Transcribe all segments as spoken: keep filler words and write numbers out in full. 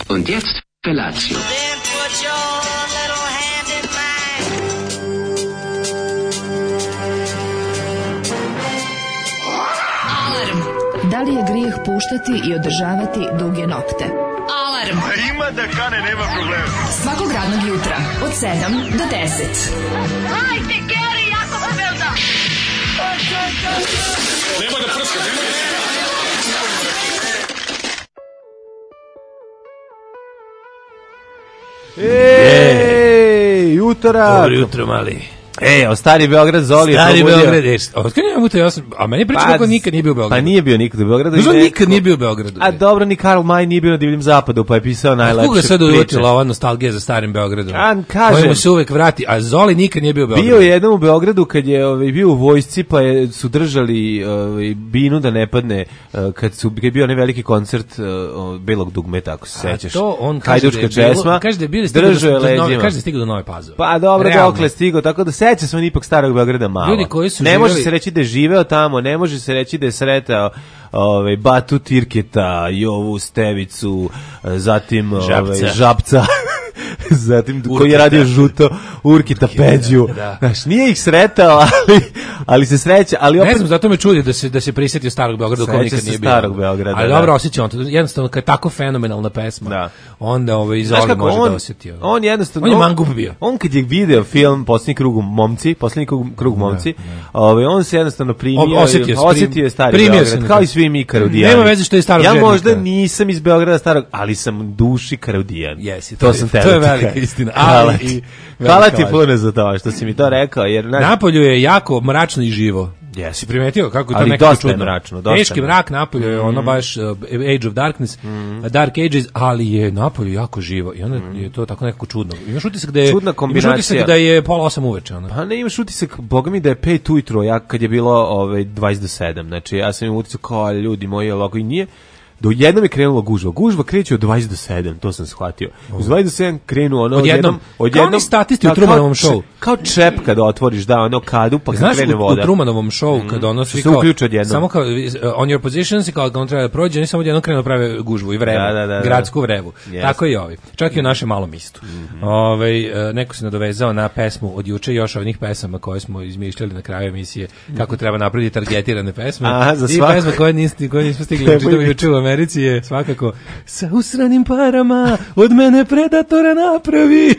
Und jetzt Felatio. Then put your little hand in mine. Alarm. Da li je grijeh puštati i održavati duge nokte? Alarm. Ima da kane, nema problema. Svakog radnog jutra od sedam do deset. Hajde, Geri, jako se velda. Nema da prska, nema da prska. Ej, utorak. Dobro jutro, mali. Ej, o stari Beograd Zoli je Stari probudio. Beograd, je, otkad njemu to jasno, a meni priča Pa, kako nikad nije bio u Beogradu. Pa nije bio nikad u Beogradu. Znaš, i on neko- nikad nije bio u Beogradu. A dobro, ni Karl May nije bio na Divljem zapadu, pa je pisao najlepše Koga sad priče. uvjetila ova nostalgija za starim Beogradom? A, kažem. Kojemu se uvek vrati, a Zoli nikad nije bio u Beogradu. Bio je jednom u Beogradu kad je ovaj, bio u vojsci, pa je, su držali ovaj, binu da ne padne, uh, kad, su, kad je bio onaj veliki koncert uh, Belog dugme, tako se A sećaš. to on kaže Hajdučka da je bilo- česma, kaže da je bio stigao držao je do, do, nove, leđima. kaže da je stigao do Nove Pazove. Pa dobro, Realno. dokle je stigao, tako da seća se on ipak starog Beograda malo. Ljudi koji su ne može živjeli- se reći da je živeo tamo, ne može se reći da je sretao ovaj, Batu Tirketa, Jovu Stevicu, zatim Žabca. ovaj, Žabca, zatim Urkita. koji je radio žuto, Urkita Peđu. da. Znaš, nije ih sretao, ali, ali se sreća. Ali opet, Ne znam, zato me čudi da se da se prisetio starog Beograda Seća koji nikad se nije bio. starog Beograda, Ali da. dobro osjeća on to. Jednostavno kad je tako fenomenalna pesma. Da. Onda ovaj Znaš Zoli kako, može on, da osjeti. ovo. on jednostavno... On je mangup bio. On kad je video film Posljednji krug momci, Posljednji krug, krug momci, ovaj, on se jednostavno primio, O- osjetio se, osjetio je stari primio se Beograd, na kao to. i svi mi Karudijani. Nema veze što je starog Ja žednika. možda nisam iz Beograda starog, ali sam u duši Karudijan. Jesi, to to je- sam to tebe je ti velika kažem. istina, Hvala ali ti. i Hvala velika ti laž. puno za to što si mi to rekao, jer... znaš, Napolju je jako mračno i živo. Jesi. Si primetio kako je to Ali nekako dosta je čudno? mračno, dosta Teški je. mrak napolju je ono baš uh, Age of Darkness, Dark Ages, ali je napolju jako živo i onda je to tako nekako čudno. Imaš utisak da je Čudna imaš kombinacija. utisak da je pola osam uveče ono. Pa ne imaš utisak, boga mi da je pet ujutro, ja kad je bilo ovaj, dvadeset do sedam, znači ja sam imao utisak kao, ali ljudi moji, ovako i nije. Do jednom je krenulo gužva. Gužva kreće od dvadeset do sedam, to sam shvatio. Uz dvadeset do sedam krenu ono Odjednom, kao oni statisti u da, Trumanovom kao showu. če- Kao čep kada otvoriš, da, ono kadu, pa kad Znaš, krene u, u voda. Trumanovom showu, kad ono svi se kao, uključe odjednom. samo kao, uh, on your positions i kao, kao on treba da prođe, oni samo odjednom krenu da prave gužvu i vrevu, Da, da, da, da. gradsku vrevu. Yes. Tako i ovi. Čak i u našem malom istu. Ovaj, uh, neko se nadovezao na pesmu od juče, još ovih pesama koje smo izmišljali na kraju emisije, kako treba napraviti targetirane pesme. Aha, za I svaku. pesma koje, nismo, koje nismo stigli Treba da čitamo ih- juče u Americi je svakako sa usranim parama od mene predatora napravi.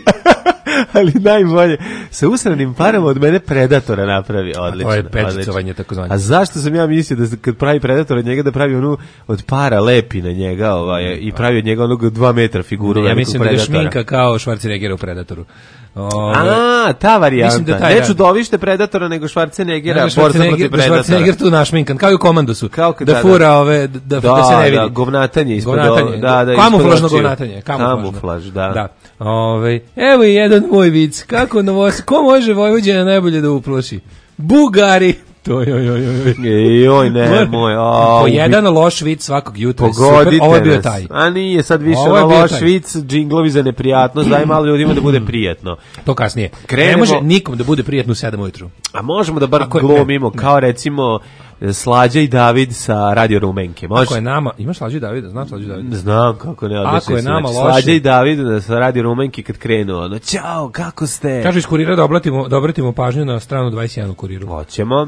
Ali najbolje, sa usranim parama od mene predatora napravi. Odlično. To je odlično. pedicovanje takozvanje. A zašto sam ja mislio da kad pravi predator od njega da pravi onu od para lepi na njega ovaj, i pravi od njega onog dva metra figuru Ja velikog mislim da je predatora. šminka kao Schwarzeneggera u Predatoru. Ove, A, ta varijanta. Mislim da taj, ne da. čudovište predatora, nego Schwarzeneggera, da, borca protiv Schwarzenegger, da predatora. Schwarzenegger tu našminkan, kao i u Komandosu. Kao kad- da, da, fura da. ove, da, da, Da, da se ne vidi. da, govnatanje ispod Govnatanje, o- da, da, kamuflažno ispod očiju. govnatanje. Kamuflažno. Kamuflaž, da. da. Ove, evo i jedan moj vic. Kako novos, ko može Vojvođana najbolje da uploši? Bugari. To joj, joj, joj. Joj, ne, moj. A, Po jedan loš vic svakog jutra. je Pogodite super. Ovo je bio nas. taj. A nije sad više Ovo je ono bio loš taj. vic, džinglovi za neprijatnost, daj malo ljudima da bude prijatno. To kasnije. Krenemo- Ne može nikom da bude prijatno u sedam ujutru. A možemo da bar Ako je- glumimo, ne, ne. kao recimo Slađa i David sa Radio Rumenke. Može? Ako je nama, imaš Slađu i Davida, znaš Slađu i Davida? Znam kako ne odlično. Ako je su. nama Znači, loše- Slađa i David sa Radio Rumenke kad krenu, ono, ćao, kako ste? Kažu iz kurira da obratimo, da obratimo pažnju na stranu dvadeset jedan u kuriru. Hoćemo.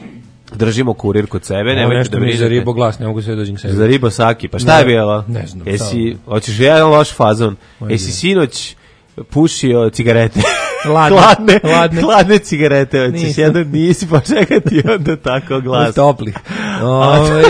Držimo kurir kod sebe, Ovo nemojte nešto da mi je za brinete. ribo glas, ne mogu sve dođem k sebi. Za ribo saki, pa šta je Ne, bilo? ne znam, Jesi, hoćeš jedan loš fazon? Jesi sinoć pušio cigarete? Ladne, hladne, ladne. hladne cigarete, hoćeš Nisam. jedan, nisi pa čekati onda tako glas. Toplih. Ovaj,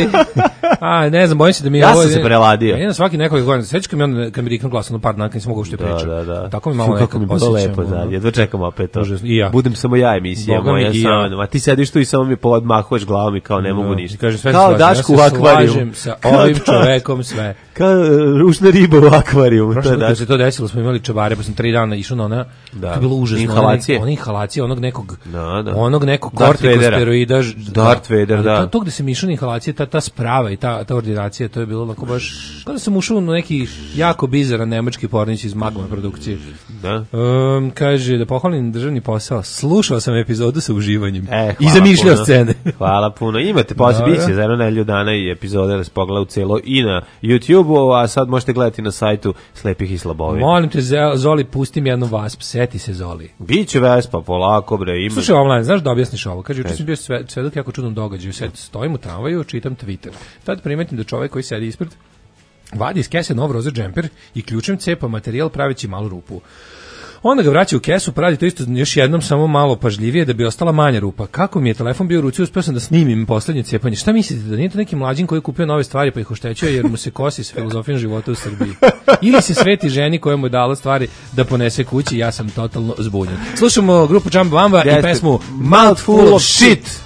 a, ne znam, bojim se da mi je Ja ovo... sam se preladio. Ja svaki nekoliko godina, sveći kad mi on, kad mi riknu glas, ono par dana, kad nisam mogao što Da, pričam. da, da. Tako mi malo Kako mi nekako bilo osjećam. lepo, da. ono. Jedva čekam opet to. Užasno. I ja. Budem samo ja emisija Boga mi, moja, i ja. samo. A ti sediš tu i samo mi podmahuješ glavom i kao ne mogu Da, ništa. i kaže, sve se Kao slažem. Dašku ja u se akvariju. slažem sa Kao ovim da- čovekom sve. Kao e, ružna riba u akvariju. Prošlo To je kad Daško. se to desilo, smo imali čabare, pa sam tri dana išao na ona, Da. to je bilo užasno. Inhalacije. One, one inhalacije, onog nekog, Da, da. onog nekog Darth kortikosteroida. ž- Darth Vader, ali da. To, to gde se mišao na inhalacije, ta, ta sprava i ta, ta ordinacija, to je bilo onako baš, kao da sam ušao u neki jako bizaran nemački pornić iz Magma produkcije. Da. Um, kaže, da pohvalim državni posao, slušao sam epizodu sa uživanjem E, i hvala zamišljao puno. scene. Hvala puno. Imate posle Dobro. biće za jedno nedelju dana i epizode raspogledala u celo i na YouTube YouTube-u, a sad možete gledati na sajtu Slepih i slabovi. Molim te, Zoli, pustim jednu Vasp, seti se, Zoli. Biće Vespa, polako, bre, ima. Slušaj, online, znaš da objasniš ovo? Kaže, juče sam bio sve, svedok jako čudnom događaju, sad stojim u tramvaju, čitam Twitter. Tad primetim da čovjek koji sedi ispred vadi iz kese nov roze džemper i ključem cepa materijal praveći malu rupu. Onda ga vraća u kesu, pa radi to isto još jednom, samo malo pažljivije da bi ostala manja rupa. Kako mi je telefon bio u ruci, uspeo sam da snimim poslednje cepanje. Šta mislite, da nije to neki mlađin koji je kupio nove stvari pa ih oštećuje jer mu se kosi s filozofijom života u Srbiji? Ili se sveti ženi koja mu je dala stvari da ponese kući? Ja sam totalno zbunjen. Slušamo grupu Jamba Bamba i pesmu Mouthful of Shit.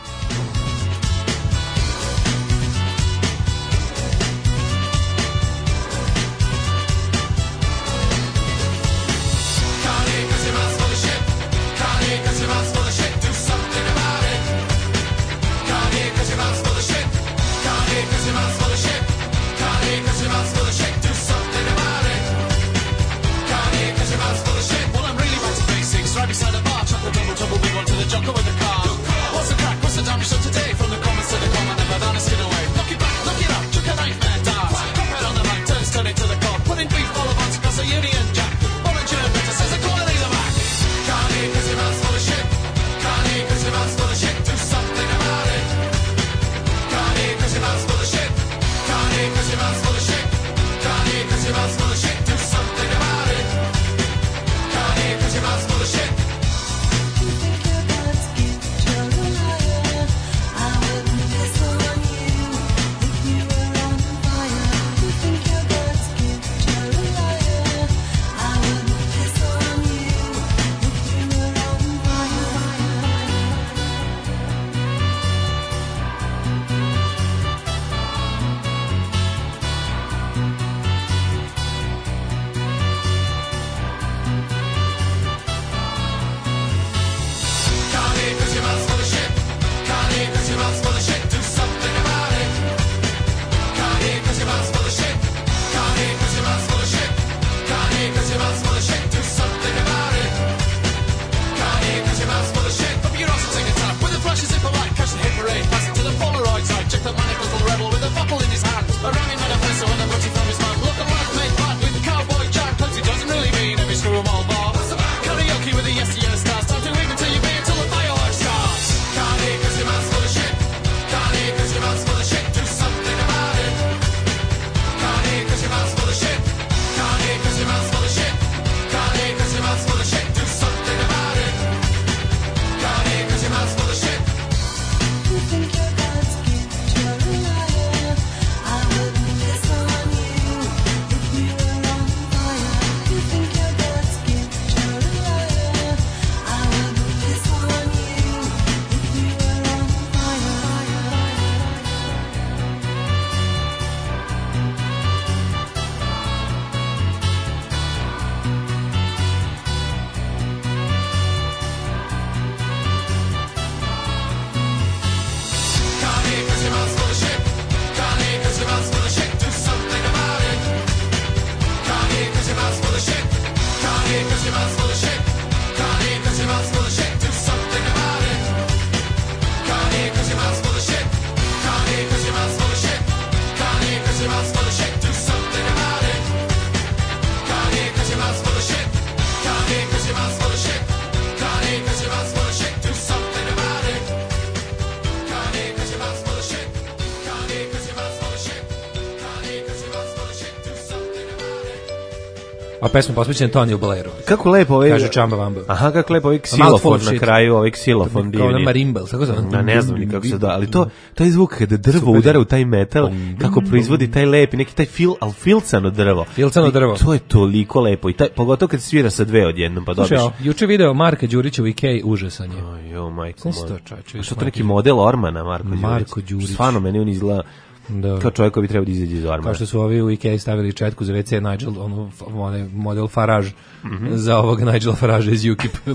A pesma posvećena Toniju Blairu. Kako lepo ovaj... Kaže Čamba Vamba. Aha, kako lepo ovaj ksilofon na kraju, ovaj ksilofon divni. Kao na marimbal, tako zove. Ja ne znam ni kako se da, ali to, taj zvuk kada drvo udara u taj metal, kako proizvodi taj lepi, neki taj fil, al filcano drvo. Filcano drvo. To je toliko lepo i taj, pogotovo kad svira sa dve odjednom, pa dobiš. Slušaj, juče video Marka Đurića u Ikeji, užasan je. Aj, jo, majko moj. A što to neki model Ormana, Marko Đurić? Marko Đurić. Stvarno, meni on izgleda da. Kao čovjek koji bi trebao da izađe iz Ormana. Kao što su ovi u Ikei stavili četku za ve ce Nigel, ono, onaj model Farage, mm-hmm. za ovog Nigela Farage iz U K I P.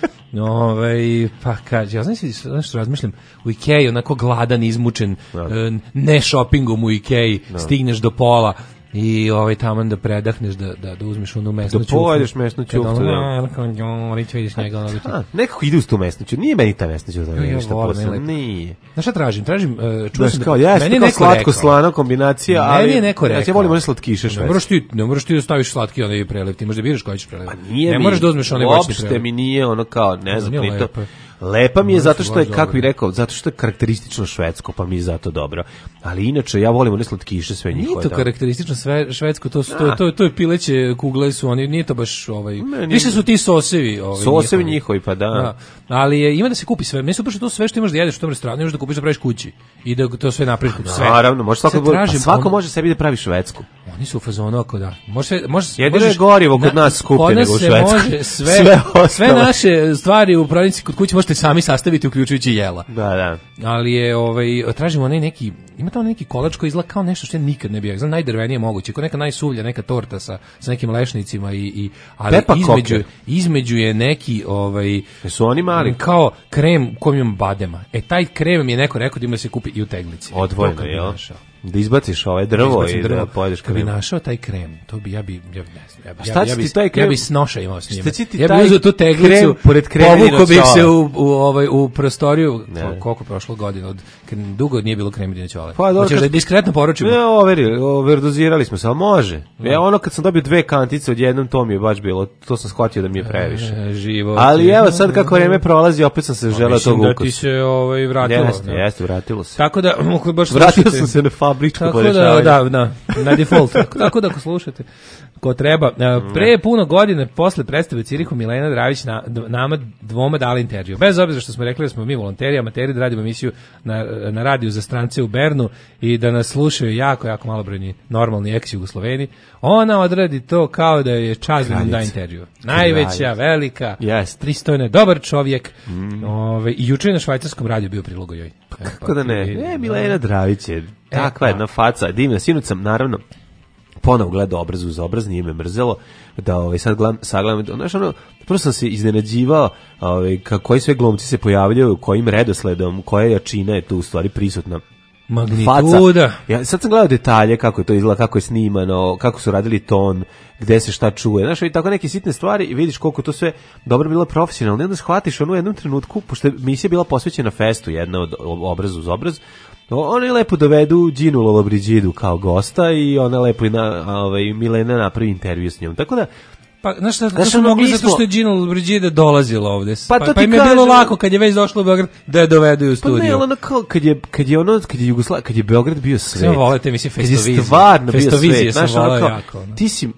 Ove, pa kaže, ja znam si, znaš što razmišljam, u Ikei onako gladan, izmučen, da. ne shoppingom u Ikei, da. Stigneš do pola, i ovaj taman da predahneš, da, da, da uzmeš onu mesnu Da ćuftu. pojedeš mesnu ćuftu, Kad da. ono, ono, rić vidiš njega, ono, A, nekako ide uz tu mesnu ćuftu. Nije meni ta mesna ćufta, Ja ništa volim, posebno. lepo. Nije. Znaš šta tražim? Tražim, uh, čuo Znaš sam kao, da, jeste meni je kao neko rekao, slatko-slana kombinacija, ali... meni je neko rekao. Ja volim one slatkiše Ne švedske. moraš ti, ne moraš ti da staviš slatki onaj preliv, ti možeš da biraš koji ćeš preliv. Nije ne mi, moraš da uzmeš onaj voćni uopšte preliv. mi nije ono kao, ne znam, nije ni to. lepo. Lepa mi je Možda zato što je, baš kako bih dobro. rekao, zato što je karakteristično švedsko, pa mi je zato dobro. Ali inače, ja volim one slatkiše sve njihove. Nije to da. karakteristično sve švedsko, to su to, to, to je pileće kugle su oni, nije to baš ovaj. Meni- Više su ti sosevi, ovaj. Sosevi njihovi, pa da. Da. Ali je, ima da se kupi sve. Meni super što to sve što imaš da jedeš u tom restoranu, imaš da kupiš da praviš kući i da to sve napraviš kući. Sve. Naravno, može svako, Sad pa tražim svako ono- može sebi da pravi švedsku. Oni su u fazonu ako da. Može sve, može Jedino možeš- je gorivo kod nas skuplje kod nas nego u se Švedskoj. može sve, Sve sve, ostalo. naše stvari u prodavnici kod kuće možete sami sastaviti uključujući jela. Da, da. Ali je ovaj tražimo onaj neki, ima tamo neki kolač koji izgleda kao nešto što ja nikad ne bih, znam najdrvenije moguće, kao neka najsuvlja, neka torta sa sa nekim lešnicima i i ali Pepa između koker. između je neki ovaj Jesu oni mali? kao krem u kojem ima badema. E taj krem mi je neko rekao da ima da se kupi i u teglici. Odvojeno, To kad bi jel? našao. Da izbaciš ovaj drvo Izbacim i drvo. da pojedeš Kad bi krem. našao taj krem, to bi ja bi ja bi ne znam, ja bi, šta ja, će ja bi, ti taj krem- ja bi snoša imao s njime. Šta će ti Ja bi taj uzeo tu teglicu, krem pored kremena povukao bih se čola? u, u ovaj u prostoriju, Ne. koliko prošlo godina od kad dugo nije bilo kremidine ćole. Pa, dobro, Hoćeš kad- da diskretno poručimo? Ne, overi, overdozirali smo se, ali može. Ja, ono kad sam dobio dve kantice odjednom, to mi je baš bilo, to sam shvatio da mi je previše. E, život. Ali je- evo sad kako vreme prolazi, opet sam se želeo Mislim tog da ti ukusa. se ovaj vratilo. Jeste, da. jeste, vratilo se. Tako da, ako baš Vratio slušate- sam se na fabričko Tako podešavanje. da, da, da, na default. Tako da ako slušate, ko treba. E, Pre puno godine, posle predstave Cirihu, Milena Dravić na, d- nama dvoma dala intervju. Bez obzira što smo rekli da smo mi volonteri, amateri, da radimo emisiju na, na radiju za strance u Bernu i da nas slušaju jako, jako malobrojni normalni ex-Jugosloveni, ona odradi to kao da je čast da nam da Kraljica. intervju. Najveća, Kraljica. velika, Jeste. pristojna, dobar čovjek. Ove, I juče je na švajcarskom radiju bio prilog o joj. E, Kako da ne? ti vidi. E, Milena Dravić je takva pa. jedna faca, divna. Sinoć sam, naravno, ponovo gledao obraz uz obraz, nije me mrzelo, da ovaj, sad gledam, sagledam, znaš, ono, prvo sam se iznenađivao ovaj, ka, koji sve glumci se pojavljaju, kojim redosledom, koja jačina je tu u stvari prisutna. Magnituda. Faca. Ja sad sam gledao detalje kako je to izgleda, kako je snimano, kako su radili ton, gde se šta čuje. Znaš, i tako neke sitne stvari i vidiš koliko to sve dobro bilo profesionalno. I onda shvatiš ono u jednom trenutku, pošto je emisija bila posvećena festu, jedna od obraz uz obraz, oni lepo dovedu Đinu Lollobrigidu kao gosta i ona lepo i na, ovaj, Milena napravi intervju s njom. Tako da, Pa, znaš šta, to Znaš, su ono, mogli mi zato smo- što je Gina Brigida dolazila ovde. Pa Pa, to pa, ti im je bilo kažem. lako kad je već došla u Beograd da je dovedu u pa ne, studiju. ali ono kao, kad je, kad je ono, kad je Jugosla, kad je Beograd bio svet. Sve volite, mislim, Kad je Festovizije. stvarno bio Festovizije svet. sam Znaš, ono voleo kao, jako, ono. ti si,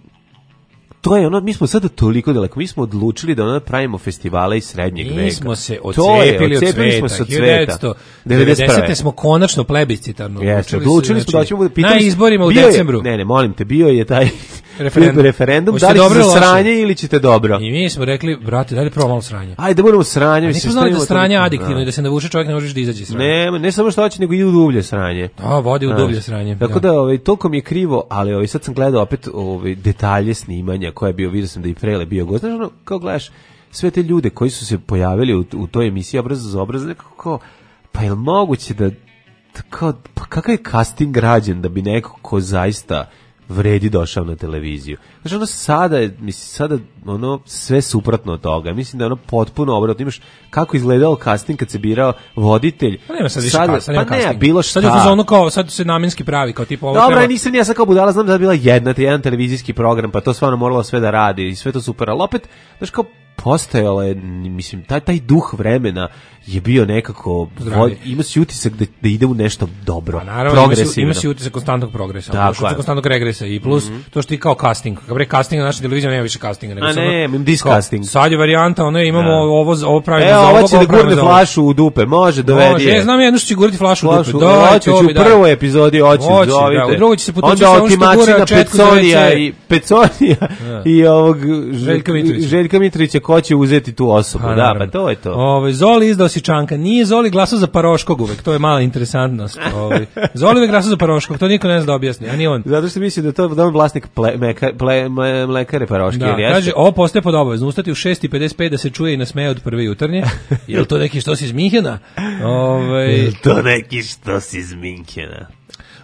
to je ono, mi smo sada toliko daleko, mi smo odlučili da ono pravimo festivale iz srednjeg veka. Mi smo se To je, odcepili od odcepili sveta. smo se od hiljadu sveta. devetsto devedeset prve. devedesete smo konačno plebiscitarno Jeste, odlučili se, odlučili smo da znači, ćemo da na izborima u bio je- decembru. Ne, ne, molim te, bio je taj Referendum. referendum, Hoćete da li dobro će ili za loše? sranje ili ćete dobro. I mi smo rekli, brate, daj da probamo malo sranje. Ajde, da budemo sranje. A mislim, nismo znali da stavimo to- sranje adiktivno i da se navuče čovjek ne možeš da izađe sranje. Ne, ne samo što hoće, nego i u dublje sranje. A, vodi u Znaš, dublje sranje. Tako da, ovaj, toliko mi je krivo, ali ovaj, sad sam gledao opet ovaj, detalje snimanja koje je bio, vidio sam da i Frele bio gost. Znaš, ono, kao gledaš sve te ljude koji su se pojavili u, u toj emisiji Obraz za obraz, nekako kao, pa je li moguće da, da kao, pa kakav je casting rađen da bi neko ko zaista vredi došao na televiziju. Znači ono sada je, mislim, sada ono sve suprotno od toga. Mislim da je ono potpuno obratno. Imaš kako izgledao casting kad se birao voditelj. Pa nema sad više Sada- casting, nema pa ne, casting. bilo šta. Sad je u fazonu kao, sad se namenski pravi, kao tipa ovo Dobro, treba- nisam ja sad kao budala, znam da je bila jedna, jedan televizijski program, pa to stvarno moralo sve da radi i sve to super, ali opet, znaš kao, postojalo je, mislim, taj, taj duh vremena je bio nekako, Zdravije. vod, ima si utisak da, da ide u nešto dobro, Pa naravno, ima si, progresivno. ima si utisak konstantnog progresa, Tako došlo je. do konstantnog regresa i plus to što ti kao casting. Kad bre casting na našoj televiziji nema više castinga, nego A samo- ne, imam disc kao, casting. Sad je varijanta, ono je, imamo Da. ovo, ovo pravimo Evo, za ova ovo, će da ovo pravimo gurne za ovo. flašu u dupe, može, dovedi Može, je. e, znam jedno što će gurati flašu u Flašu, dupe. Daj, hoće, to će mi u daj. prvoj epizodi hoće, Hoće, zovite. da, u drugoj će se potući Onda sa onom što otimačina gura četku za Peconija ve ce. i Peconija i ovog Željka Mitrovića. Željka Mitrovića ko će uzeti tu osobu, Pa, da, naravno. pa to je to. Ove, Zoli izdao si Čanka. Nije Zoli glasao za Paroškog uvek. To je mala interesantnost. Ove, Zoli uvek glasao za Paroškog. To niko ne zna da objasni. A ni on. Zato što misli da je to da je on vlasnik ple, meka, ple, mle- mlekare Paroške. Da, jer jeste? kaže, ovo postaje pod obavezno. Ustati u šest i pedeset pet da se čuje i nasmeje od prve jutarnje. Je li to neki što si iz Minhena? Ove, To neki što si iz Minkena.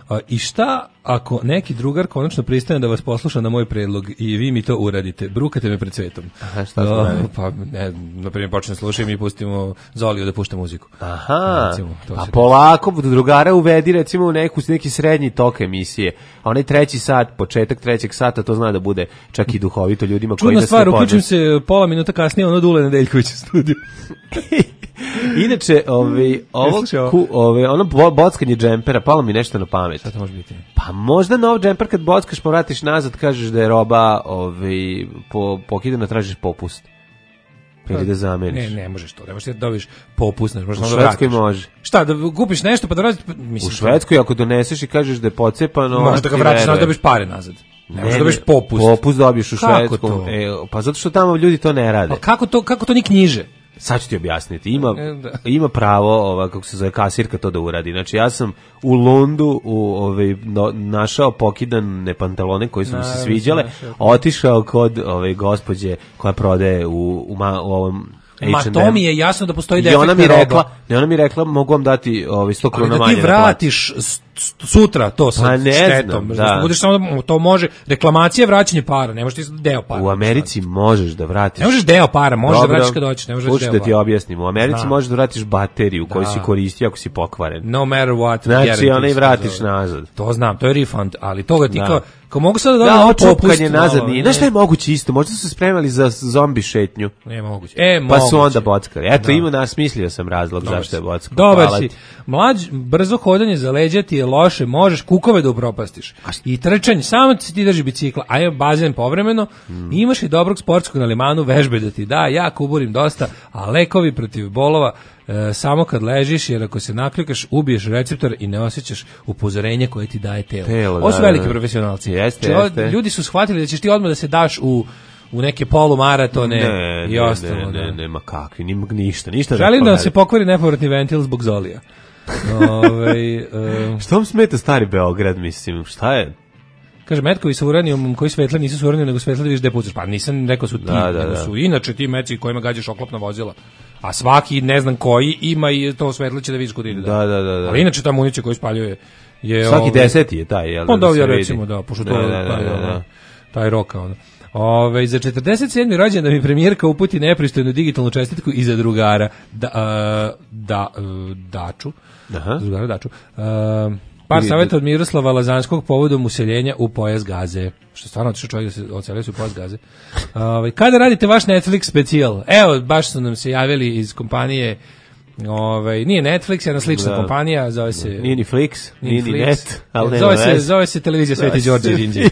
A, I šta ako neki drugar konačno pristane da vas posluša na moj predlog i vi mi to uradite? Brukate me pred svetom. Aha, šta smo uh, Pa, ne, na primjer, počne slušati i mi pustimo Zoliju da pušta muziku. Aha, recimo, to a se polako drugara uvedi recimo u neku, neki srednji tok emisije, a onaj treći sat, početak trećeg sata, to zna da bude čak i duhovito ljudima koji čudna nas stvar, ne podnesu. uključim se pola minuta kasnije, ono Dule Nedeljković u studiju. Inače, ovaj, ovo, slušaj ovo. ku, ovaj, ono bo- bockanje džempera, palo mi nešto na pamet. Šta to može biti? Pa možda nov džemper kad bockaš, povratiš nazad, kažeš da je roba ovaj, po, pokidana, tražiš popust. Ili da zameniš. Ne, ne možeš to. Ne možeš da dobiš popust, ne možeš U da Švedskoj vratiš. može. Šta, da kupiš nešto pa da vratiš? Mislim, U Švedskoj ako doneseš i kažeš da je pocepano, možeš da ga ti vratiš, veruje. da dobiš pare nazad. Ne, Ne, možeš da dobiš ne, popust. Popust dobiješ u Kako Švedskom. to? E, pa zato što tamo ljudi to ne rade. Pa kako to, kako to ni knjiže? Sad ću ti objasniti. Ima, E, da. ima pravo, ova, kako se zove, kasirka to da uradi. Znači, ja sam u Lundu u, ovaj, no, našao pokidane pantalone koji su mi se Naravno, sviđale, našao. otišao kod ove gospođe koja prodaje u, u, ma, u ovom Ma H and to M. mi je jasno da postoji I defekt ona mi roba. rekla, ne, ona mi rekla, mogu vam dati ovaj sto Ali krona da manje ti na plati. vratiš s- s- sutra to sa Pa ne štetom. znam, da. da. Budeš samo da, to može, reklamacija, vraćanje para, ne možeš ti deo para. U Americi možeš da vratiš. Ne možeš deo para, možeš da Dobro, vratiš kad hoćeš, ne možeš da hoću deo da ti para. objasnim. U Americi Da. možeš da vratiš bateriju koju Da. si koristio ako si pokvaren. No matter what. Znači, guarantee onaj se vratiš zove. nazad. To znam, to je refund, ali toga ti Da. kao, kao mogu sad da Da, dodam ovo popust, čupkanje nazad malo, nije. ne? Znaš šta je moguće isto? Možda su se spremali za zombi šetnju. Nema moguće. E, Pa su moguće. onda bockali. Eto, Da. ima nas, smislio sam razlog Dobar zašto je si. bockao. Dobar Hvala si. ti. Mlađ, brzo hodanje za leđa ti je loše, možeš kukove da upropastiš. I trčanje, samo ti ti drži bicikla, a je bazen povremeno, Mm. imaš i dobrog sportskog na limanu, vežbe da ti da, ja kuburim dosta, a lekovi protiv bolova e, samo kad ležiš, jer ako se naklikaš, ubiješ receptor i ne osjećaš upozorenje koje ti daje telo. Telo, Ovo su da, veliki da. profesionalci. Jeste, Znači, ovo- jeste. Ljudi su shvatili da ćeš ti odmah da se daš u u neke polumaratone Ne, i ne, ostalo. ne, da. ne, nema kakvi, nima ništa, ništa. Želim ne da vam pogledaj. se pokvari nepovratni ventil zbog Zolija. Ovaj e, Šta vam smeta stari Beograd, mislim, šta je? kaže metkovi sa uranijom koji svetle nisu sa uranijom nego svetle da vidiš gde pucaš. Pa nisam rekao su ti, Da, da, nego da. su inače ti meci kojima gađaš oklopna vozila. A svaki, ne znam koji, ima i to svetliće da vidiš kod ide. Da, da, da, da. Ali inače ta municija koju spaljuje je... Svaki ovaj, deseti je taj, jel? Pa da, se ja vidi? recimo, da, pošto to Da, je da, da, taj, da, ono, da. taj roka, ono. Ove, za četrdeset sedmi rođendan da mi premijerka uputi nepristojnu digitalnu čestitku i za drugara da, a, da, a, Daču. Aha. Za drugara Daču. A, par Ili- savjeta od Miroslava Lazanskog povodom useljenja u pojas Gaze. Što stvarno otišao čovjek da se odselio se u pojas Gaze. Ove, kada radite vaš Netflix specijal? Evo, baš su nam se javili iz kompanije, ovaj nije Netflix, jedna slična Da. kompanija, zove se... Nije ni Flix, nije ni Flix. Net, ali nema zove se, veze. zove se televizija Sveti Zove se- Đorđe Đinđić.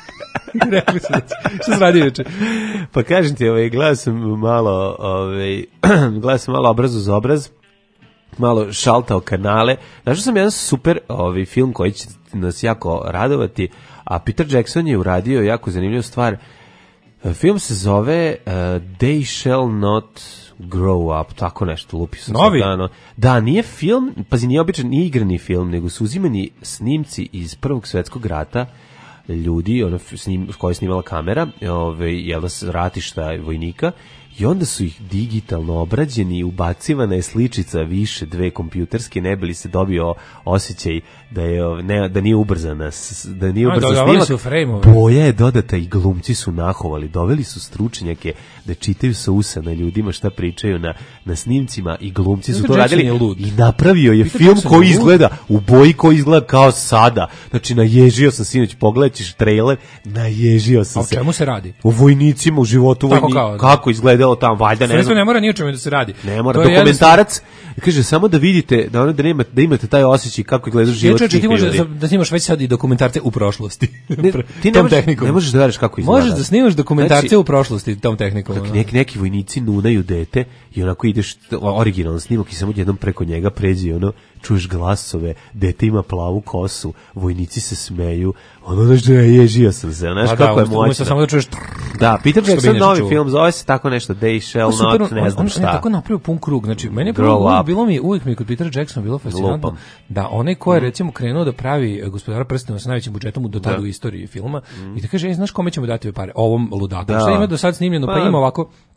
Rekli su da će- što se radi juče? Pa kažem ti, ovaj, gledao sam malo, ovaj, gledao sam malo obraz uz obraz, malo šaltao kanale. Našao sam jedan super ovaj, film koji će nas jako radovati, a Peter Jackson je uradio jako zanimljivu stvar. Film se zove uh, They Shall Not Grow Up, tako nešto, lupi sam. Novi? sad dano. Da, nije film, pazi, nije običan, nije igrani film, nego su uzimani snimci iz Prvog svetskog rata, ljudi, ono, snim, koja je snimala kamera, ove, jel da se ratišta vojnika, i onda su ih digitalno obrađeni, ubacivana je sličica više dve kompjuterske, ne bi li se dobio osjećaj da je ne, da nije ubrzana, s- da nije A, ubrzan dodavali snimak. su frame-ove. Boja je dodata i glumci su nahovali, doveli su stručnjake da čitaju sa usana ljudima šta pričaju na, na snimcima i glumci su Peter to Jackson radili je lud. i napravio je Peter film Jackson je koji lud. izgleda u boji koji izgleda kao sada. Znači, naježio sam sinoć, pogledat ćeš trailer, naježio sam A o se. čemu se radi? U vojnicima, u životu Tako vojnika, kao, da. kako izgledalo tamo, valjda ne Sve znam. ne mora ni o čemu da se radi. Ne mora, To je dokumentarac, kaže, samo da vidite, da, ono, da, imate, da imate taj osjećaj kako izgleda život jednostavno- tih ti možeš ljudi. da, da snimaš već sad i dokumentarce u prošlosti. Ne, ti ne tom možeš, tehnikom. ne možeš da veriš kako izgleda. Možeš da snimaš dokumentarce Znači, u prošlosti tom tehnikom. Kako ono. neki, neki vojnici nunaju dete i onako ideš originalan snimak i samo jednom preko njega pređe i ono, čuješ glasove, dete ima plavu kosu, vojnici se smeju, ono, znaš da je ježio sam se, znaš Pa kako da, je umesto moćno. samo da čuješ Da, Peter Što bi Jackson, inače novi čuo. film, zove se tako nešto, They Shall super, Not, on- ne on- znam on je šta. tako napravio pun krug. Znači, meni je Grow prvo uvijek up. bilo mi, uvijek mi je kod Petera Jacksona bilo fascinantno Lupam. da onaj ko je recimo krenuo da pravi e, Gospodara prstenova sa najvećim budžetom do tada Da. u istoriji filma i da kaže, ej, znaš kome ćemo dati ove pare? Ovom ludaku. Da. Šta ima do sad snimljeno? Pa Pa, ima ovako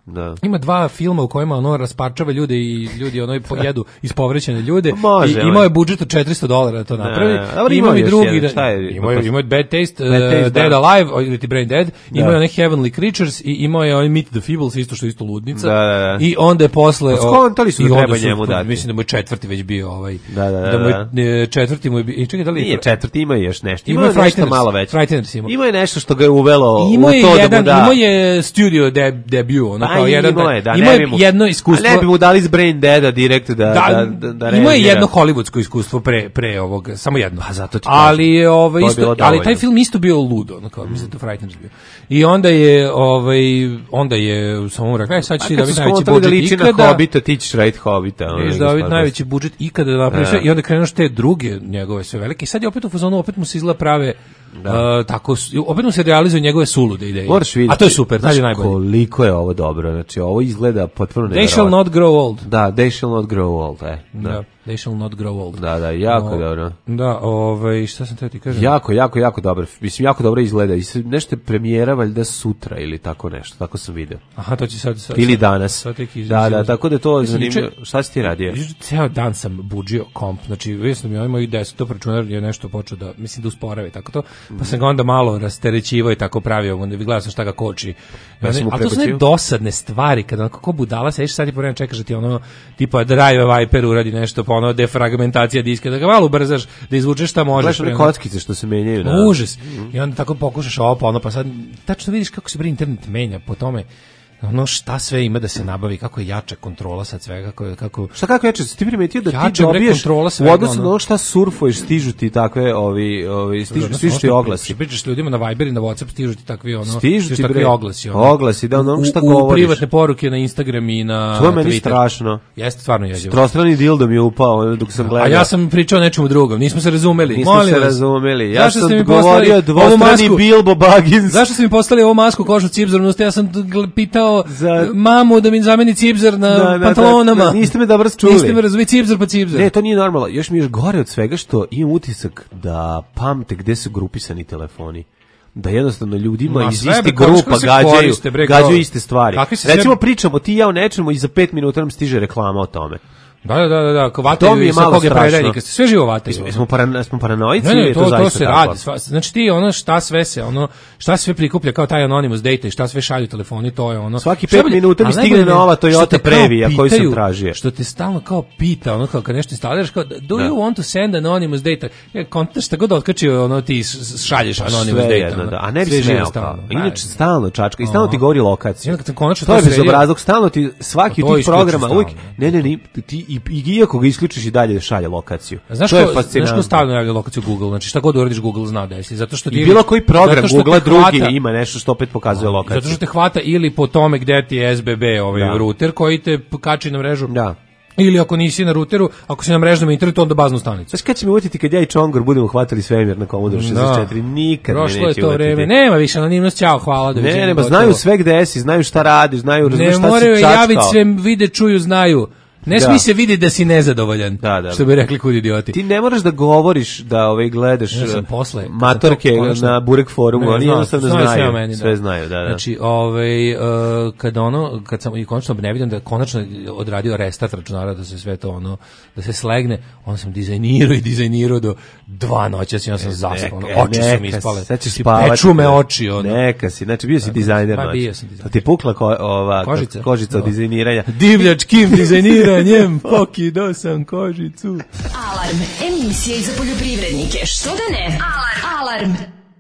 Da. Ima dva filma u kojima ono rasparčava ljude i ljudi ono pojedu ispovrećene ljude. Može, I imao je budžet od četiristo dolara da to napravi. Da, da, da. Imao i drugi jedan, da, šta je? imao je, imao je Bad Taste, Bad Taste, uh, Dead da. Alive ili ti Brain Dead, Da. imao je onaj Heavenly Creatures i imao je onaj Meet the Feebles isto što je isto ludnica. Da, da, da. I onda je posle Pa skontali su i da onda treba su- njemu dati. Mislim da mu je četvrti već bio ovaj. Da, da, da, mu je da. e, četvrti mu je bio. I čekaj da li je Nije četvrti, ima još nešto. Ima Ima je nešto Frighteners, malo veće. Frighteners ima. Ima je nešto što ga je uvelo Imao u je to da jedan, mu da. imao je studio de, debut, ono Pa kao jedan, imao je, da, imao ne je bi mu- jedno iskustvo. A ne bi mu dali iz Brain Deada direkt da, da, da, da imao je režira. jedno hollywoodsko iskustvo pre pre ovog, samo jedno. Pa zato ti ali kažem. je ovaj To je isto, bilo ali taj dovoljno. film isto bio ludo, ono kao mislim da to Frighteners bio. I onda je ovaj onda je samo mu rekao, aj sad ćeš ti da Kad vidi su najveći skontali da budžet liči na ikada. Hobita, ti ćeš raditi Hobita. ono, Viš nego da vidi stvarno. najveći budžet ikada da napravi sve i onda krenuš te druge njegove sve velike. I sad je opet u fazonu, opet mu se izgleda prave uh, tako, su- opet mu se realizuju njegove sulude ideje. Moraš vidjeti. A to je super, taj je Znaš najbolji. koliko je ovo dobro. Znači, ovo izgleda potpuno They neverovatno. shall not grow old. Da, they shall not grow old. E, Da. da. They shall not grow old. Da, da, jako O, dobro. Da, ovaj, šta sam teo ti kažem? Jako, jako, jako dobro. Mislim, jako dobro izgleda. I se- nešto je premijera valjda sutra ili tako nešto. Tako sam video. Aha, to će sad... sad Ili sad- danas. sad tek iz- Da, da, tako da je to Ja sam zanimljivo. juče- Šta si ti radio? Juče ceo dan sam budžio komp, znači vidio sam da mi ovaj moj desktop računar je nešto počeo da, mislim da usporava i tako to, pa sam ga onda malo rasterećivao i tako pravio, onda vi gledao sam šta ga koči. Ja sam mu Ali to su ne prebacio. dosadne stvari, kada onako ko budala sediš sad i po vremenu čekaš da ti ono, tipa Drive Viper uradi nešto, pa ono defragmentacija diska, da ga malo ubrzaš, da izvučeš šta možeš. Gledaš one pre ono- kockice što se menjaju. Da. Užas. I onda tako pokušaš ovo, pa ono, pa sad tačno vidiš kako se bre internet menja po tome. Ono šta sve ima da se nabavi, kako je jača kontrola sad svega, kako je, kako... Šta kako je, si ti primetio da ti Jače, bre, dobiješ kontrola u svega, odnosu na ono. ono šta surfuješ, stižu ti takve, ovi, ovi, stižu, stižu ti oglasi. Pričaš s ljudima na Viber i na WhatsApp, stižu ti takvi ono, Stižu ti, takvi bre, oglasi. Ono. oglasi, da, ono, šta u, u govoriš. privatne poruke na Instagram i na To je meni Twitter. strašno. Jeste stvarno jezivo. Trostrani dildo mi je upao ono, dok sam gledao. A ja sam pričao o nečemu drugom, nismo se razumeli. Nismo Molim se vas. razumeli. Ja Zašto ste sam mi govorio poslali ovu dvostrani masku? Bilbo Baggins. Zašto ste mi poslali ovu masku kožu cipzarom? Ja sam gl- pitao Za- mamu da mi zameni cipzar na Da, da, da, pantalonama. da, niste me dobro čuli. Niste me razumeli, cipzar pa cipzar. Ne, to nije normalno. Još mi je još gore od svega što imam utisak da pamte gde su grupisani telefoni. Da jednostavno ljudima Ma, iz sve, istih bre, kako grupa se gađaju, koriste, bre, gađaju kao- iste stvari. Kakvi se sve- Recimo pričamo ti i ja o nečemu i za pet minuta nam stiže reklama o tome. Da, da, da, da, kao To mi vataju je i sa malo kog je strašno. predajnika. Sve živo vataju. Smo, smo, paran, smo paranoici Ne, ili ne, je to, to, zaista se tako? radi. Sva, znači ti ono šta sve se, ono šta sve prikuplja kao taj anonymous data i šta sve šalju telefoni, to je ono. Svaki Šta pet bolje- minuta mi ali stigne najbolje nova što Toyota te kao Previa koju sam pitaju, tražio. Što te stalno kao pita, ono kao kad nešto instaliraš, kao do Da. you want to send anonymous data? Je, konta šta god otkači, ono ti s- šalješ anonymous Sve data. jedno, ono. da. A ne bi Sve živo smeo stalno. kao. Inače, stalno čačka i stalno ti Aha. govori I lokaciju. onda kad sam konačno To je to sredio- bezobrazluk, stalno ti svaki Pa od to tih isključi programa stalno. uvijek, ne, ne, ne, ti, i, i iako ga isključiš i dalje šalje lokaciju. A Znaš to je ko, znaš ko fascinantno. stavlja javlja lokaciju Google? Znači šta god uradiš Google zna da jesi. Zato što ti I bilo koji program zato što Google te drugi hvata- ima nešto što opet pokazuje lokaciju. Zato što te hvata ili po tome gde ti je S B B ovaj Da. ruter koji te p- kači na mrežu. Da. Ili ako nisi na ruteru, ako si na mrežnom internetu, onda baznu stanicu. Znaš kad će me uvjetiti kad ja i Čongor budemo hvatali svemir na Commodore šezdeset četiri? Nikad me Prošlo je neće to uvjetiti. vreme. Nema više anonimnost, ćao, hvala, doviđenja. Ne, ne, ba, gotovo. znaju sve gde si, znaju šta radiš, znaju, razumiješ Ne šta si moraju čačkao. javiti sve, vide, čuju, znaju. Ne Da. smi se vidi da si nezadovoljan. Da, da. Što bi rekli kud idioti. Ti ne moraš da govoriš da ovaj gledaš Ja sam uh, posle, kad matorke sam to konačno- na Burek forumu, Ne, oni znam, jednostavno znaju znaju, sve o meni, da. sve znaju, da, da. Znači, ovaj, uh, kad ono, kad sam i konačno ne vidim da je konačno odradio restart računara da se sve to ono, da se slegne, on sam dizajnirao i dizajnirao do dva noća, ja sam zaspao, ono, Neka, oči su mi neka, ispale. sad ćeš I spavati. Peču me oči, ono. Neka si, znači bio si dizajner Pa, noći. bio sam dizajner. Pa ti pukla ko, ova, Kožica. kožica od Da. dizajniranja. Divljačkim dizajniranjem, pokido sam kožicu. Alarm, emisija i za poljoprivrednike. Što da ne? Alarm. Alarm.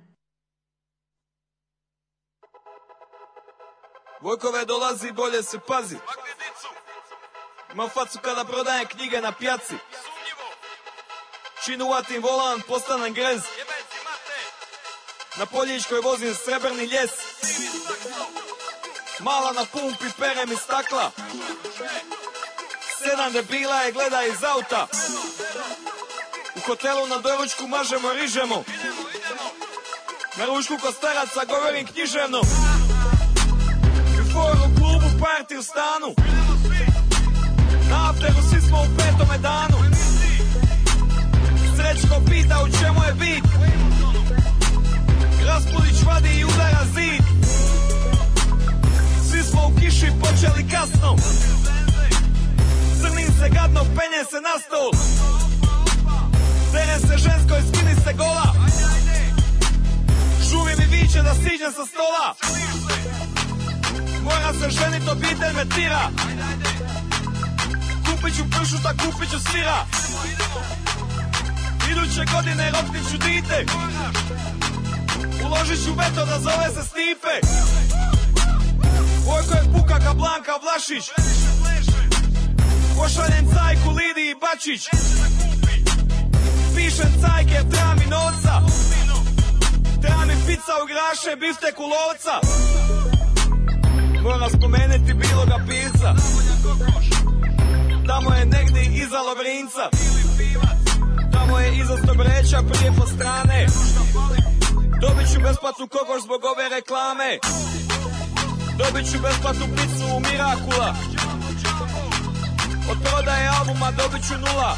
Vojkove dolazi, bolje se pazi. Ima facu kada prodajem knjige na pjaci. Činu vatim volan, postanem grez. Na Poljičkoj vozim srebrni ljes. Mala na pumpi, perem iz stakla. Sedam debila je gleda iz auta. U hotelu na doručku mažemo, rižemo. Na ručku kod staraca govorim književno. Before u klubu, party u stanu. Na afteru svi smo u petome danu. Srećko pita u čemu je bit. Raspudić vadi i udara zid. Svi smo u kiši počeli ili kasno. Crnim se gadno, penje se na stol. Tere se žensko i skini se gola. Žuvi mi viće da stiđem sa stola. Mora se ženit, obitelj me tira. Kupit ću pršuta, kupit ću svira. Iduće godine roknit ću dite. Uložit ću veto da zove se Stipe. Vojko je puka ka Blanka Vlašić. Pošaljem cajku Lidiji Bačić. Pišem cajke jer treba mi novca. Treba mi pizza u graše, biftek u lovca. Moram spomenuti biloga pisca. Tamo je negdje iza Lovrinca. Tamo je iza Stobreća prije po strane. Dobit ću besplatnu kokoš zbog ove reklame. Dobit ću besplatnu pizzu u Mirakula. Od prodaje albuma dobit ću nula.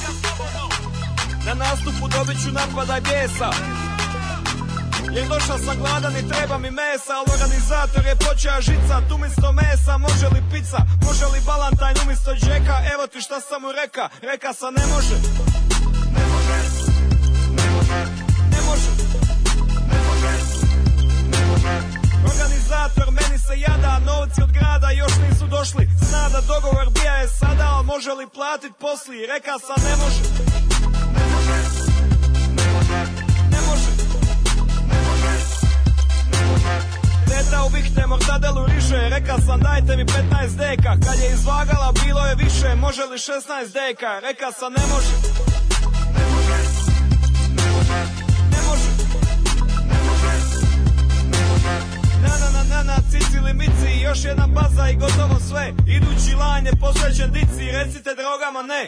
Na nastupu dobit ću napadaj bijesa. Jer došao sam gladan i treba mi mesa. Ali organizator je počeo žicat. Umjesto mesa može li pizza, može li balantajn umjesto džeka. Evo ti šta sam mu reka, reka sa ne može. Ne može, ne može, ne može, ne može, ne može. Organizator meni se jada, novci od grada još nisu došli. Zna da dogovor bija je sada, ali može li platit posli? Reka sam ne može. Ne može, ne može, ne može, ne može, ne može. Teta u bihte mortadelu riže, reka sam dajte mi petnaest deka. Kad je izvagala bilo je više, može li šesnaest deka? Reka sam ne može. Ne može, ne može, ne može, ne može, ne može. Na na na na na, cici li mici, još jedna baza i gotovo sve. Idući lan je posvećen dici, recite drogama ne.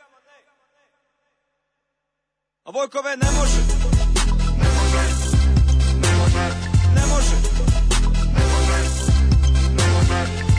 A Vojkove ne može. Ne može, ne može, ne može, ne može, ne može.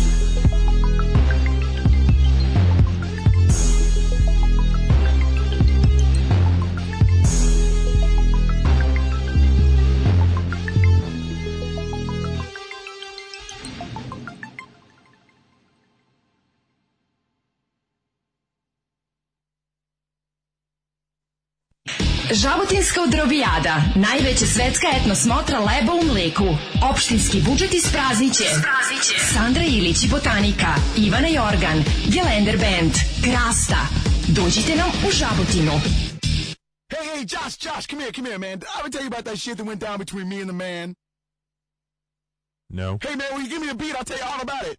Žabotinska odrobijada, najveća svetska etno smotra leba u mleku. Opštinski budžet isprazniće Sandra Ilić i Botanika, Ivana Jorgan, Gelender Band, Krasta. Dođite nam u Žabotinu. Hey, hey, Josh, Josh, come here, come here, man. I ever tell you about that shit that went down between me and the man? No. Hey, man, will you give me a beat? I'll tell you all about it.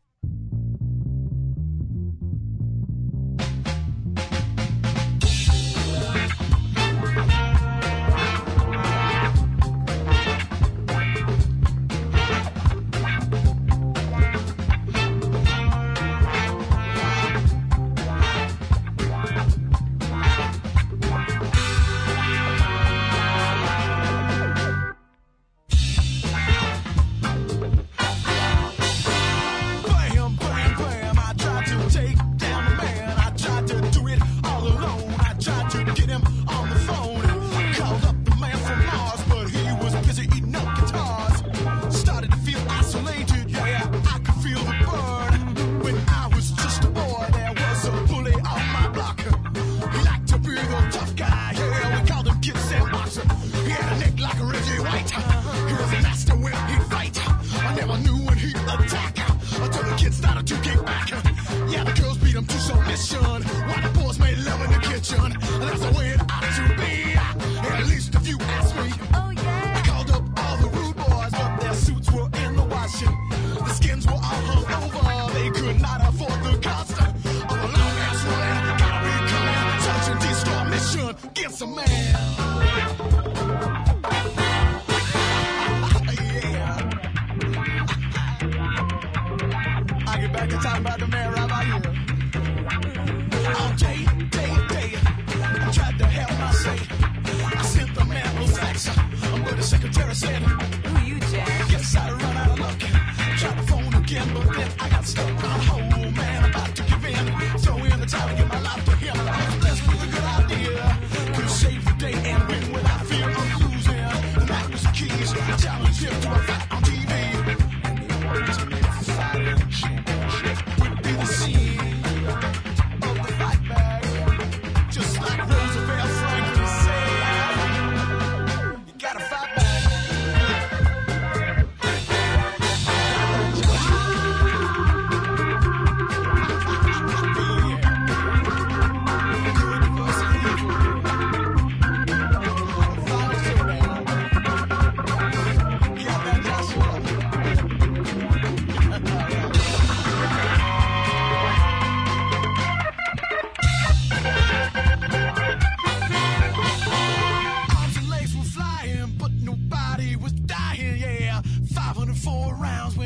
Challenge him to a fight on T V.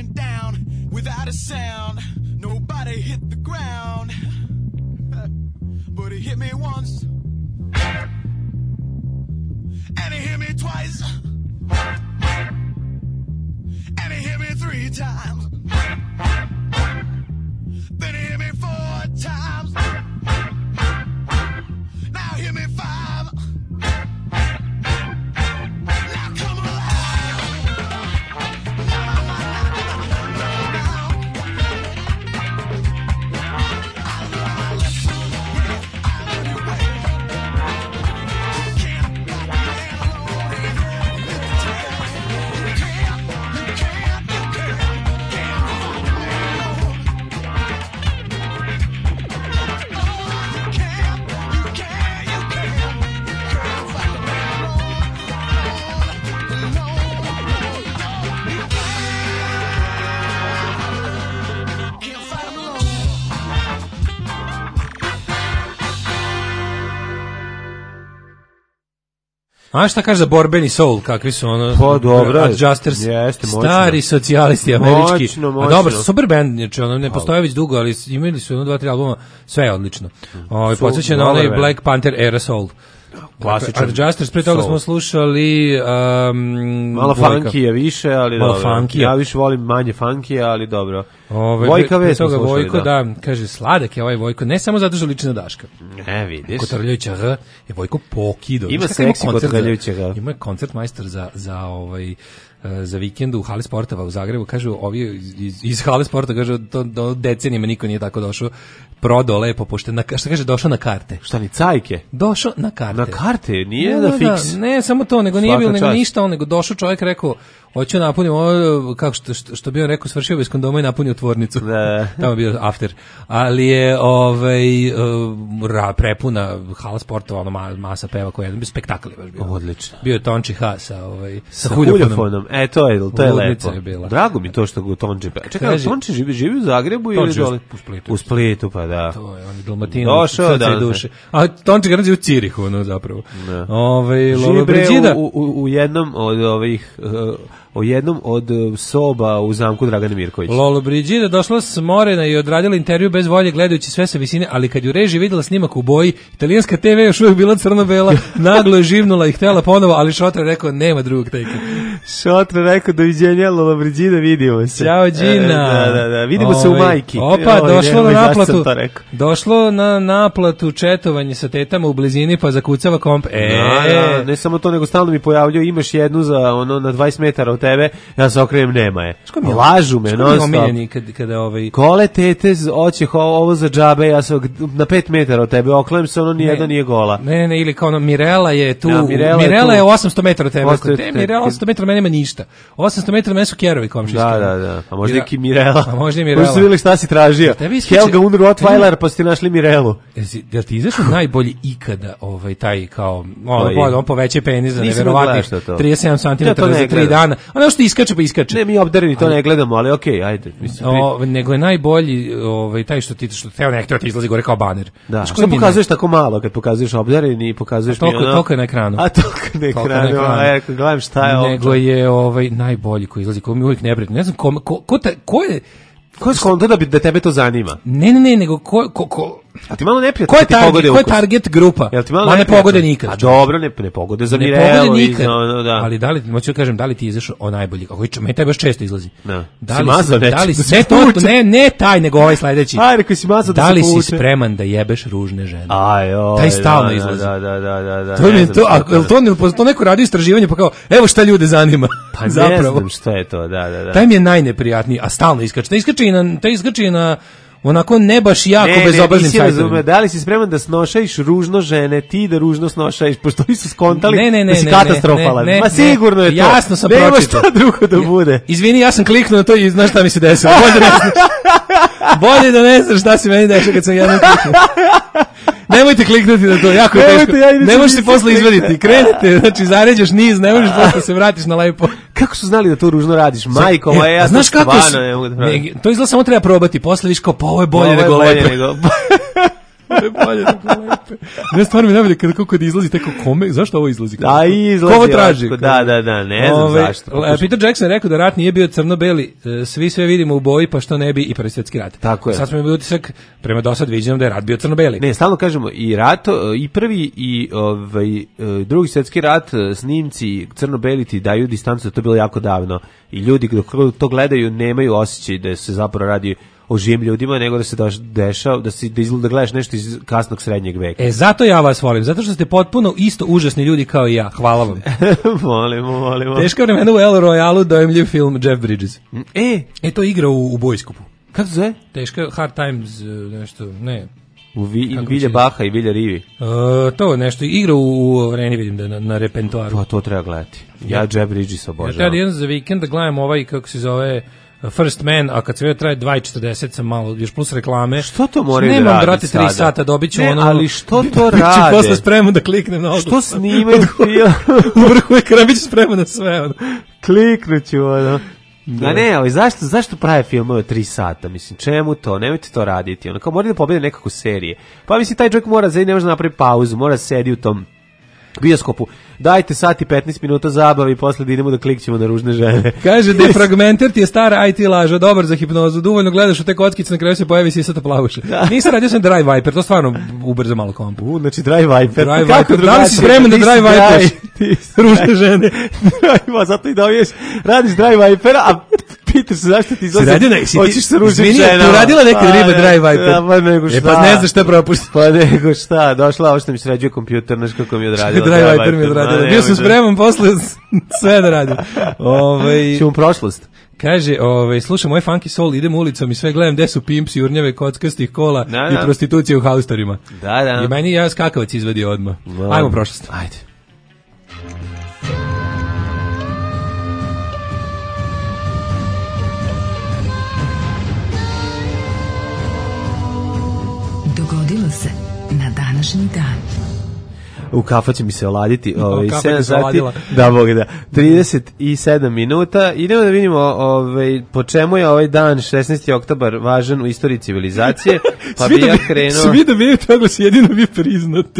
went down without a sound. Nobody hit the ground, but he hit me once, and he hit me twice, and he hit me three times, then he hit me four times, now hit me five. Now come alive. No, no, no, no, no, no, no. A šta kaže za borbeni soul, kakvi su ono... Pa dobro, Adjusters, jeste, moćno. Stari socijalisti američki. Moćno, moćno. A dobro, super band, znači ono ne postoje već dugo, ali imali su jedno, dva, tri albuma, sve je odlično. Ovaj podsjeća na onaj Black Panther Era Soul. Klasičan. Adjusters, pre toga smo slušali um, malo funky je više, ali malo dobro. Funky. Ja više volim manje funky, ali dobro. Ove, Vojka Ve smo slušali, Vojko, da. da, kaže, sladak je ovaj Vojko, ne samo zato što liči na Daška. Ne, vidiš. Kotrljajuća R je Vojko pokido. Ima Znaš kakav seksi koncert za- kotrljajuća R. Ima je koncert majstor za, za ovaj za vikend u Hali Sportova u Zagrebu, kažu ovi iz, iz Hale Sporta, kažu to do decenijama niko nije tako došao, prodao lepo, pošto na, šta kaže, došao na karte. Šta ni cajke? Došao na karte. Na karte, nije Ne, na da, fiks. da, ne, samo to, nego nije Svaka bilo nego čast. ništa, on nego došao čovjek, rekao, hoću napunim ovo, kako što, što, što bi on rekao, svršio bez kondoma i napunio tvornicu. Da. Tamo je bio after. Ali je ovaj, uh, ra, prepuna Hala Sportova, ono ma, masa peva koja je bio spektakl je baš bio. Odlično. Bio je Tonči H sa, ovaj, sa, Sa huljofonom. huljofonom. E, to je, to je Ludnica lepo. je bila. Drago mi to što go Tonči pe. Čekaj, Kaže- Tonči živi, živi u Zagrebu ili Tonči dole? u Splitu. U Splitu, pa da. To je on Dalmatinac, Došao, srce da, i duše. A Tonči ga u Cirihu, ono zapravo. Da. Ovaj Živi Lolo bre Brigida. u, u, u jednom od ovih, uh, o jednom od uh, soba u zamku Dragane Mirkovića. Lolo Brigida došla s Morena i odradila intervju bez volje gledajući sve sa visine, ali kad ju reži videla snimak u boji, italijanska te ve još uvijek bila crno-bela, naglo je živnula i htjela ponovo, ali Šotra je rekao nema drugog teka. Šotra rekao doviđenja, Lolo Brigida, vidimo se. Ćao Đina. E, da, da, da, vidimo se u Ovaj, majki. Opa, Oj, došlo na nemoj, zašto naplatu. sam to rekao? Došlo na naplatu četovanje sa tetama u blizini pa zakucava komp. E, Da, da, ne samo to, nego stalno mi pojavljaju, imaš jednu za ono na dvadeset metara od tebe, ja se okrenem, nema je. mi je- Lažu me, Što mi je non stop. omiljeni kad, kada ovaj... Kole tete, z- oće ho- ovo za džabe, ja se ok- na pet metara od tebe oklenem se, ono nijedna nije gola. Ne, ne, ne, ili kao ono, Mirela je tu, Ja, Mirela, Mirela je je, tu. osamsto metara od tebe. osamsto Rekao, te, te- Mirela osamsto metara, meni nema ništa. osamsto metara, meni su kerovi komšijski. Da, da, da. A možda i Mira- ki Mirela. A možda i Mirela. Možda su vidjeli šta si tražio. Tebi iskače- Helga und Rottweiler, pa ste našli Mirelu. Jesi, jel ti izašao najbolji ikada ovaj taj kao ono Koji? po on poveće penis za Nisam neverovatnih gledao to. trideset sedam Ja to santimetara ne za tri gledam. dana. Ono što iskače pa iskače. Ne, mi obdareni to ne gledamo, ali okej, ajde. Mislim, pri- O, nego je najbolji ovaj taj što ti što teo ne hteo ti izlazi gore kao baner. Da, Znaš što koji mi je pokazuješ tako malo kad pokazuješ obdareni i pokazuješ A toliko- mi ono... toliko je na ekranu. A toliko na Toliko na ekranu, ekranu. a ja kad gledam šta je ovo. nego je ovaj najbolji koji izlazi, koji mi uvijek ne brine. Ne znam ko ko ko, ta- ko je Ko je skonto da, bi, da tebe to zanima? ne ne ne nego ko ko ko A ti malo neprijatno ko je kad ti pogode target, ko je ukus. target grupa? Jel ti malo Ma ne neprijatno? pogode nikad. A dobro, ne, ne pogode za Ne Mirelu. pogode i nikad. za ono, da. Ali da li, moću da kažem, da li ti izašao o najbolji? Kako me taj baš često izlazi. Da. Da Si li mazao da nečim li da se ne to, povuče? ne ne taj nego ovaj sledeći. Aj, rekao si mazao da, Da se li si povuče. spreman da jebeš ružne žene? Aj, oj, Taj stalno da, izlazi. Da, da, da, da, da. To ne mi znam to, šta a jel to ne to neko radi istraživanje pa kao evo šta ljude zanima. Pa ne Zapravo. znam šta je to, da, da, da. Taj mi je najneprijatniji, a stalno iskače. Ne iskače i na, taj iskače i na onako ne baš jako Ne, ne, bezobraznim nisi sajtovima. razumeo, da li si spreman da snošajiš ružno žene, ti da ružno snošajiš, pošto oni su skontali Ne, ne, ne, da si ne, katastrofalan. ne, ne, Ma sigurno je to. jasno sam Nema pročitao. šta drugo da bude. Izvini, ja sam kliknuo na to i znaš šta mi se desilo. Bolje da ne znaš. Bolje da ne znaš šta se meni dešava kad sam jednom kliknuo. Nemojte kliknuti na to, jako je Nemojte, teško. ja inače Ne možeš se nisam posle kliknuo. izvaditi. Krenete, znači zaređaš niz, ne možeš posle se vratiš na lepo. Kako su znali da to ružno radiš? Majko, E, moja, ja a znaš to kako stvarno su, ne mogu da pravim. ne, to izgleda samo treba probati, posle viš kao pa ovo je bolje Ovo je nego bolje lepo. nego- Sve bolje nego lepe. Ne, stvarno mi najbolje kada kako izlazi tako kome, zašto ovo izlazi? Da, izlazi. Ko ovo traži? Ovako, da, da, da, ne znam Ove, zašto. Peter Jackson rekao da rat nije bio crno-beli, svi sve vidimo u boji, pa što ne bi i Prvi svjetski rat. Tako je. Sad smo imali utisak, prema dosad viđenom da je rat bio crno-beli. Ne, stalno kažemo i rat, i prvi i ovaj drugi svjetski rat, snimci crno-beli ti daju distancu, to je bilo jako davno. I ljudi dok to gledaju nemaju osjećaj da se zapravo radi o živim ljudima, nego da se dešava, da se da izgleda da gledaš nešto iz kasnog srednjeg veka. E, zato ja vas volim, zato što ste potpuno isto užasni ljudi kao i ja. Hvala vam. Molimo, molimo. Teška vremena u El Royalu, dojemljiv film Jeff Bridges. E, e to igra u, u Bojskupu. Kako se zove? Teška, Hard Times, nešto, ne. U vi, Vilja Baha i Vilja Rivi. Uh, to nešto, igra u, u areni, vidim da na, na repertoaru. Pa to treba gledati. Ja Jeff Bridges obožavam. Ja treba jedan za vikend da gledam ovaj, kako se zove, First Man, a kad se već traje dva i četrdeset sam malo, još plus reklame. Što to moraju da radi? Nemam, brate, tri sata, dobit ću ne, ono... ali što to rade? Biću posle spreman da kliknem na oglas. Što snimaju film? U vrhu ekrana biću spreman na sve, ono. Kliknuću, ono. Da ne, ali zašto, zašto prave filmove tri sata? Mislim, čemu to? Nemojte to raditi. Ono, kao moraju da pobede nekako serije. Pa mislim, taj čovjek mora, ne može napraviti pauzu, mora sedi u tom bioskopu. Dajte sat i petnaest minuta zabave i posle da idemo da klikćemo na ružne žene. Kaže, defragmenter ti je stara I T laža, dobar za hipnozu, dovoljno gledaš u te kockice, na kraju se pojavi sisata plavuša. Da. Nisam radio sam Dry Viper, to stvarno ubrza malo komp. U, znači Dry Viper. Dry Viper, da li si spreman da Dry Viper? Ružne žene. Dry, zato i dobiješ, radiš Dry Viper, a pitaš se zašto ti izlazi, hoćeš se ružnim ženama. Ti uradila neka riba Dry Viper? Da, pa nego šta. E pa ne znaš šta propušti. Pa nego šta, došla ovo što mi sređuje kompjuter, znaš kako mi je odradila. Dry Viper mi je odradila. Bio sam spreman posle sve da radim. Ovaj ćemo prošlost. Kaže, ovaj slušam moj funky soul, idem ulicom i sve gledam gde su pimps, jurnjave, kockastih kola da, i da. prostitucije u haustorima. Da, da. I meni ja skakavac izvadio odmah. No. Ajmo prošlost. Ajde. Dogodilo se na današnji dan. U kafa će mi se oladiti, ovaj kafa sedam se sati. oladila. Da, bog da. trideset sedam minuta. Idemo da vidimo ovaj po čemu je ovaj dan šesnaesti oktobar važan u istoriji civilizacije. Pa bi ja krenuo. Svi da vi to glas jedino vi priznate.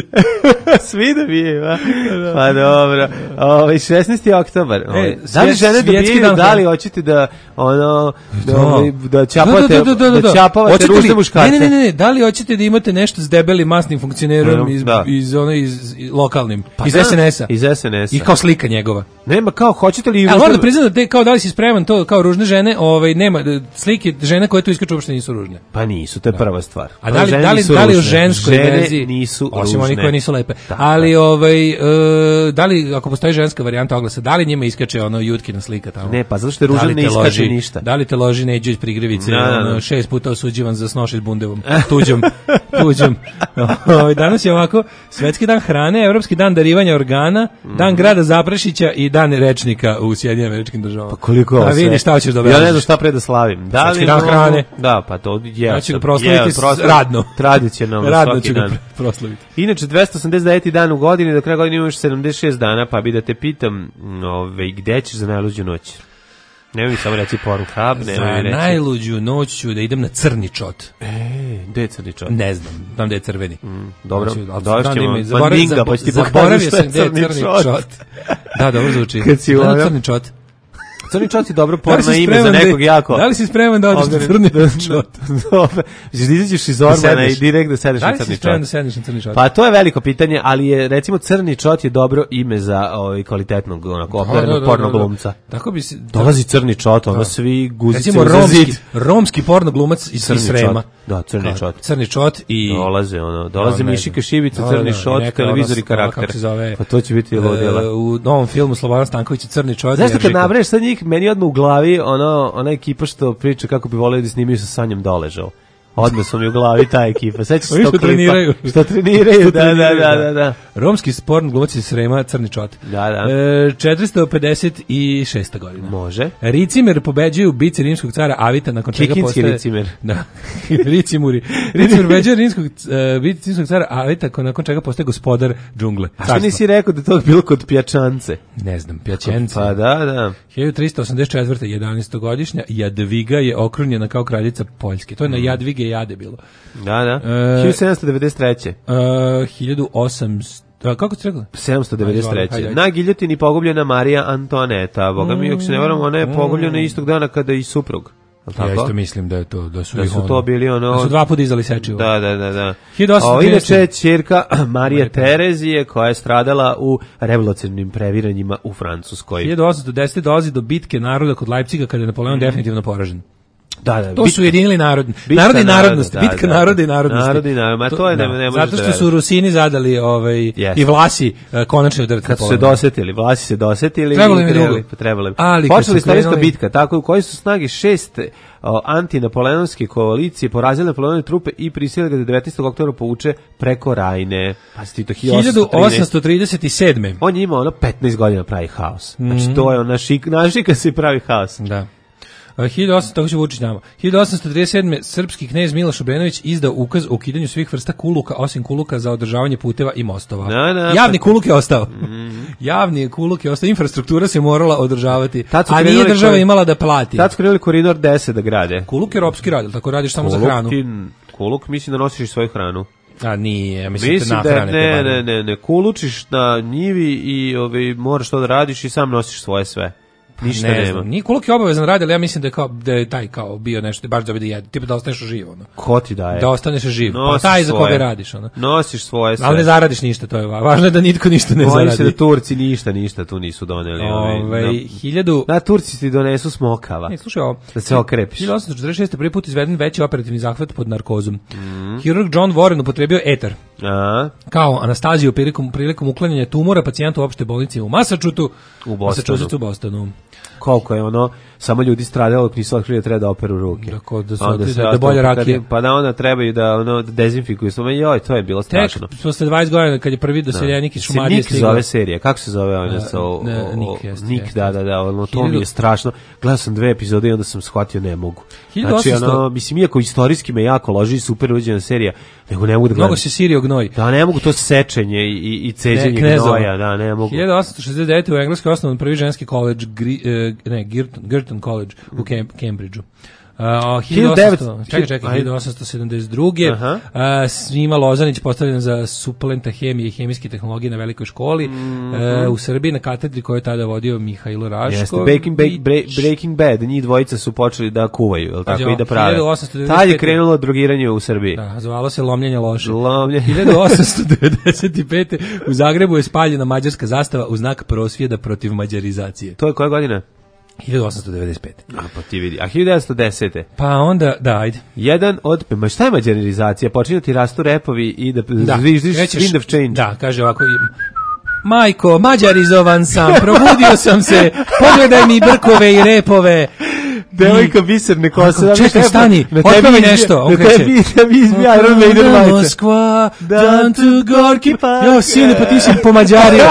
Svi da vi, va. Pa dobro. Ovaj šesnaesti oktobar. Ovaj. E, da li žene dobijaju, da li hoćete da ono da ovaj, da ćapate, da, da, da, da, da ćapavate ružne muškarce? Ne, ne, ne, ne, da li hoćete da imate nešto s debelim masnim funkcionerom iz da. iz ono iz lokalnim, pa iz da, S N S-a. Iz S N S-a. I kao slika njegova. Nema, kao, hoćete li... Ali moram da priznam da te, kao da li si spreman to, kao ružne žene, ovaj, nema, slike žene koje tu iskaču uopšte nisu ružne. Pa nisu, to je prva stvar. A da li, da li, da li u ženskoj verziji... nisu ružne. Osim oni koje nisu lepe. Da, ali, da. ovaj, uh, da li, ako postoji ženska varijanta oglasa, da li njima iskače ono Jutkina slika tamo? Ne, pa zato što je ružan ne iskače loži, ništa. Da li te loži Neđo iz Prigrevice, no, no, no. ono, šest puta osuđivan za snošelj bundevom, tuđom, tuđom. Danas je ovako, svetski dan hrane, evropski dan darivanja organa, mm. dan grada Zaprašića i dan rečnika u Sjedinjenim Američkim Državama. Pa koliko ovo sve? A vidi šta hoćeš da obeležiš. Ja ne znam šta pre da slavim. Da li dan hrane? Da, pa to je. Ja ću ga proslaviti radno. Tradicionalno radno svaki ću dan. Ga proslaviti. Inače, dvesta osamdeset deveti dan u godini, do kraja godine imaš sedamdeset šest dana, pa bi da te pitam, ove, gde ćeš za najluđu noć? Nemoj mi samo reći Pornhub, nemoj mi reći. Za najluđu noć ću da idem na crni čot. E, gde je crni čot? Ne znam, znam gde je crveni. Mm, dobro, došćemo. Mandinga, pa ću ti pokazati šta je crni čot. čot. Da, dobro zvuči. Kad si da, crni čot. Crni čot je dobro porno da ime za nekog da, jako. Da li si spreman da odeš na crni čot? Dobro. Misliš da izađeš iz Orbana i direkt da sedeš na crni čot? Da li si spreman da sedeš na crni čot? Pa to je veliko pitanje, ali je recimo crni čot je dobro ime za ovaj kvalitetnog onako opernog porno glumca. Tako bi se dolazi crni čot, ono svi guzice recimo romski romski porno glumac iz Srema. Da, crni čot. Crni čot i dolaze ono, dolaze Mišika Šibica, crni šot, televizor i karakter. Pa to će biti ludila. U novom filmu Slobodan Stanković crni čot. Znaš kad nabraješ sad njih, meni odmah u glavi ono, ona ekipa što priča kako bi voleli da snimaju sa Sanjom Doležao. Odmah su mi u glavi ta ekipa. Sećaš se tog klipa? Treniraju. Što treniraju, da, da, da, da, da. Romski sporn glumac iz Srema, crni čot. Da, da. E, četiristo pedeset šesta godina. Može. Ricimer pobeđuje u bici rimskog cara Avita, nakon čega Kikinski postaje... Ricimer. Da, Ricimuri. Ricimer pobeđuje rimskog, uh, bici rimskog cara Avita, nakon čega postaje gospodar džungle. A što nisi rekao da to bilo kod Pjačance? Ne znam, Pjačence. Pa da, da. hiljadu tristo osamdeset četvrte. jedanaestogodišnja Jadviga je okrunjena kao kraljica Poljske. To je na Jadvige Lige Jade bilo. Da, da. E, hiljadu sedamsto devedeset treće. Uh, hiljadu osamsto A, kako ste rekli? sedamsto devedeset treće. Ajde, ajde. Na giljotini pogubljena Marija Antoaneta. Boga mi, ako se ne varam, ona je pogubljena istog dana kada i suprug. Ja isto mislim da je to da su, da su ono, to bili ono da su dva puta izdali sečivo. Da, da, da, da. hiljadu osamsto trideset Ovo inače ćerka Marije Terezije koja je stradala u revolucionarnim previranjima u Francuskoj. hiljadu osamsto desete dolazi do bitke naroda kod Leipciga kada je Napoleon mm. definitivno poražen. Da, da, to bitka, su ujedinili narod, narodi i narodnosti, da, bitka da, naroda i narodnosti. Narodi i narodnosti, ma to je, da, ne, ne možeš zato što su Rusini zadali ovaj, yes. i Vlasi uh, konačno udarac. Kad su se dosetili, Vlasi se dosetili. Trebalo im je dugo. Trebalo im. Ali počela istorijska bitka, tako u kojoj su snage šest o, antinapoleonske koalicije porazile Napoleonove trupe i prisilile ga da devetnaestog oktobra povuče preko Rajne. Pa si ti to hiljadu osamsto trideset sedme. On je imao ono petnaest godina pravi haos. Znači mm -hmm. to je on našik, našika se pravi haos. Da. hiljadu osamsto, tako će Vučić nama. hiljadu osamsto trideset sedme. srpski knez Miloš Obrenović izdao ukaz o ukidanju svih vrsta kuluka, osim kuluka za održavanje puteva i mostova. Na, na, Javni pa, kuluk je ostao. Mm -hmm. Javni kuluk je ostao, infrastruktura se morala održavati, a nije država kor... imala da plati. Tad su krenuli koridor deset da grade. Kuluk je ropski rad, tako radiš samo kuluk za hranu. Ti, kuluk mislim da nosiš svoju hranu. A nije, mislim, mislim te da ne, ne, ne, ne, kulučiš na njivi i ovaj, moraš to da radiš i sam nosiš svoje sve. Ništa ne nema. Znam, nije kuluk je obavezan radi, ali ja mislim da je, kao, da je taj kao bio nešto, baš da bi da jede, tipa da ostaneš živ. Ono. Ko ti daje? Da ostaneš živ, nosiš pa taj za koga radiš. Ono. Nosiš svoje sve. Ali ne zaradiš ništa, to je važno. Važno je da nitko ništa ne zaradi. Bojim se da Turci ništa, ništa tu nisu doneli. Ove, da, hiljadu... da, Turci ti donesu smokava. Ne, slušaj ovo. Da se okrepiš. hiljadu osamsto četrdeset šeste. prvi put izveden veći operativni zahvat pod narkozom. Mm. Hirurg John Warren upotrebio eter. A? Kao anastaziju prilikom, prilikom uklanjanja tumora pacijentu u opšte bolnici u Massachusettsu. U Bostonu. U Bostonu. Koliko je ono, samo ljudi stradalo dok nisu otkrili da treba da operu ruke. Da, da, su onda se da, da bolje rakije. Pa da onda trebaju da, ono, da dezinfikuju. Samo joj, to je bilo strašno. Tek posle dvadeset godina kad je prvi doseljenik iz Šumadije stigao. Nik zove serija, kako se zove ona? Uh, Nik, Nik, da, da, da, ono, to mi je strašno. Gledao sam dve epizode i onda sam shvatio ne mogu. Znači, ono, mislim, iako istorijski me jako loži, super uđena serija, nego ne mogu da gledam. Mnogo se sirio gnoj. Da, ne mogu to sečenje i, i ceđenje ne, gnoja, da, ne mogu. hiljadu osamsto šezdeset devete. u Engleskoj osnovan prvi ženski koledž, ne, Girton, Girton College u Cambridgeu. Uh, hiljadu osamsto, čekaj, čekaj, hiljadu osamsto sedamdeset druge. Uh, Svima Lozanić postavljen za suplenta hemije i hemijske tehnologije na velikoj školi mm -hmm. uh, u Srbiji na katedri koju je tada vodio Mihajlo Raško. Jeste, Breaking, ba Breaking Bad, njih dvojica su počeli da kuvaju, je li tako, i da prave. Tad je krenulo drogiranje u Srbiji. Da, zvalo se lomljenje loše. Lomljenje. hiljadu osamsto devedeset pete. u Zagrebu je spaljena mađarska zastava u znak prosvjeda protiv mađarizacije. To je koja godina? hiljadu osamsto devedeset pete. A pa ti vidi. A hiljadu devetsto desete. Pa onda, da, ajde. Jedan od, ma šta je mađarizacija? Počinju ti rastu repovi i da, da zviždiš wind of change. Da, kaže ovako, majko, mađarizovan sam, probudio sam se, pogledaj mi brkove i repove. Devojka biserne kose. Čekaj, stani, otpevaj nešto. Na tebi, da mi izbija Iron Maiden majice. Moskva, down to Gorki. Jo, sine, pa ti si pomađario.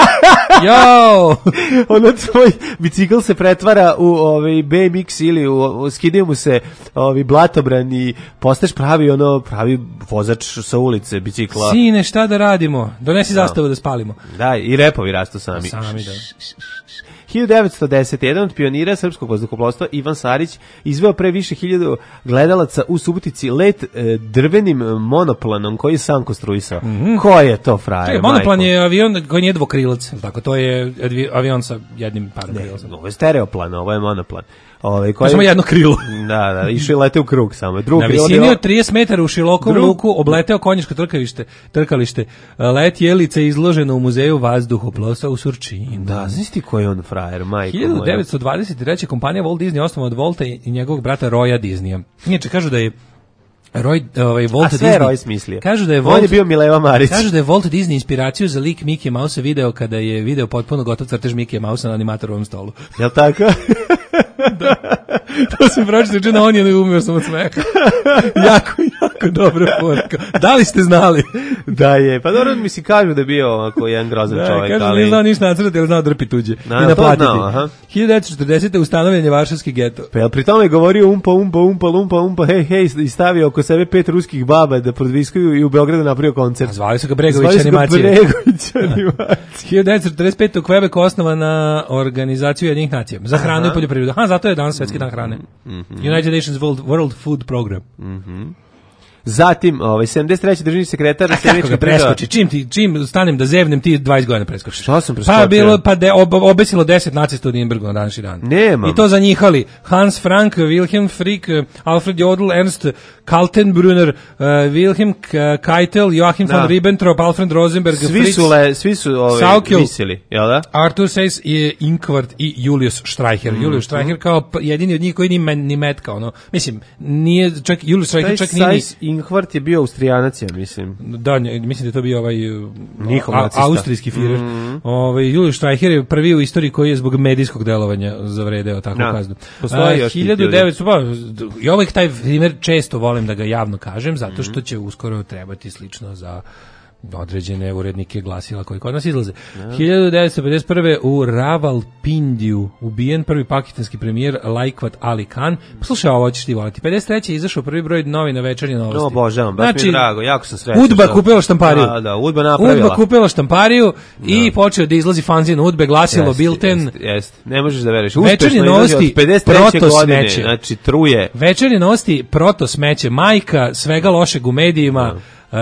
Jo! Ono tvoj bicikl se pretvara u ovaj B M X ili u, skidaju mu se ovi blatobran i postaješ pravi, ono, pravi vozač sa ulice bicikla. Sine, šta da radimo? Donesi zastavu da spalimo. Da, i repovi rastu sami. Sami, da. hiljadu devetsto desete. jedan od pionira srpskog vazduhoplovstva Ivan Sarić izveo pre više hiljadu gledalaca u Subotici let e, drvenim monoplanom koji je sam konstruisao. Mm -hmm. Ko je to frajer? Čekaj, monoplan je avion koji nije dvokrilac, tako, to je avion sa jednim parom krilacom. Ovo je stereoplan, ovo je monoplan. Ove, koji... Samo jedno krilo. Da, da, išao je lete u krug samo. Drugo na visini od trideset metara u širokom Drug... luku obleteo konjičko trkalište, trkalište. Let Jelice izloženo u muzeju vazduhoplovstva u Surčinu. Da, znaš ti koji je on frajer, majko hiljadu devetsto dvadeset treće. kompanija Walt Disney osnovana od Volta i njegovog brata Roya Disneya. Inače, kažu da je Roy, ovaj, Walt A sve Disney, Roy smislio. Kažu da je Walt, on je bio Mileva Marić. Kažu da je Walt Disney inspiraciju za lik Mickey Mouse video kada je video potpuno gotov crtež Mickey Mouse na animatorovom stolu. Jel' tako? Da. To sam pročitao na on je ne umio sam od smeha. jako, jako dobra porka. Da li ste znali? Da je. Pa dobro mi si kažu da je bio ovako jedan grozan da, čovjek. Kažu ali... nije znao ništa nacrtati, ali znao drpi tuđe. Na, i naplatiti. Znao, hiljadu devetsto četrdesete. ustanovljen je Varšavski geto. Pa jel pri tome je govorio umpa, umpa, umpa, umpa, umpa, hej, hej, i stavio oko sebe pet ruskih baba da prodviskuju i u Beogradu napravio koncert. A zvali su ga Bregović animacije. Bregović animacije. hiljadu devetsto četrdeset pete. u Quebecu osnovana organizacija Ujedinjenih nacija za hranu i poljoprivredu. Aha, zato je danas svetski dan hrane. Mm -hmm. United Nations World, World Food Program. Mhm. Zatim, ovaj, sedamdeset treći državni sekretar A kako ga preskoči? Čim, ti, čim stanem da zevnem, ti dvadeset godina preskočiš. Šta sam preskočio? Pa bilo, pa de, ob, obesilo deset nacista u Nürnbergu na današnji dan. Nemam. I to zanjihali. Hans Frank, Wilhelm Frick, Alfred Jodl, Ernst Kaltenbrunner, uh, Wilhelm K- Keitel, Joachim Da. von Ribbentrop, Alfred Rosenberg, Svi Fritz su, le, svi su ovaj, Saukel, visili, jel da? Arthur Seyss, i Inkvart i Julius Streicher. Mm. Julius Streicher kao p- jedini od njih koji ni, men, ni metka, ono. Mislim, nije, čak, Julius Streicher Taj čak nije ni... Sajs Inhvart je bio Austrijanac, ja mislim. Da, ne, mislim da je to bio ovaj uh, Njihov a, nacista. austrijski Führer. Mm. Ovaj Julius Streicher je prvi u istoriji koji je zbog medijskog delovanja zavredeo takvu Da. kaznu. Postoji još hiljadu devetsto pa i ovaj taj primer često volim da ga javno kažem zato što će uskoro trebati slično za određene urednike glasila koji kod nas izlaze. hiljadu devetsto pedeset prve u Ravalpindiju ubijen prvi pakistanski premijer Laikvat Ali Khan. Slušaj, ovo ćeš ti voliti. pedeset treće je izašao prvi broj novina Večernje novosti. No, obožavam, baš Znači, mi je drago, jako sam srećan. Udba što- kupila štampariju. Da, da, Udba napravila. Udba kupila štampariju i počeo da izlazi fanzin Udbe, glasilo, Jest, bilten. jest, jest. Ne možeš da veruješ. Večernje Uspešno izlazi novosti, od pedeset treće proto godine, smeće. znači truje. Večernje novosti, proto smeće, majka svega lošeg u medijima, uh,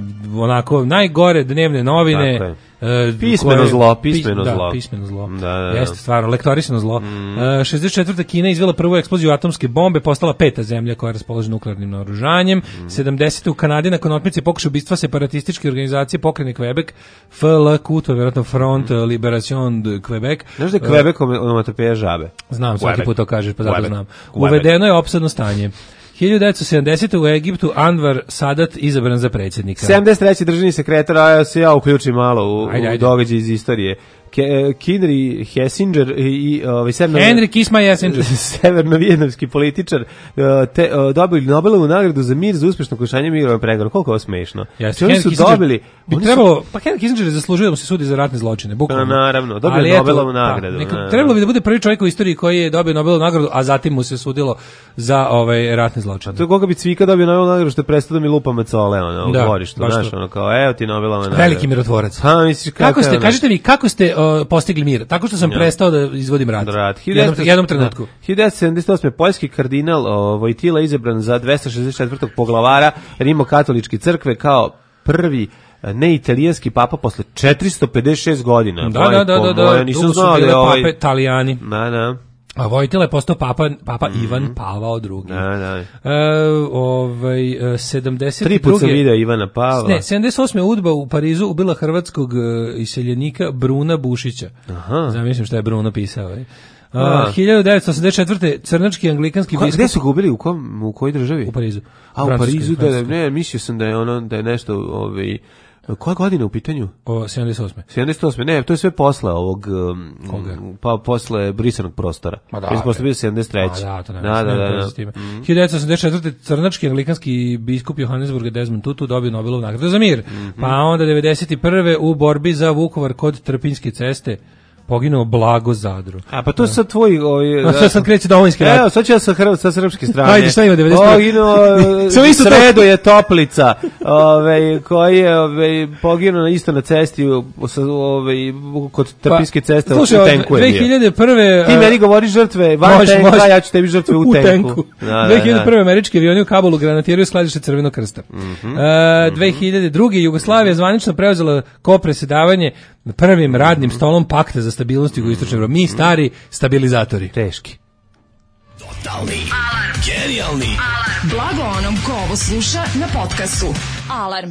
onako najgore dnevne novine. Tako je. uh, Pismeno koje- zlo, pismeno da, zlo. pismeno zlo. Da, da, da. Jeste stvarno, lektorisano zlo. Mm. Uh, šezdeset četvrta Kina izvela prvu eksploziju atomske bombe, postala peta zemlja koja raspolaže nuklearnim naoružanjem. Mm. sedamdesete u Kanadi nakon otmice pokušaj ubistva separatističke organizacije Pokrene Quebec, F L Q, to je vjerojatno Front mm. Liberation de Quebec. Znaš da je Quebec onomatopeja žabe? Znam, svaki Quebec. put to kažeš, pa zato Quebec. znam. Quebec. Uvedeno je opsadno stanje. hiljadu devetsto sedamdesete u Egiptu Anwar Sadat izabran za predsjednika. sedamdeset treći državni sekretar, a ja se ja uključim malo u, Ajde, u ajde. događaj iz istorije. Ke, Henry Kissinger i, i ovaj, severno, Henry Kiss my Kissinger. severno-vijetnamski političar uh, te, uh, dobili Nobelovu nagradu za mir za uspešno končanje mirovnog pregovora. Koliko je ovo smešno? Jeste, Oni Henry su Kissinger dobili... Bi oni trebalo, pa Henry Kissinger je zaslužio da mu se sudi za ratne zločine, bukvalno. Da, naravno, dobio Ali je eto, Nobelovu pa, nagradu, neka- da, da. trebalo bi da bude prvi čovjek u istoriji koji je dobio Nobelovu nagradu, a zatim mu se sudilo za ovaj ratne zločine. To je koga bi Cvika dobio Nobelovu nagradu što je prestao da mi lupa macole, ono, u Da, dvorištu, baš znaš, to. ono, kao, evo ti Nobelova nagrada. Veliki mirotvorac. Ha, misliš, Kako ste, je ono- kažite mi, kako ste uh, postigli mir? Tako što sam Ja. prestao da izvodim rat. Rat. Jednom, jednom trenutku. Da. hiljadu devetsto sedamdeset osme poljski kardinal o, Vojtila izabran za dvesta šezdeset četvrtog poglavara Rimokatoličke crkve kao prvi e, neitalijanski papa posle četiristo pedeset šest godina. Da, Boj, da, da, po da, da, moje, nisam dugo su znao da bile je ovaj... pape Talijani. Da, da. A Vojtila je postao papa, papa Ivan Pavao drugi. Da, da. E, ovaj, e, sedamdeset druge Tri put sam video Ivana Pavla. Ne, sedamdeset osme Udba u Parizu ubila hrvatskog e, iseljenika Bruna Bušića. Aha. Zamislim šta je Bruno pisao. E. A. A, hiljadu devetsto osamdeset četvrte crnački anglikanski Ko, biskup gde su ga ubili? U, kom, u kojoj državi? u Parizu. A, u Francuskoj, Parizu, da, Francuskoj. ne, mislio sam da je ono, da je nešto, ovaj, koja godina u pitanju? O, sedamdeset osme sedamdeset osme Ne, to je sve posle ovog um, Koga? pa posle brisanog prostora. Ma da, Mi smo posle bre. bili sedamdeset treće A, da, to ne Da, da, da. da. hiljadu devetsto osamdeset četvrte crnački anglikanski biskup Johannesburga Desmond Tutu dobio Nobelovu nagradu za mir. Mhm. Pa onda devedeset prve u borbi za Vukovar kod Trpinjske ceste poginuo Blago Zadru. A pa to sad tvoj ovaj A sad sad kreće domovinski rat. Evo, sad ću ja sa, hrv, sa srpske strane. Ajde, šta ima devedeset prve? Poginuo, Samo isto to. sredo je Toplica, ovaj, koji je ovaj, poginuo na, isto na cesti, u- sa, ovaj, kod Trpinjske ceste, Slušaj, u od tenku je bio. dve hiljade prve Ti meni govori žrtve van Može, tenka, može. ja ću tebi žrtve u, u tenku. tenku. Da, da, dve hiljade prve da. američki avioni u Kabulu granatiraju skladište Crvenog krsta. Mhm. E, dve hiljade druge Jugoslavija zvanično preuzela kopresedavanje prvim radnim stolom Pakta za stabilnost jugoistočne Evrope. Mi stari stabilizatori. Teški. Genijalni. Blago onom ko ovo sluša na podcastu. Alarm.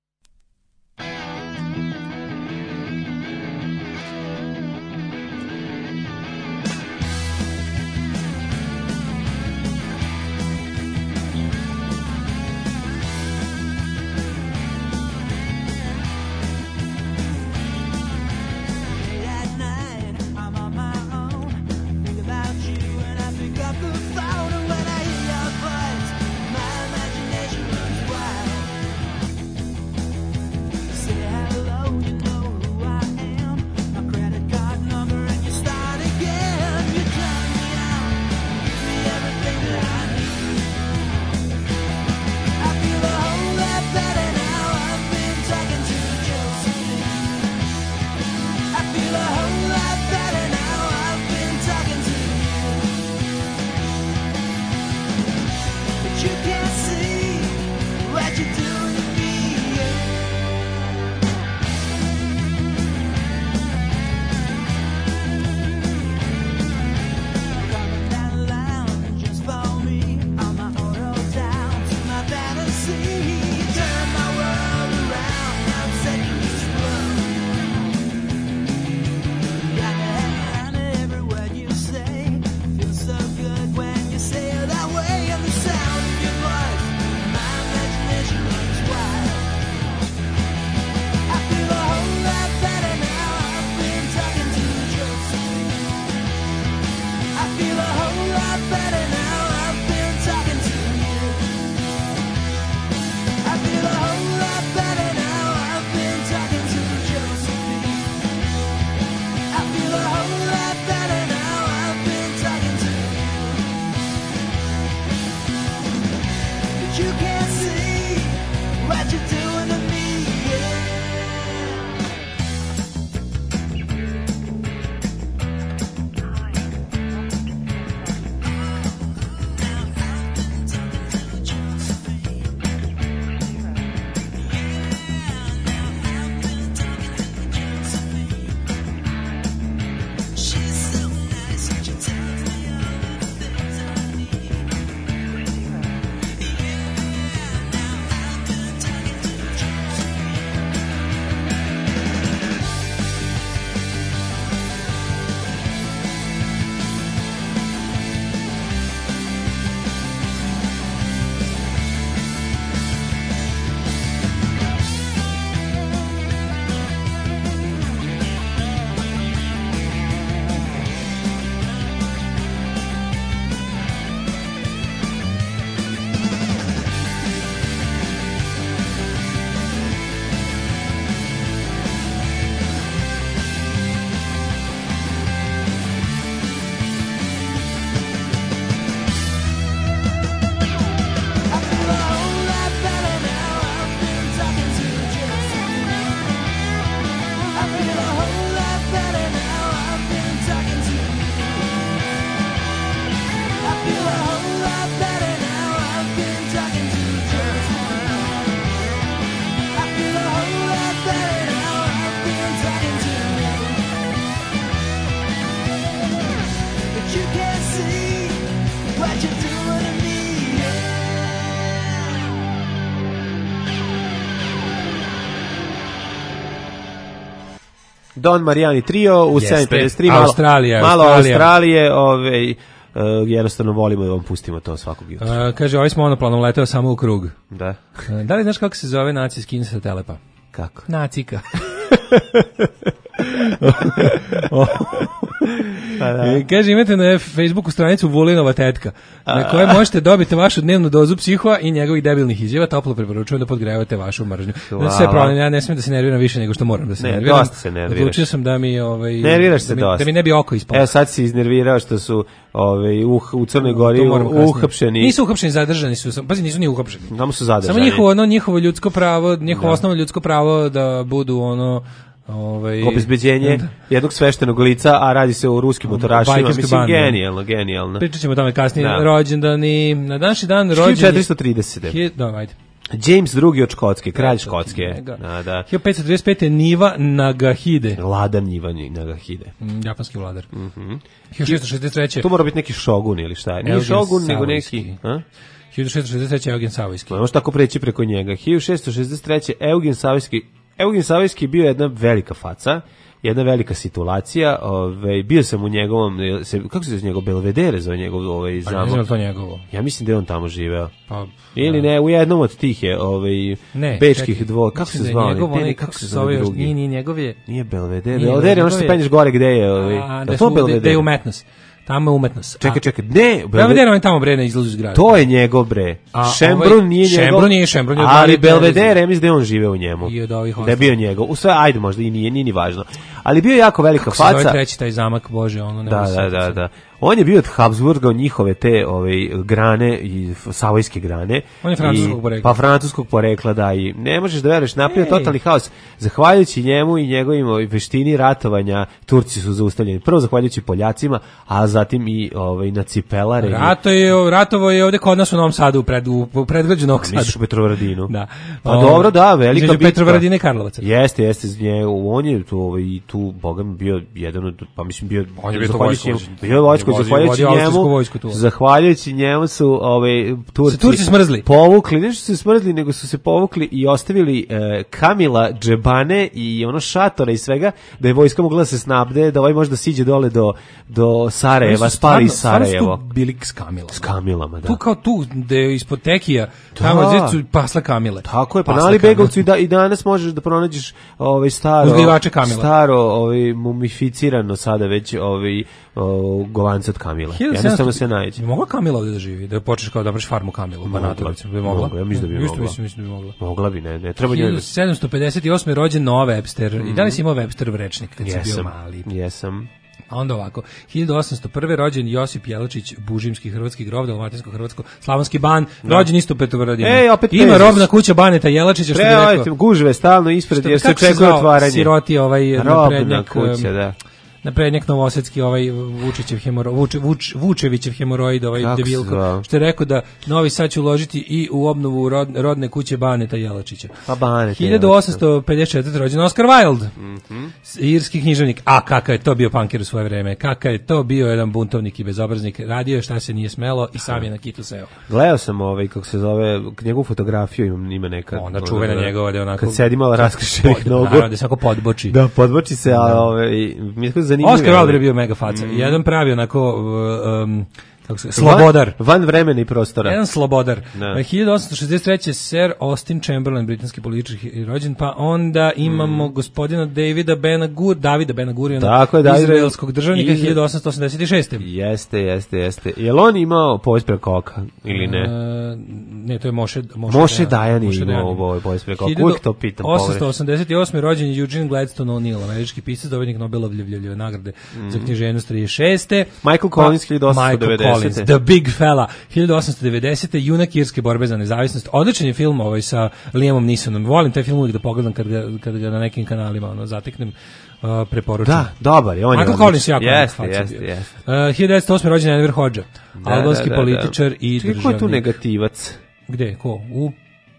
At night, I'm on my own. Think about you and I pick up the phone. And when I hear your voice, my imagination runs wild. Say hello, you know who I am. My credit card number and you start again. You turn me on, give me everything that I need. I feel a whole lot better now. I've been talking to Josephine. I feel a whole lot better now. I've been talking to you, but you can't see what you can't see what you're doing to me. Don Mariani trio u Jeste. sedam pedeset tri, malo Australija, malo Australija. Australije, ovaj Uh, jednostavno volimo da vam pustimo to svakog jutra. Uh, kaže, ovaj s monoplanom leteo samo u krug. Da. Uh, da li znaš kako se zove naci skin sa Telepa? Kako? Nacika. Pa da. E, kaže, imate na Facebooku stranicu Vulinova tetka, na kojoj možete dobiti vašu dnevnu dozu psihoa i njegovih debilnih izjava. Toplo preporučujem da podgrevate vašu mržnju. Hvala. Sve problem, ja ne smijem da se nerviram više nego što moram da se Ne, nerviram. dosta se nerviraš. Odlučio sam da mi ovaj Nerviraš se da mi, dosta. da mi ne bi oko ispalo. Evo sad si iznervirao što su ovaj uh, u Crnoj To Gori moramo kasnije. uhapšeni. Nisu uhapšeni, zadržani su. Pazi, nisu ni uhapšeni. Tamo su zadržani. Samo njihovo ono njihovo ljudsko pravo, njihovo Da. osnovno ljudsko pravo da budu ono ovaj obezbeđenje jednog sveštenog lica, a radi se o ruskim motorašima. Bajkerskoj Mislim, bandi. genijalno, genijalno. Pričat ćemo o tome kasnije. Da. Rođendani, na današnji dan rođeni... hiljadu četiristo trideset. Hi- Da, ajde. James drugi od Škotske, kralj Škotske. Mega. Da, da. hiljadu petsto trideset pete Niva Nagahide, Ladan Njivan Nagahide. mm, japanski vladar. hiljadu šesto šezdeset treće To mora biti neki šogun ili šta je. Nije Eugen šogun, nego Savojski. neki... A? hiljadu šesto šezdeset treće Eugen Savojski. Možeš tako preći preko njega. hiljadu šesto šezdeset treće Eugen Savojski. Eugen Savojski je bio jedna velika faca, jedna velika situacija. Ovaj bio sam u njegovom se, kako se zove njegov Belvedere, zove njegov ovaj Pa ne znam zamak. to njegovo. Ja mislim da je on tamo živeo. Pa Ili ne, u jednom od tih je ovaj ne, bečkih čekaj, dvo, kako mislim se da je zvao? njegov Ne, onaj, ne, kako se zove, drugi? nije, nije njegov je... Nije Belvedere. Nije, Belvedere, ono što njegov je- penješ gore gde je, ovaj. A, Da da to su, da je Belvedere. umetnost. Tamo je umetnost. Čekaj, A, čekaj, ne, Belvedere, on je tamo bre na izlazu iz grada. To je njegov bre. A, Šembrun ovaj- nije njegov. Šembrun nije, Šembrun je od Ali Marije Belvedere, Terezije. ja mislim da je on žive u njemu. I od ovih Da je bio njegov. U sve, ajde, možda i nije, nije ni važno. Ali bio je jako velika Kako se zove faca. treći taj zamak, Bože, ono ne Da, mogu se da, setiti da, sad. da. On je bio od Habsburga, od njihove te ovaj, grane, i f- savojske grane. On je francuskog I- porekla. Pa francuskog porekla, da. I ne možeš da veruješ, napravio Ej. totalni haos. Zahvaljujući njemu i njegovim ovaj, veštini ratovanja, Turci su zaustavljeni. Prvo zahvaljujući Poljacima, a zatim i ovaj, na Cipelare. Rato je, ratovo je ovde kod nas u Novom Sadu, u, pred, u, u predgrađu Novog Sada. Misliš u Petrovaradinu? Da. Pa O, dobro, da, velika između bitka. Petrovaradine i Karlovaca. Jeste, jeste, iz nje, on je tu, ovaj, tu, boga mi, bio jedan od, pa mislim, bio... On je bio to zahvaljujući vojsko. njemu- Bio je vojsko, On je vodio- zahvaljujući vodio austrijsku njemu, vojsku tu. zahvaljujući njemu su, ovaj, Turci... Se Turci smrzli. Povukli, nešto su se smrzli, nego su se povukli i ostavili e, Kamila, džebane i ono šatora i svega, da je vojska mogla da se snabde, da ovaj može da siđe dole do, do Sarajeva, spali iz Sarajevo. Stvarno su tu bili s Kamilama. S Kamilama, da. Tu kao tu, gde je ispod Tekija, tamo Da. gde su pasle Kamile. Tako je, pa Pasle na Ali Kamile. Begovcu i, da, i danas možeš da pronađeš ovaj staro Uzgajivače Kamila. staro ovaj mumificirano sada već ovaj o, govance od Kamila. hiljadu sedamsto Jednostavno se nađe. Bi mogla Kamila ovde da živi, da počneš kao da napraviš farmu Kamilu u Banatovicu, bi mogla. Mogla, ja mislim da bi Isto mogla. Mislim, mislim da bi mogla. Mogla bi, ne, ne treba njoj. hiljadu sedamsto pedeset osme rođen Noah Webster. I da li si imao Websterov rečnik kad si bio Jesam. mali? Jesam. A onda ovako, hiljadu osamsto prve rođen Josip Jelačić, bužimski hrvatski grob, dalmatinsko hrvatsko, slavonski ban, rođen isto u Petrovaradinu. Ej, opet Ima Pezić. robna kuća Baneta Jelačića, što bi rekao. Preojte, gužve stalno ispred Što- jer se kako se očekuje zvao otvaranje. siroti ovaj Robna naprednjak, kuća, em, da. naprednjak novosadski ovaj Vučićev hemoro Vuče, Vuč, Vučevićev hemoroid ovaj Kako se debilko zvao? što je rekao da Novi Sad će uložiti i u obnovu rod, rodne kuće Baneta Jelačića. Pa Banet. hiljadu osamsto pedeset četvrte rođen Oscar Wilde. Mhm. Irski književnik. A kakav je to bio panker u svoje vreme. Kakav je to bio jedan buntovnik i bezobraznik. Radio je šta se nije smelo i sam je na kitu seo. Gledao sam ovaj, kako se zove, njegovu fotografiju imam, ima neka. Onda čuvena da, njegova da je onako... Kad sedi malo raskrišenih pod- nogu. naravno, da se onako podboči. Da, podboči se, a ovaj, mi je tako zanimljivo. Oscar Wilde je bio mega faca. Jedan pravi onako... Um, kako se, Van- slobodar. Van vremena i prostora. Jedan slobodar. Da. hiljadu osamsto šezdeset treće Sir Austin Chamberlain, britanski političar i rođen, pa onda imamo gospodina Davida Ben Gur, Davida Ben Guriona, Tako je, David- izraelskog državnika, Izra- hiljadu osamsto osamdeset šeste. Jeste, jeste, jeste. Jel on imao povijest preko oka ili ne? E, ne, to je Moše Moše, Moše Dajan je Moše imao Dajan. ovo povijest preko oka. Uvijek to pitam. povijest. osamsto osamdeset osme rođen je Eugene Gladstone O'Neill, američki pisac, dobitnik Nobelovljeve nagrade za književnost trideset šeste. Michael Collins, hiljadu osamsto Michael devedesete. Collins, The Big Fella, hiljadu osamsto devedesete. Junak irske borbe za nezavisnost. Odličan je film ovaj sa Liamom Neesonom. Volim taj film uvijek da pogledam kad ga, kad ga na nekim kanalima ono, zateknem. Uh, preporučujem. Da, dobar je, on je Michael odličan. Collins je jako Jeste, faca jeste, bio. jeste. Uh, hiljadu devetsto osme rođen je Enver Hodža, Da, albanski da, da, da. političar i Čekaj, ko je tu državnik. negativac? Gde, ko? U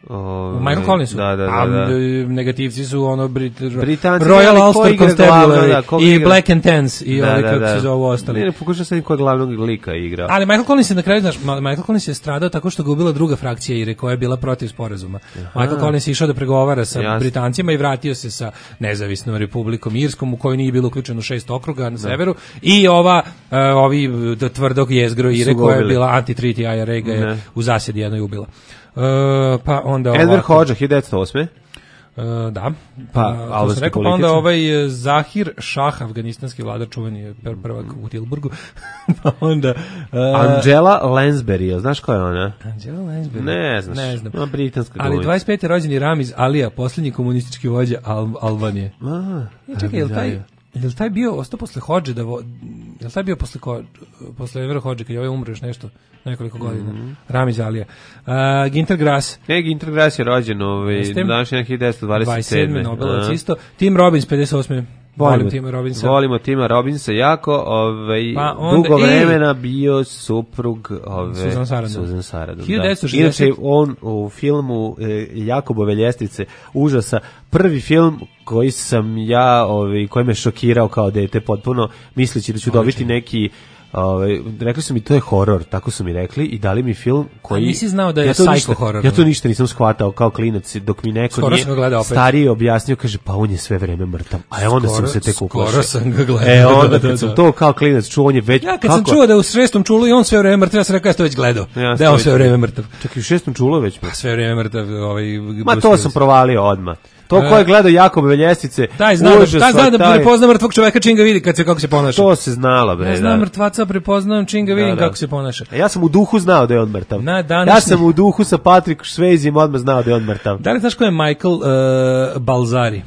O, Michael Collinsu. Da, da, da. A da. m, negativci su ono Brit, Britanci, Royal ali ko Ulster igra Constabulary glavno, da, ko i igra? Black and Tans i Da, ovaj da, kako da. se zovu ostali. Ne, ne, pokušao sam kojeg glavnog lika igra. Ali Michael Collins je na kraju, znaš, Ma- Michael Collins je stradao tako što ga ubila druga frakcija Ire koja je bila protiv sporazuma. Michael Collins je išao da pregovara sa Jasno. Britancima i vratio se sa nezavisnom republikom Irskom u kojoj nije bilo uključeno šest okruga na severu i ova e, ovi d- tvrdog jezgro Ire Su ga koja je ubili. bila anti-treaty I R A ga je Ne. u zasjedi jednoj ubila. E, pa onda Enver ovako. Hodža, hiljadu devetsto osme. Uh, da. Pa, Uh, to sam albanski rekao, pa onda političar. ovaj uh, Zahir Šah, afganistanski vladar, čuveni je pr- prvak u Tilburgu. Pa onda... Uh, Angela Lansbury, znaš ko je ona? Angela Lansbury. Ne znaš. Ne znam. Ona britanska Ali glumica. dvadeset pete rođeni Ramiz Alija, posljednji komunistički vođa Al Albanije. A, E, čekaj, je li taj, Ramiz je li taj bio ostao posle Hodže da vo, je li taj bio posle ko, posle Envera Hodže kad je ovaj umro još nešto nekoliko godina. Mhm. Ramiz Alija. Uh, Ginter Grass. Ne, Ginter Grass je rođen ovaj, Jeste? današnji hiljadu devetsto dvadeset sedme. Nobelovac A. isto. Tim Robbins, pedeset osme. Volim Volimo, Tima Robinsa. volimo Tima Robinsa jako, ovaj, Pa onda- dugo ej! vremena bio suprug ove, Susan Sarandon. Susan Sarandon, hiljadu devetsto da. šezdeset Inače, on u filmu e, Jakobove ljestvice užasa, prvi film koji sam ja, ovaj, koji me šokirao kao dete potpuno, misleći da ću dobiti neki Ovaj rekli su mi to je horor, tako su mi rekli i dali mi film koji A nisi znao da je ja to psycho ništa- horor, Ja to ne? ništa nisam shvatao kao klinac dok mi neko Skoro nije sam ga gledao opet. stariji objasnio, kaže pa on je sve vreme mrtav. A ja onda Skoro- sam se tek uplašio. skoro sam ga gledao. E onda Da, da, kad sam da. to kao klinac čuo, on je već Ja kad sam čuo da je u šestom čulu i on sve vreme mrtav, ja sam rekao ja sam to već gledao. Ja sam da je on to sve već- vreme mrtav. Čak i u šestom čulo već. Pa sve vreme mrtav, ovaj Ma Bruce to Willis. sam provalio odmah. To E. ko je gledao Jakobove ljestvice, Taj zna, da, užas, taj zna da taj- prepozna mrtvog čoveka čim ga vidi kad se kako se ponaša. To se znala, bre. Ja znam da. mrtvaca, prepoznam čim ga vidim Da, da. kako se ponaša. A ja sam u duhu znao da je on mrtav. Na današnji- Ja sam u duhu sa Patrick Swayze odmah znao da je on mrtav. Da li znaš ko je Michael uh, Balzari?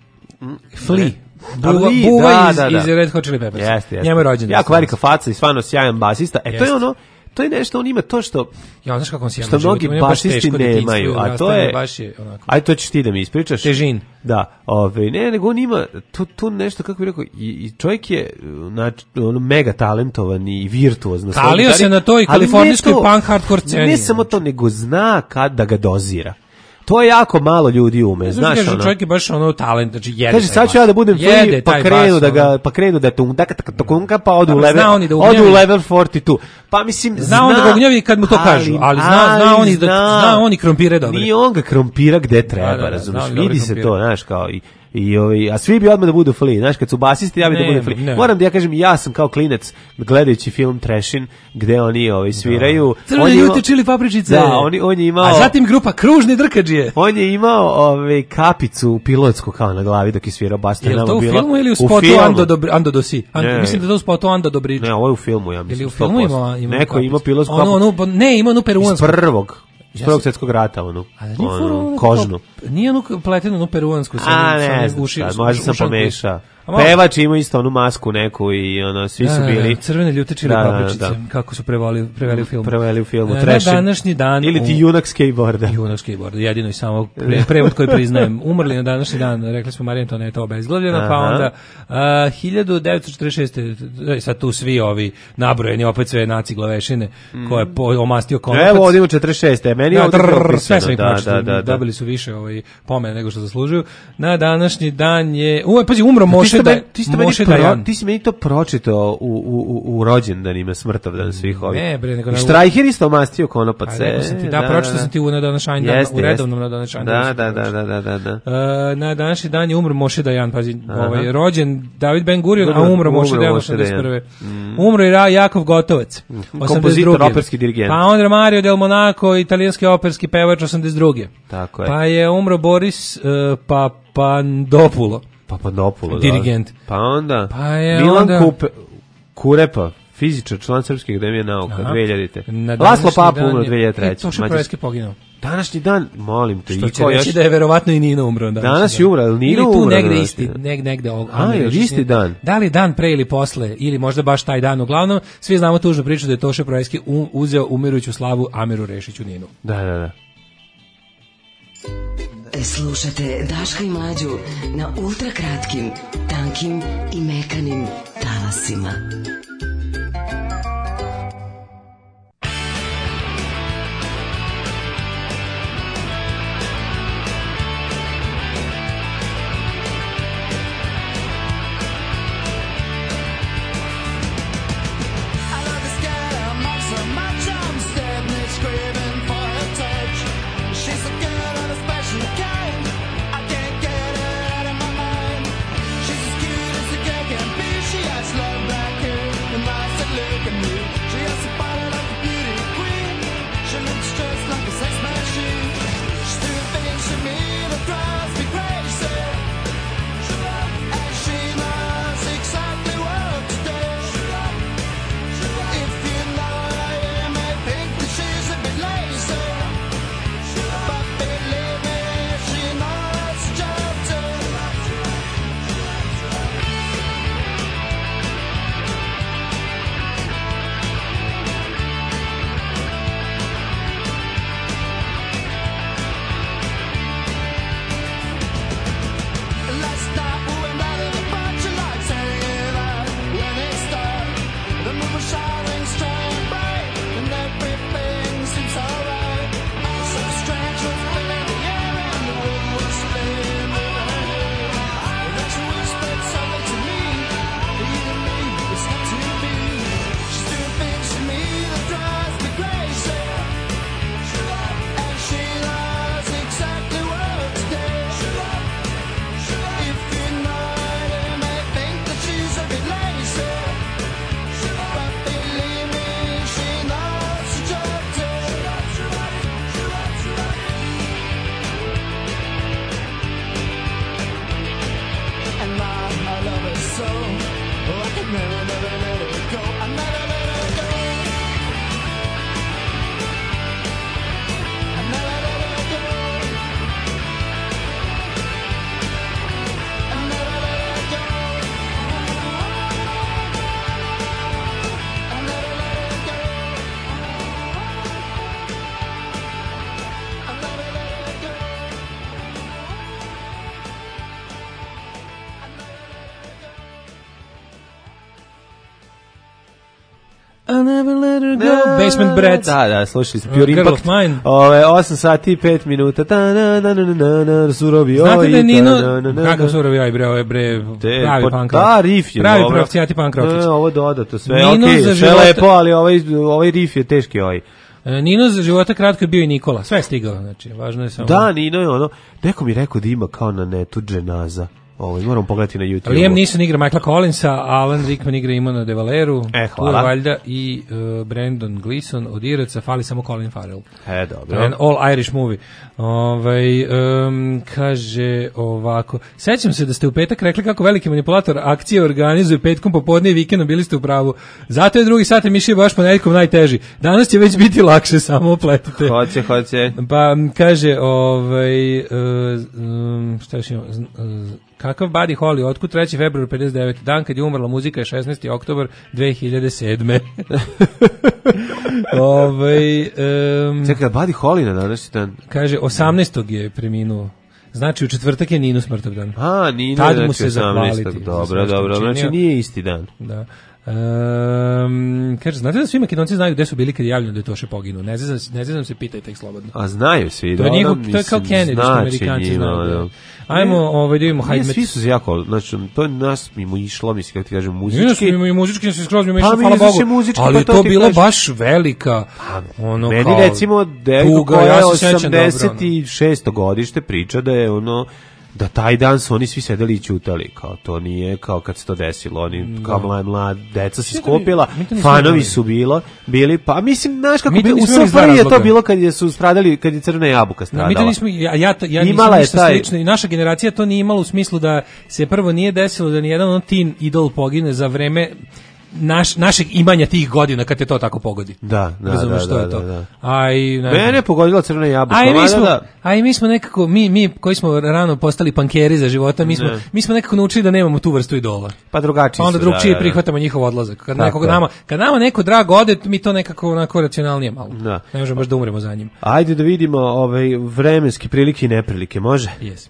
Flea. A Buva, vi, buva da, iz, da, da. iz Red Hot Chili Peppers. Jeste, jeste. Njemu je rođendan. Jako velika faca i stvarno sjajan basista. E, to je Jeste. ono, to je nešto, on ima to što, Ja, znaš kako on sjajno što život, mnogi on je baš basisti teško detinjstvo nemaju, i a to odrastanje, je, baš je onako. aj to ćeš ti da mi ispričaš. Težin. Da, ove, ne, nego on ima tu, tu nešto, kako bih rekao, i, i čovjek je znači, ono, mega talentovan i virtuozno. Kalio se na toj kalifornijskoj punk hardcore sceni. Ne samo to, nego zna kad da ga dozira. To je jako malo ljudi ume, znaš Kaže, ono. čovjek je baš ono talent, znači jede. Kaže taj sad bas. ću ja da budem Jede free, pa taj krenu bas, da ga ono. pa krenu da tum tak tak tukunka pa odu u Pa level zna on i da odu u ugnjavi. level četrdeset dva. Pa mislim Zna on da ga ugnjavi kad mu to kažu, ali zna- zna on i da- zna on i krompire dobre. Nije on ga krompira gde treba, Da, da, da, razumeš? zna on Vidi dobre se krompire. to, znaš, kao i i ovaj, a svi bi odmah da budu Flea, znaš, kad su basisti, ja bi da Ne, budem Flea. ne. Moram da ja kažem, ja sam kao klinac gledajući film Trashin, gde oni ovaj, sviraju. Crvene on je imao- ljute čili papričice. Da, on, je- on je imao... A zatim grupa Kružni drkađije. On je imao ove kapicu pilotsku kao na glavi dok je svirao bas. Je li to u bilo- filmu ili u spotu filmu. Ando, Dobri, Ando Dosi? Ando, Ne. mislim da je to u spotu Ando Dobrić. Ne, ovo je u filmu, ja mislim. Ili u sto filmu posto. ima, ima Neko je imao kapicu? pilotsku Ono, kapicu. ono, ne, ima onu Iz peruansku. prvog. Iz Ja prvog sam- svjetskog rata, onu. A da nije onu, furao ono kožnu. kao Nije onu pletenu, onu peruansku. sa A, onim- sa ne onim znam uši- sad, s- možda sam ušanku. pomešao. A malo- Pevač ima isto onu masku neku i ono, svi su Da, da, bili... da, crvene ljute čili Da, da, papričice, da. kako su prevali, preveli u filmu. Preveli u filmu, Na Trešin. današnji dan... Ili ti u- junak skateboarda. Junak skateboarda, jedino i samo pre, prevod koji priznajem. Umrli na današnji dan, rekli smo Marija Antoaneta obezglavljena, pa Aha. onda a, hiljadu devetsto četrdeset šeste. sad tu svi ovi nabrojeni, opet sve naci glavešine, koje je po, omastio konopac. Evo ovdje ima četrdeset šest. E, meni je Da, ovdje trrr, propisano. sve sam ih Da, pročitao, da, da, da. dobili su više ovaj pomene nego što zaslužuju. Na današnji dan je, uj, pazi, umro Ti Moše si da, meni- ti si meni Moše pro- Dajan. Ti si meni to pročitao u, u, u, u rođendanima, smrtovdan svih ovih. Ne, bre, nego na- I Štrajher isto omastio konopac. A, rekao sam ti, da, pročitao sam ti u na današnji dan, Jeste, u redovnom jeste. na današnji Da, dan. da, da, da, da, da, da. Uh, na današnji dan je umro Moše Dajan, pazi, Aha. ovaj, rođen David Ben Gurion, a Umro- umro Moše umro Dajan Moše osamdeset prve. Dajan. Umro i Ra Jakov Gotovac, osamdeset Kompozitor, druge. operski dirigent. Pa onda Mario del Monaco, italijanski operski pevač osamdeset druge. Tako je. Pa je umro Boris uh, Papandopulo. Papadopulo, da. Dirigent. Pa onda, Pa je Milan onda- Kupe, Kurepa, fizičar, član Srpske akademije nauka, Aha. dve hiljadite. Na Laslo današnji Papa dan umro je- dve hiljade treće. E, Toša Mađarski. Projeski poginuo. Današnji dan, molim te, Što i će ko reći još? da je verovatno i Nino umro. na današnji Danas dan. je umro, ali Nino Ili tu umro na negde današnji isti, dan. neg, negde ovog. A, je li isti dan? Da li dan pre ili posle, ili možda baš taj dan. Uglavnom, svi znamo tužnu priču da je Toša Projeski u- uzeo umirujuću slavu Amiru Rešiću Ninu. Da, da, da. Slušate Daška i Mlađu na ultra kratkim, tankim i mekanim talasima. I love this girl much so much I'm steadily craving for her touch. She's a girl of a special kind. I can't get her out of my mind. She's as cute as a girl can be. She has love black hair and eyes that look at me. She has a body like a beauty queen. She looks just like a sex machine. She's doing things to me that drives me crazy. And she knows exactly what to do. If you know I am, I think that she's a bit lazy. But believe me, she knows the job too. Last night we went out of the bunch of lights hanging out when it started. The moon was shining strong and bright, and everything seems alright. Something strange was filling the air, and the room was filled with her hair. And then she whispered something to me, even me, it's not to be. She's doing things to me that drives me crazy, and she knows exactly what to do. If you know it, you may think that she's a bit lazy. But believe me, she knows the job too. And now I love her so. Oh, I can never, never let her go. I never let her go. I never let her go. I never let her go. I never let her go. I never let her go. I never let her go. Basement Brats. Da, da, slušali smo Pure Girl Impact. of Mine. Ove, osam sati i pet minuta. Ta, na, na, na, na, na, surovi Znate oji, da je ta, Nino, na, na, na, kakav na. surovi aj bre, ovo je bre, Te, pravi po- punk rock. Da, riff je Pravi dobro. profcijati punk rockić. E, ovo dodato sve. Nino Okej, za sve života- lepo, ali ovaj, ovaj riff je teški ovaj. E, Nino za života kratko je bio i Nikola, sve je stigao, znači, važno je samo... Da, Nino je ono, neko mi rekao da ima kao na netu dženaza. Ovo, moramo pogledati na YouTube. Liam Neeson igra Michaela Collinsa, Alan Rickman igra Imona de Valeru, E, tu je hvala. valjda i uh, Brandon Gleeson od Iraca, fali samo Colin Farrell. E, dobro. An all Irish movie. Ovaj um, kaže ovako. Sećam se da ste u petak rekli kako veliki manipulator akcije organizuje petkom popodne i vikendom, bili ste u pravu. Zato je drugi sat emisije baš ponedjeljkom najteži. Danas će već biti lakše, samo opletite. Hoće, hoće. Pa m, kaže ovaj uh, um, šta još imamo? Uh, kakav Buddy Holly, otkud treći februar pedeset devete dan kad je umrla muzika je šesnaesti oktobar dve hiljade sedme. Ovaj um, Čekaj, Buddy Holly na današnji dan. kaže osamnaestog je preminuo. Znači u četvrtak je Ninu smrtov dan. A, nije, Tad mu znači se zahvaliti osamnaestog. za Dobro, sve što dobro, učinio. znači nije isti dan. Da. Um, kaže, znate da svi Makedonci znaju gde su bili kad je javljeno da je Toše poginuo? Ne znam, ne znam se, pitajte ih slobodno. A znaju svi, To je, da, njihov, da, to je kao mislim, Kennedy, što znači Amerikanci njima, znaju. Da. da. Ajmo, ovaj, da vidimo Nije, Hajdmet. svi su jako, znači, to je nas mimo išlo, mislim, kako ti kažem, Muzički. muzički. Mimo i muzički se skroz mimo Pa išlo, mi hvala izaše Bogu. muzički, Ali pa je to to ti bilo kažem. baš velika. Ono Meni kao, recimo devojka tuga, koja je ja se sećam dobro, osamdeset šesto godište priča da je ono da taj dan su oni svi sedeli i ćutali, kao to nije kao kad se to desilo, oni kao mlad, mlad deca se Mi to ni- skupila, mi to nismo fanovi imali. su bilo, bili, pa mislim, znaš kako, Mi to bilo, u nismo imali iz dva Sofiji je to razloga. bilo kad je su stradali, kad je crna jabuka No, stradala. mi to nismo, ja, ja, to- ja nisam Imala je ništa taj- slično i naša generacija to nije imala u smislu da se prvo nije desilo da nijedan on teen idol pogine za vreme naš, našeg imanja tih godina kad te to tako pogodi. Da, da, Razumeš da, što da, je to? da, da. A i, ne znam. Mene je pogodila crna jabuka. A i mi mada smo, da, a i mi smo nekako, mi, mi koji smo rano postali pankeri za života, mi smo, Ne. mi smo nekako naučili da nemamo tu vrstu idola. pa drugačiji Pa onda su, drugčije da, da, da. prihvatamo njihov odlazak. Kad, Tako nekog je. nama, kad nama neko drag ode, mi to nekako onako racionalnije malo. Da. Ne možemo baš da umremo za njim. Ajde da vidimo ovaj vremenske prilike i neprilike, može? Yes.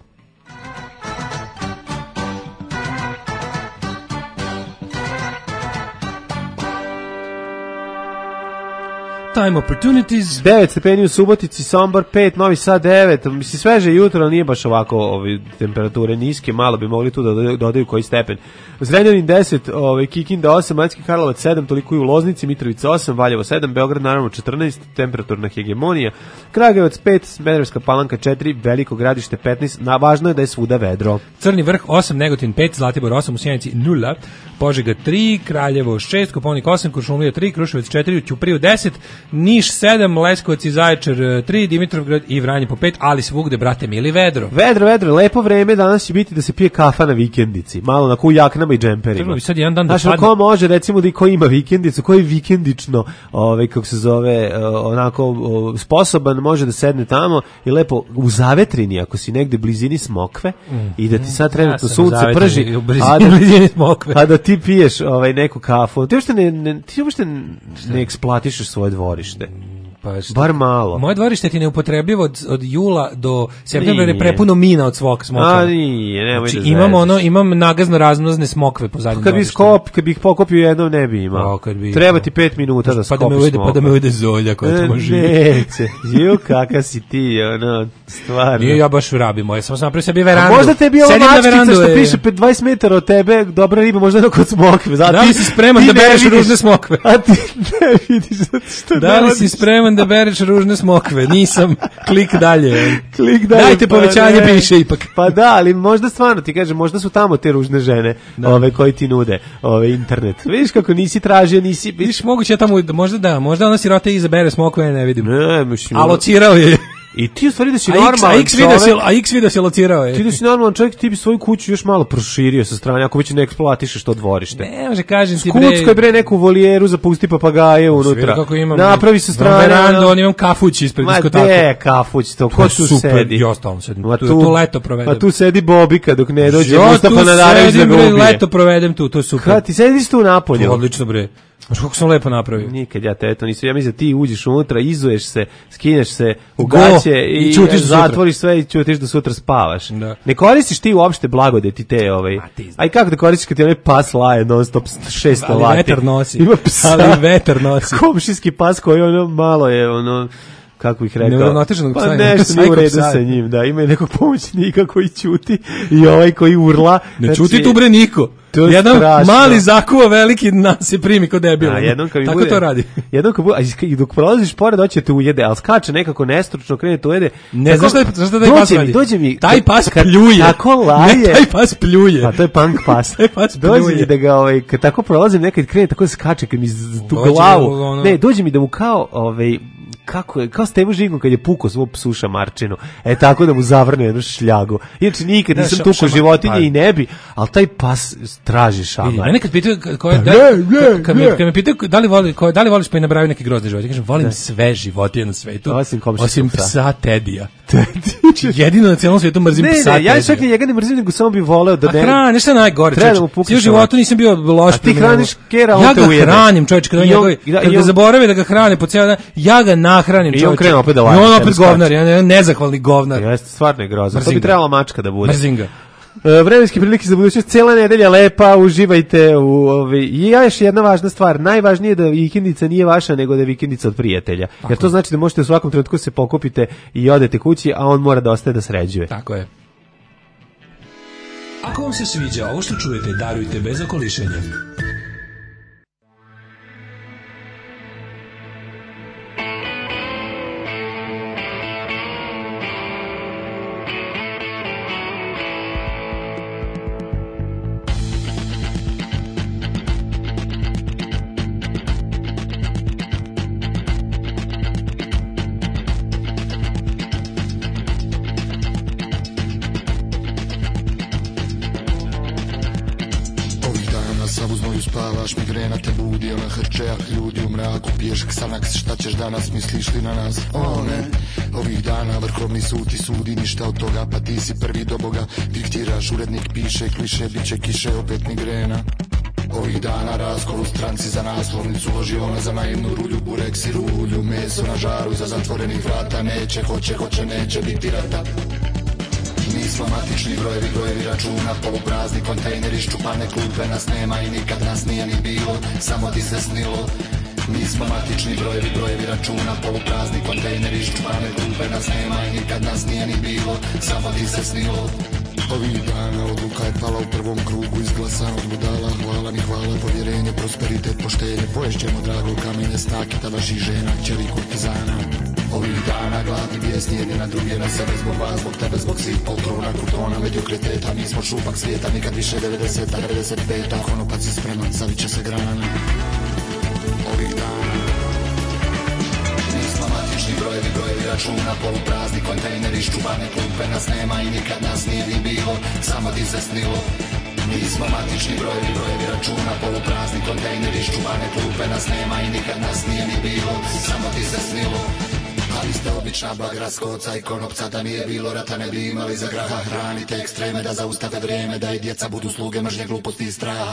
Time opportunities. devet stepeni u Subotici, Sombor pet, Novi Sad devet, mislim sveže jutro, ali nije baš ovako ove temperature niske, malo bi mogli tu da dodaju, dodaju koji stepen. Zrenjanin deset, ovaj Kikinda osam, Banjski Karlovac sedam, toliko i u Loznici, Mitrovica osam, Valjevo sedam, Beograd naravno četrnaest, temperaturna hegemonija, Kragujevac pet, Smederevska Palanka četiri, Veliko Gradište petnaest, na važno je da je svuda vedro. Crni vrh osam, Negotin pet, Zlatibor osam, u Sjenici nula, Požega tri, Kraljevo šest, Koponik osam, Kuršumlija tri, Kruševac četiri, Ćupriju deset, Niš sedam, Leskovac i Zaječar tri, Dimitrovgrad i Vranje po pet, ali svugde, brate mili, vedro. Vedro, vedro, lepo vreme, danas će biti da se pije kafa na vikendici, malo na ku jaknama i džemperima. Trebalo bi sad jedan dan da Znaš, padne. ko može, recimo, da i ko ima vikendicu, ko je vikendično, ovaj, kako se zove, eh, onako o, sposoban, može da sedne tamo i lepo u zavetrini, ako si negde blizini Smokve, i da ti sad trenutno Ja sam u sunce Zavetrini, prži, u blizini- a da, blizini Smokve. a da ti piješ ovaj, neku kafu. Ti uopšte ne, ne, ti uopšte ne eksploatišeš svoje dvorište. Pa što- Bar malo. Moje dvorište ti je neupotrebljivo od, od jula do septembra, jer je Nije. prepuno mina od svog smokva. A nije, nemoj Znači, da imam zezaš. ono, imam nagazno razmnozne smokve po zadnjem Kad bi dvorištu. skop, kad bih pokopio jednom ne bi imao. O, kad bi- Treba ti pet minuta da Pa da skopiš me ujede, pa da smokve. me ujede zolja koja E, tamo živi. Neće. Ju, kakav si ti, ono, stvarno. Nije ja baš rabim, ja sam sam napravio sebi A verandu. možda tebi ova Sedim na mačkica verandu, što e. piše pet dvadeset metara od tebe, dobra riba, možda jedno kod smokve. Zato Da li ti- si spreman ti da ne bereš vidiš. ružne smokve? A ti ne vidiš zato što Da li ne si radiš. spreman da bereš ružne smokve? Nisam. Klik dalje. Klik dalje, Dajte pa povećanje, ne. piše ipak. Pa da, ali možda stvarno ti kažem, možda su tamo te ružne žene, ove koji ti nude, ove internet. Vidiš kako nisi tražio, nisi Vidiš, moguće ja tamo, možda da, možda ona sirota izabere smokve, ja ne vidim. Ne, mislim. Alocirao je. I ti u stvari da si A X, a normalan X video si, čovek. a X video si locirao je. Ti da si normalan čovjek, ti bi svoju kuću još malo proširio sa strane, ako već ne eksploatišeš to dvorište. Ne, može kažem ti bre. Skuckoj bre neku volijeru za pusti papagaje unutra. Vidi kako imam. Napravi sa strane. Imam verandu, ono- on imam kafuć ispred Ma diskoteke. de, kafuć to, ko tu super, sedi? ja stalno sedim. Ma Tu- tu leto provedem. Ma tu sedi Bobika dok ne dođe Ja Mustafa tu Nadarević da sedim, ga bre, ubije. leto provedem tu, to je super. Kad ti sediš tu napolju? Odlično bre. Znaš kako sam lepo napravio. Nikad ja te to nisam. Ja mislim da ti uđeš unutra, izuješ se, skineš se u Go, gaće i i, ćutiš do sutra. zatvoriš sve i ćutiš do sutra spavaš. Da. Ne koristiš ti uopšte blagodeti te ovaj. A ti znaš. Aj kako da koristiš kad ti onaj pas laje non stop šesto Ali lati. vetar nosi. Ima psa. Ali vetar nosi. Komšijski pas koji ono malo je ono kako ih rekao. Neuravnoteženog Pa psa, nešto nije u psycho redu psa. sa njim, da, ima i nekog pomoćnika koji ćuti i ovaj koji urla. Ne Znači, čuti tu bre niko. To je jedan strašno. mali zakuva, veliki nas se primi kod debila. A jednom kad mi Tako bude, to radi. Jednom kad bude, a i dok prolaziš pored hoće te ujede, al skače nekako nestručno, krene te ujede. Ne, Tako- znaš šta je- znaš šta taj dođe pas mi, radi? Dođe mi, Taj pas kad pljuje. Tako laje. Ne, taj pas pljuje. A to je punk pas. Taj pas Dođe pljuje. mi da ga, ovaj, kad tako prolazim, nekad krene tako da skače, kad mi z- tu Dođe glavu. mu ono- Ne, dođe mi da mu kao, ovaj, kako je, kao Stevo Žigon kad je pukao svog psuša Marčinu. E tako da mu zavrne jednu šljagu. Inače nikad Ne, nisam ša- tukao šamar- životinje pa- i ne bi, ali taj pas traži šamar. Vidi, mene kad pitaju k- ko je da, Ne, ne, kad, me, ne. kad me pitaju da li voli ko, da li voliš pa i nabraju neke grozne životinje, kažem volim sve životinje na svetu Osim komšijskog osim psa. psa Tedija. Jedino na celom svetu mrzim Ne, psa ne, ja Tedija. čak i njega ne mrzim, nego samo bih voleo da A ne... hrani, šta je najgore, Treba da čovječe? mu pukneš Svi u životu ovako. nisam bio loš A ti prema njemu. hraniš kera, on ja te ga ujede. hranim, čovječe, kad, on I on- njegov- i da- kad i ga on- zaborave da ga hrane po cijel dan, ja ga nahranim, I on čovječe. krene opet da I laje, on tebi opet skače. govnar, jedan nezahvalni govnar. Jeste, stvarno je grozno. To Mrzim bi ga. trebala mačka da bude. Mrzim ga. E, vremenske prilike za budućnost, cijela nedelja lepa, uživajte u ovi. I još jedna važna stvar, najvažnije je da vikendica nije vaša, nego da je vikendica od prijatelja. Jer to znači da možete u svakom trenutku se pokupite i odete kući, a on mora da ostaje da sređuje. Tako je. Ako vam se sviđa ovo što čujete, darujte bez okolišenja. Ovih dana na savu znoju spavaš, migrena te budi, ona hrčeja, ljudi u mraku, piješ ksanaks, šta ćeš danas, misliš li na nas? O ne, ovih dana vrhovni sud ti sudi, ništa od toga, pa ti si prvi do Boga, diktiraš, urednik piše, kliše, bit će kiše, opet migrena. Ovih dana raskol u stranci za naslovnicu, loži ona za naivnu rulju, bureks i rulju, meso na žaru iza zatvorenih vrata, neće, hoće, hoće, neće biti rata. Nismo matični brojevi, brojevi računa, poluprazni kontejneri, ščupane klupe, nas nema i nikad nas nije ni bilo, samo ti se snilo. Nismo matični brojevi, brojevi računa, poluprazni kontejneri, ščupane klupe, nas nema i nikad nas nije ni bilo, samo ti se snilo. Ovih dana odluka je pala u prvom krugu, izglasan od budala, hvala mi hvala, povjerenje, prosperitet, poštenje, poješćemo drago kamenje, stakita vaših žena, kćeri kurtizana. Ovih dana gladni bijesni jedni na druge, na sebe zbog vas, zbog tebe, zbog svih poltrona, krutona, mediokriteta, mi smo šupak svijeta, nikad više devedeseta, devedeset peta, konopac je spreman, savit će se grana. Ovih dana nismo matični brojevi, brojevi računa, poluprazni kontejneri, ščupane klupe, nas nema i nikad nas nije ni bilo, samo ti se snilo. Nismo matični brojevi, brojevi računa, poluprazni kontejneri, ščupane klupe, nas nema i nikad nas nije ni bilo, samo ti se snilo. Ali ste obična bagra, skoca i konopca, da nije bilo rata ne bi imali za graha, hranite ekstreme da zaustave vrijeme, da i djeca budu sluge mržnje, gluposti i straha.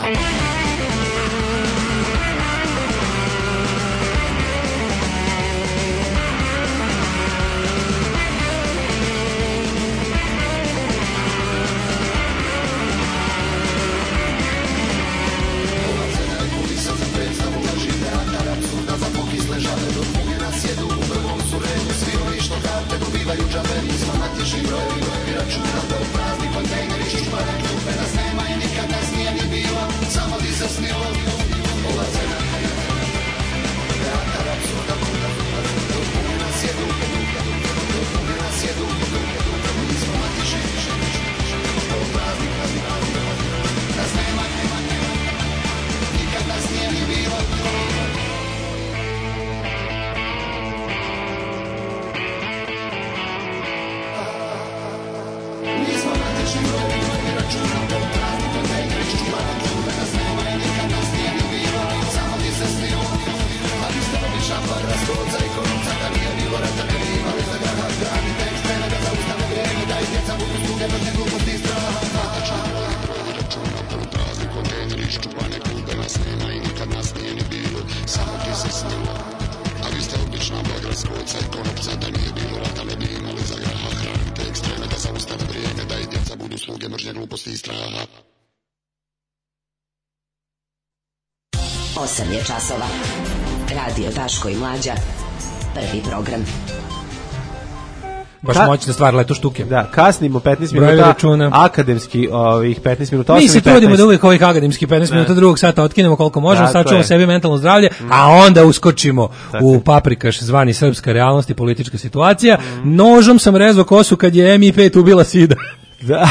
osam je časova. Radio Daško i Mlađa. Prvi program. baš Ka- moćna stvar, leto štuke. Da, kasnimo petnaest Brojevi minuta, računa. akademski ovih petnaest minuta, Mi osam se i petnaest. trudimo da uvijek ovih akademskih petnaest minuta drugog sata otkinemo koliko možemo, Tako sačuvamo je. sebi mentalno zdravlje, a onda uskočimo u paprikaš zvani srpska realnost i politička situacija. Nožom sam rezao kosu kad je M I pet ubila Sida. Da.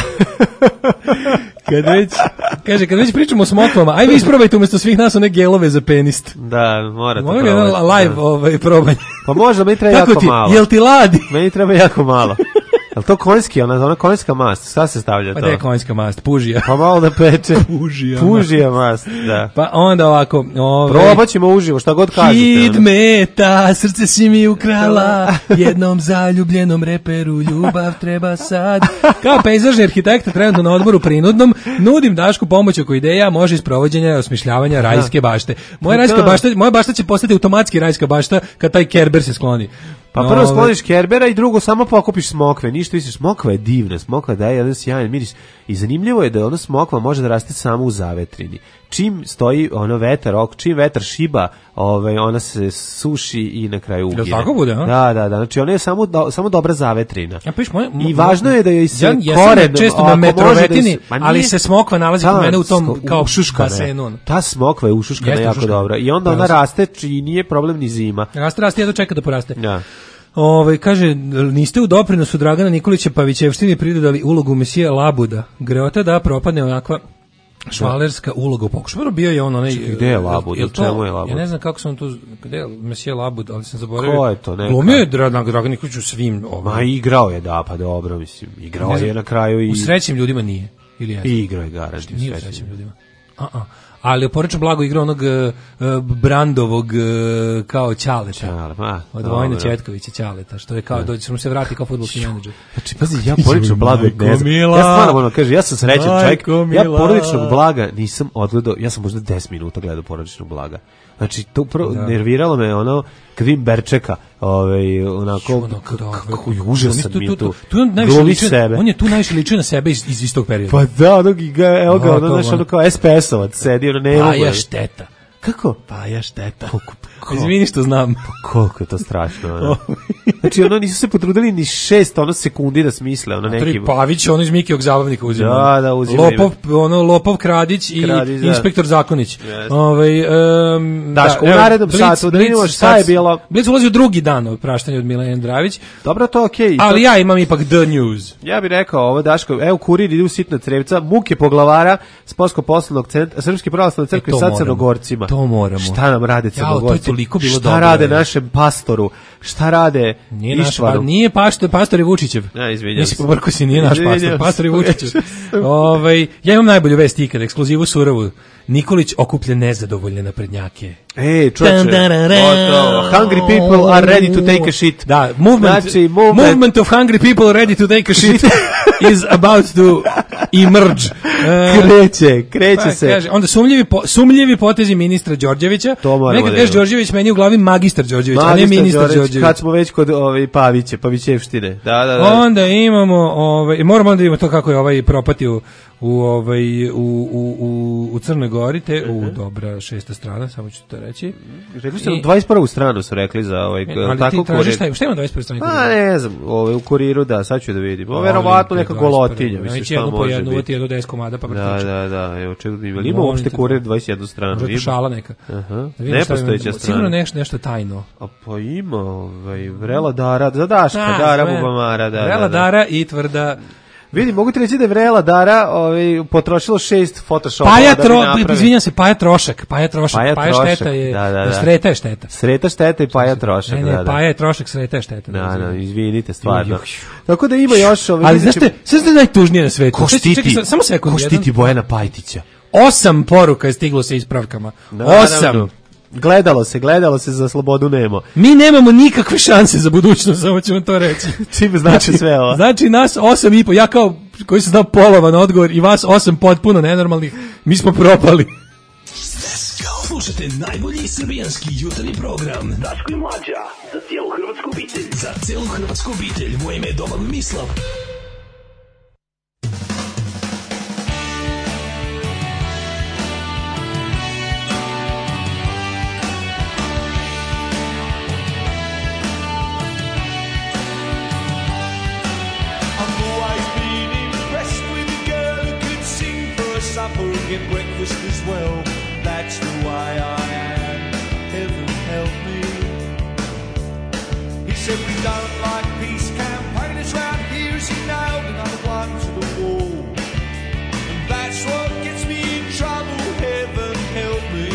Kad već, kaže, kad već pričamo o smokvama, aj vi isprobajte umjesto svih nas one gelove za penist. Da, morate Mogu probati. jedan live Da. ovaj, probanje. Pa možda, meni treba Kako jako ti, malo. jel ti ladi? Meni treba jako malo. Jel to konjski, ona, ona konjska mast, šta se stavlja Pa to? da je konjska mast, pužija. Pa malo da peče. Pužija. Pužija mast, da. Pa onda ovako... Ove, Probat ćemo uživo, šta god kažete. Hit ono. meta, srce si mi ukrala, jednom zaljubljenom reperu ljubav treba sad. Kao pejzažni arhitekta trenutno na odmoru prinudnom, nudim Dašku pomoć oko ideja, može iz provođenja i osmišljavanja rajske bašte. Moja Pa rajska da. bašta, moja bašta će postati automatski rajska bašta kad taj Kerber se skloni. Pa No, prvo ove, skloniš kerbera i drugo samo pokupiš smokve, ništa više. Smokva je divna, smokva daje jedan sjajan miris i zanimljivo je da ona smokva može da raste samo u zavetrini. Čim stoji ono vetar, ok, čim vetar šiba, ovaj ona se suši i na kraju ugine. tako bude, a? Da, da, da. Znači ona je samo do, samo dobra zavetrina. Ja piš moje, I važno je da joj se ja, ja sam koren, često ako na može metrovetini, da joj se- ma ali nije- se smokva nalazi kod Ta, mene u tom sko- kao ušuškana je. basenu. ono. Ta smokva je ušuškana Jeste jako ušuškana. dobro. I onda ona Pravo si. raste i nije problem ni zima. Raste, raste, jedno čeka da poraste. Da. Ove, kaže, niste u doprinosu Dragana Nikolića Pavićevštini pridodali ulogu Mesija Labuda. Greota da propadne onakva švalerska uloga u pokušaju. Bio je on onaj... Čekaj, gde je Labud? jel to- Čemu je Labud? Ja ne znam kako sam tu... Gde je Mesija Labud, ali sam zaboravio. Ko je to, neka? Glumio je Dragan, Dragan Nikolić u svim... Ovim, Ma igrao je, da, pa dobro, mislim. Igrao Ne znam, je na kraju i... U srećnim ljudima nije. Ili je? I igrao je garant. Nije u srećnim ljudima. A-a. Ali je Porečan Blago igrao onog uh, Brandovog uh, kao Ćaleta. Čale, ma, Od Vojna dobro. Ćetkovića Ćaleta, što je kao, dođe se mu se vrati kao fudbalski menadžer. Znači, pazi, ja porodičnog blaga Majko ne znam. mila. Ja stvarno moram kaže, ja sam srećan čovjek. Majko Ja mila. porodičnog blaga nisam odgledao, ja sam možda deset minuta gledao porodičnog blaga. Znači, to prvo nerviralo me ono, kad vidim Berčeka, ovaj, onako, Ono, kao, k- kako je užasan tu- mi tu- je tu. tu- tu on najviše Glumi liči- sebe. On je tu najviše ličio na sebe iz, iz istog perioda. Pa da, ono, ga, evo ga, A, ono, to znaš, ono. ono kao es pe esovac sedi, ono, ne Pa mogu. ja je. šteta. Kako? Pa ja šteta. Koliko, ko- Izvini što znam. koliko je to strašno, ono. Znači, ono, nisu se potrudili ni šest, ono, sekundi da smisle, ono, neki... Tri Pavić, ono iz Mikijog zabavnika uzima. Da, da, uzima Lopov, ono, Lopov Kradić i Kradić, da. inspektor Zakonić. Jeste. Ovaj, um, Daško, u evo, narednom Blic- satu da vidimo Blic šta je sad- bilo. Blic ulazi u drugi dan od praštanja od Milena Andravić, Dobro, to okej. ali to- ja imam ipak The News. Ja bih rekao ovo, Daško, evo kurir ide u sitna crevca, muke poglavara Sportsko-poslovnog centra, Srpski pravoslavni crkve E, to sad moramo. crnogorcima. To moramo. Šta nam rade Jao, to je crnogorci? toliko bilo šta dobro, rade je. našem pastoru? Šta rade Nije naš, pa, Ištvanu? nije paštor, pastor je Vučićev. Ja, izvinjam Nisi se. pobrko si, nije naš Izvinjam pastor, se. pastor je Vučićev. Ovaj, ja imam najbolju vest ikad, ekskluzivu surovu. Nikolić okuplje nezadovoljne naprednjake. Ej, čoče, Tan-darara. gotovo. Hungry people are ready to take a shit. Da, movement, Znači, movement- movement of hungry people ready to take a shit is about to emerge. E, Kreće, kreće pa, se. kaže, onda sumljivi, po, sumljivi potezi ministra Đorđevića. To moramo Nekad da kažeš imamo. Đorđević, meni je u glavi magistar Đorđević, a ne Magistar ministar Đorđević, Đorđević. Kad smo već kod ovaj, Paviće, Pavićevštine. Da, da, da. Onda imamo, ovaj, moramo onda imamo to kako je ovaj propatio u, ovaj, u, u, u, u Crnoj Gori, te, u dobra šesta strana, samo ću to reći. Rekli ste I- na dvadeset prvu stranu su rekli za ovaj, Ali tako ti tražiš kurir. šta, šta ima dvadeset prve strane? A ne znam, ovaj, u kuriru, da, sad ću da vidim. Ovo Ali verovatno te neka dvadeset prve. golotinja, mislim, Neće šta jednu po može jednu, uvati biti. jednu deset komada, pa Da, prepriča. da, da, evo čekaj, ima li ima Molim uopšte te, kurir da. dvadeset jednu stranu? Možda je to Ima. šala neka. Aha, Da vidim šta nepostojeća ima. strana. Sigurno nešto, nešto tajno. A pa ima, ovaj, Vrela Dara, za Daška, A, Dara sve. Bubamara, da, Vrela da, da. Dara i tvrda... Vidi, mogu ti reći da je Vrela Dara ovaj, potrošilo šest Photoshopa Paja da bi tro, napravi. izvinjam se, Paja trošak, Paja trošak, Paja Paja, trošak, šteta je, da, da, da. Sreta je šteta. Sreta šteta i Paja trošak, Ne, ne, da, da. Paja je trošak, Sreta je šteta. Da, da, izvinite, stvarno. Juh. Tako da ima još... Ovaj, Ali vidjet znaš ćemo- te, sve ste najtužnije na svetu. Ko Čekaj, štiti? čekaj, samo sekund. Ko štiti Bojana Pajtića? Osam poruka je stiglo sa ispravkama. Naravno. Osam. Gledalo se, gledalo se, za slobodu nemo. Mi nemamo nikakve šanse za budućnost, samo ću vam to reći. Čime znači sve ovo? Znači nas osam i po, ja kao koji sam znao polovan odgovor i vas osam potpuno nenormalnih, mi smo propali. Slušajte najbolji srbijanski jutarnji program Daško i Mlađa za cijelu hrvatsku obitelj. Za cijelu hrvatsku obitelj. Moje ime je Domagoj Mislav. get breakfast as well. That's the way I am. Heaven help me. He said we don't like peace campaigners round here, as he nailed another one to the wall. And that's what gets me in trouble. Heaven help me.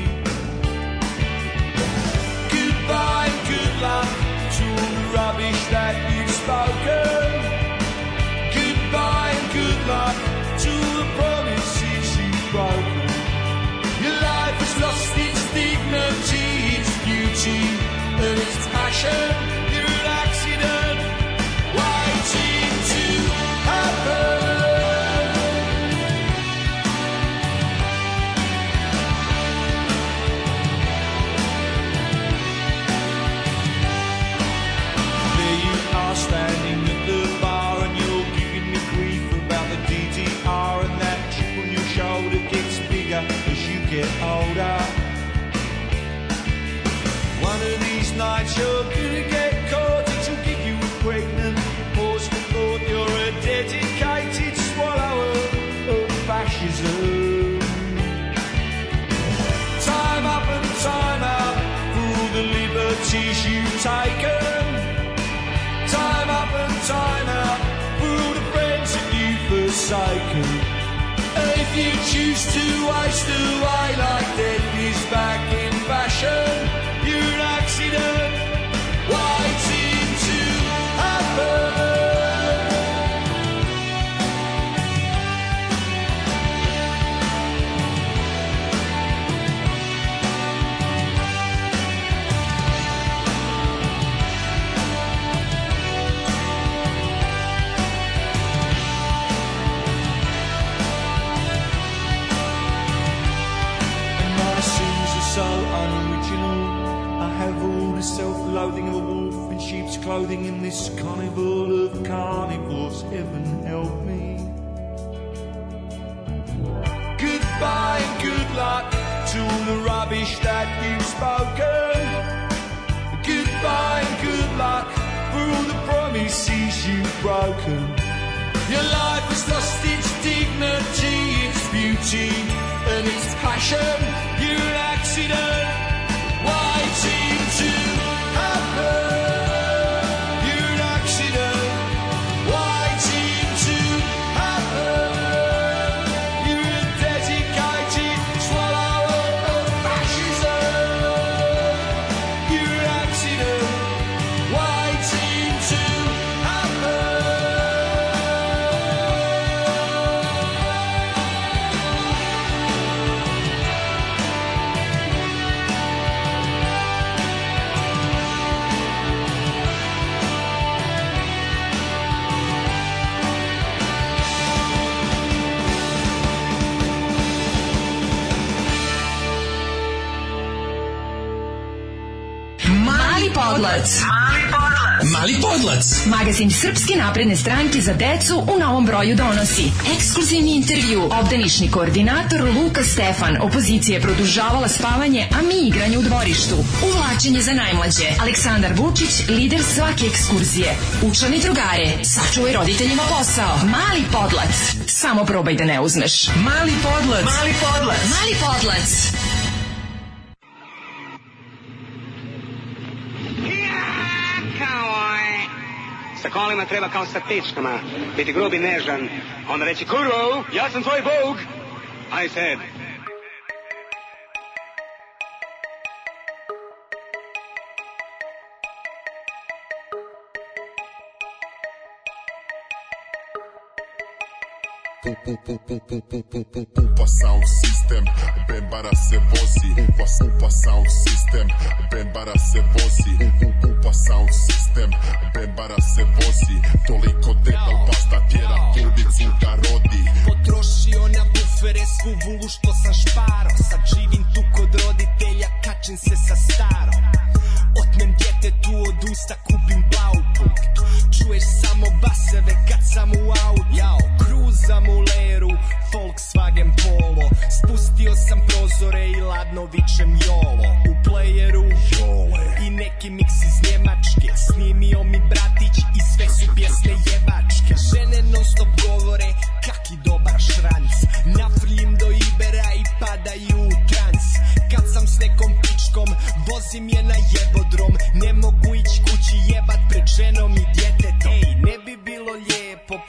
Goodbye and good luck to all the rubbish that you've spoken. Goodbye and good luck to the promises you've broken. Your life has lost its dignity, its beauty, and its passion. You're an accident waiting to happen. There you are standing at the bar and you're giving me grief about the D D R, and that chip on your shoulder gets bigger as you get older. One of these nights you're gonna get caught, it'll give you a pregnant pause for thought. You're a dedicated swallower of fascism. Time up and time out for all the liberties you've taken. Time up and time out for all the friends that you've forsaken. And if you choose to waste away like death is back in fashion, you're an accident waiting to happen. So unoriginal. I have all the self-loathing of a wolf in sheep's clothing in this carnival of carnivores. Heaven help me. Goodbye and good luck to all the rubbish that you've spoken. Goodbye and good luck for all the promises you've broken. Your life has lost its dignity, its beauty, and its passion. You're an accident waiting to happen. You're an accident waiting to happen. You're a dedicated swallower of fascism. You're an accident waiting to happen. Mali podlac. Mali podlac. Magazin Srpske napredne stranke za decu u novom broju donosi ekskluzivni intervju, obdanišni koordinator Luka Stefan, opozicija je produžavala spavanje, a mi igranje u dvorištu. Uvlačenje za najmlađe, Aleksandar Vučić, lider svake ekskurzije. Učlani drugare, sačuvaj roditeljima posao. Mali podlac, samo probaj da ne uzmeš. Mali podlac. Mali podlac. Mali podlac. Sa kolima treba kao sa tečkama, biti grub i nežan, onda reći kurvo, ja sam tvoj bog, I said. Upa sound system, Bembara se vozi. Upa, upa sound system, Bembara se vozi. Upa sound system, Bembara se vozi. Toliko debel pasta tjera trudicu da rodi. Potrošio na bufere svu vulu što sam šparo. Sad živim tu kod roditelja, kačim se sa starom. Otmem djetetu od usta, kupim Blaupunkt. Čuješ samo baseve kad sam u autu. Jao, kruzam u leru, Volkswagen Polo. Spustio sam prozore i ladno vičem jolo. U playeru jole i neki miks iz Njemačke. Snimio mi bratić i sve su pjesme jebačke. Žene non stop govore kaki dobar šranc. Nafrljim do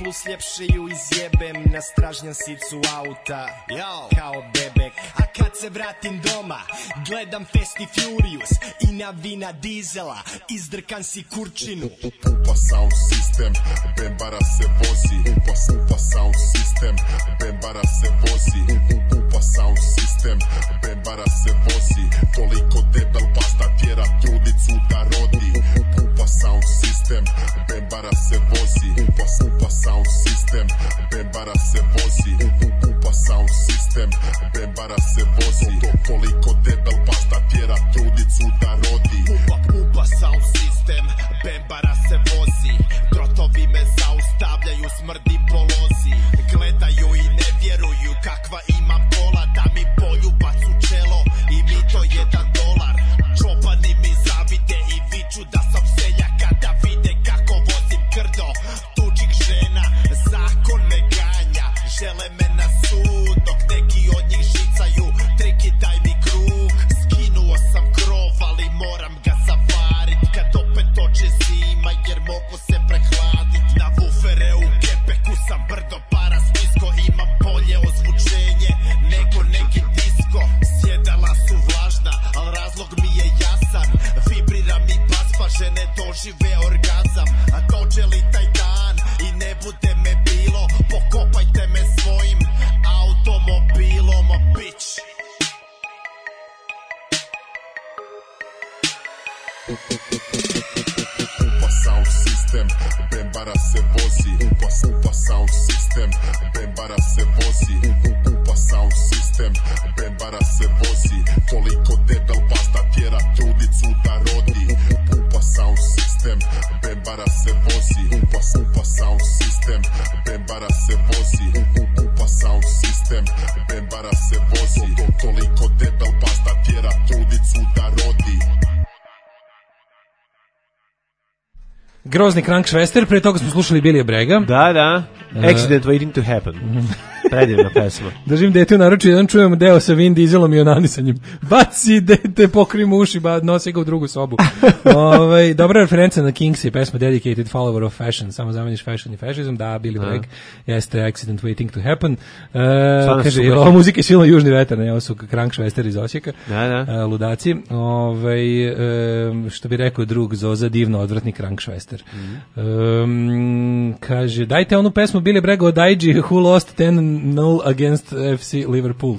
plus ljepše ju izjebem na stražnjasicu auta, kao bebek. A kad se vratim doma, gledam Fast and Furious i na Vina Diesela izdrkan si kurčinu. Pupa sound system, Bembara se vozi. Pupa, pupa sound system, Bembara se vozi. Pupa sound system, Bembara se vozi. Toliko debel pasta tjera trudicu da rodi. Pupa sound system, Bembara se vozi. Pupa, pupa sound system, Bembara se vozi. Pupa sound system, Bembara se vozi. Toliko debel pasta tjera trudicu da rodi. Pupa, pupa sound system, Bembara se vozi. Trotovi me zaustavljaju, smrdim po lozi. Gledaju i ne vjeruju kakva imam kola. Da mi poljubac u čelo i mi to jedan dolar. Čopani mi zavide i viču da sam seljak. Kada vide kako vozim krdo tuđih žena, zakon me ganja. Žele me na sud dok neki od njih žicaju. Triki daj mi krug. Skinuo sam krov ali moram ga zavarit. Kad opet dođe zima jer mogu se prehladit. Na wufere u kepeku sam brdo para spisko. Imam bolje ozvučenje nego neki disko. Sjedala su vlažna, al razlog mi je jasan. Vibrira mi bas pa žene dožive orgazam. A dođe li taj dan i ne bude me bilo, pokopajte me svojim automobilom, bitch. Pupa sound system, Bembara se vozi. Pupa, pupa sound system, Bembara se vozi. Pupa sound system, Bembara se vozi. Toliko debel pasta tjera trudicu da rodi. Pupa sound system, Bembara se vozi. Pupa, pupa sound system, Bembara se vozi. Pupa sound system, Bembara se vozi. Toliko debel pasta tjera trudicu da rodi. Grozni Krank Švester, pre toga smo slušali Billy Brega. Da, da. Accident uh, waiting to happen. Predivna pesma. Držim dete u naručju, jedan čujemo deo sa Vin Dieselom i onanisanjem. Baci dete, pokrimo uši, ba, nosi ga u drugu sobu. Ove, dobra referenca na Kings i pesma Dedicated Follower of Fashion. Samo zameniš fashion i fascism. Da, Billy Bragg jeste Accident waiting to happen. Uh, kaže, je ova muzika je silno južni vetar, ne, ovo su Krank Švester iz Osijeka. Da, da. Uh, ludaci. Ove, um, što bi rekao drug Zoza, divno odvratni Krank Švester. Mm. Um, kaže, dajte onu pesmu Billy Bragg od I G Who Lost ten nul against F C Liverpool.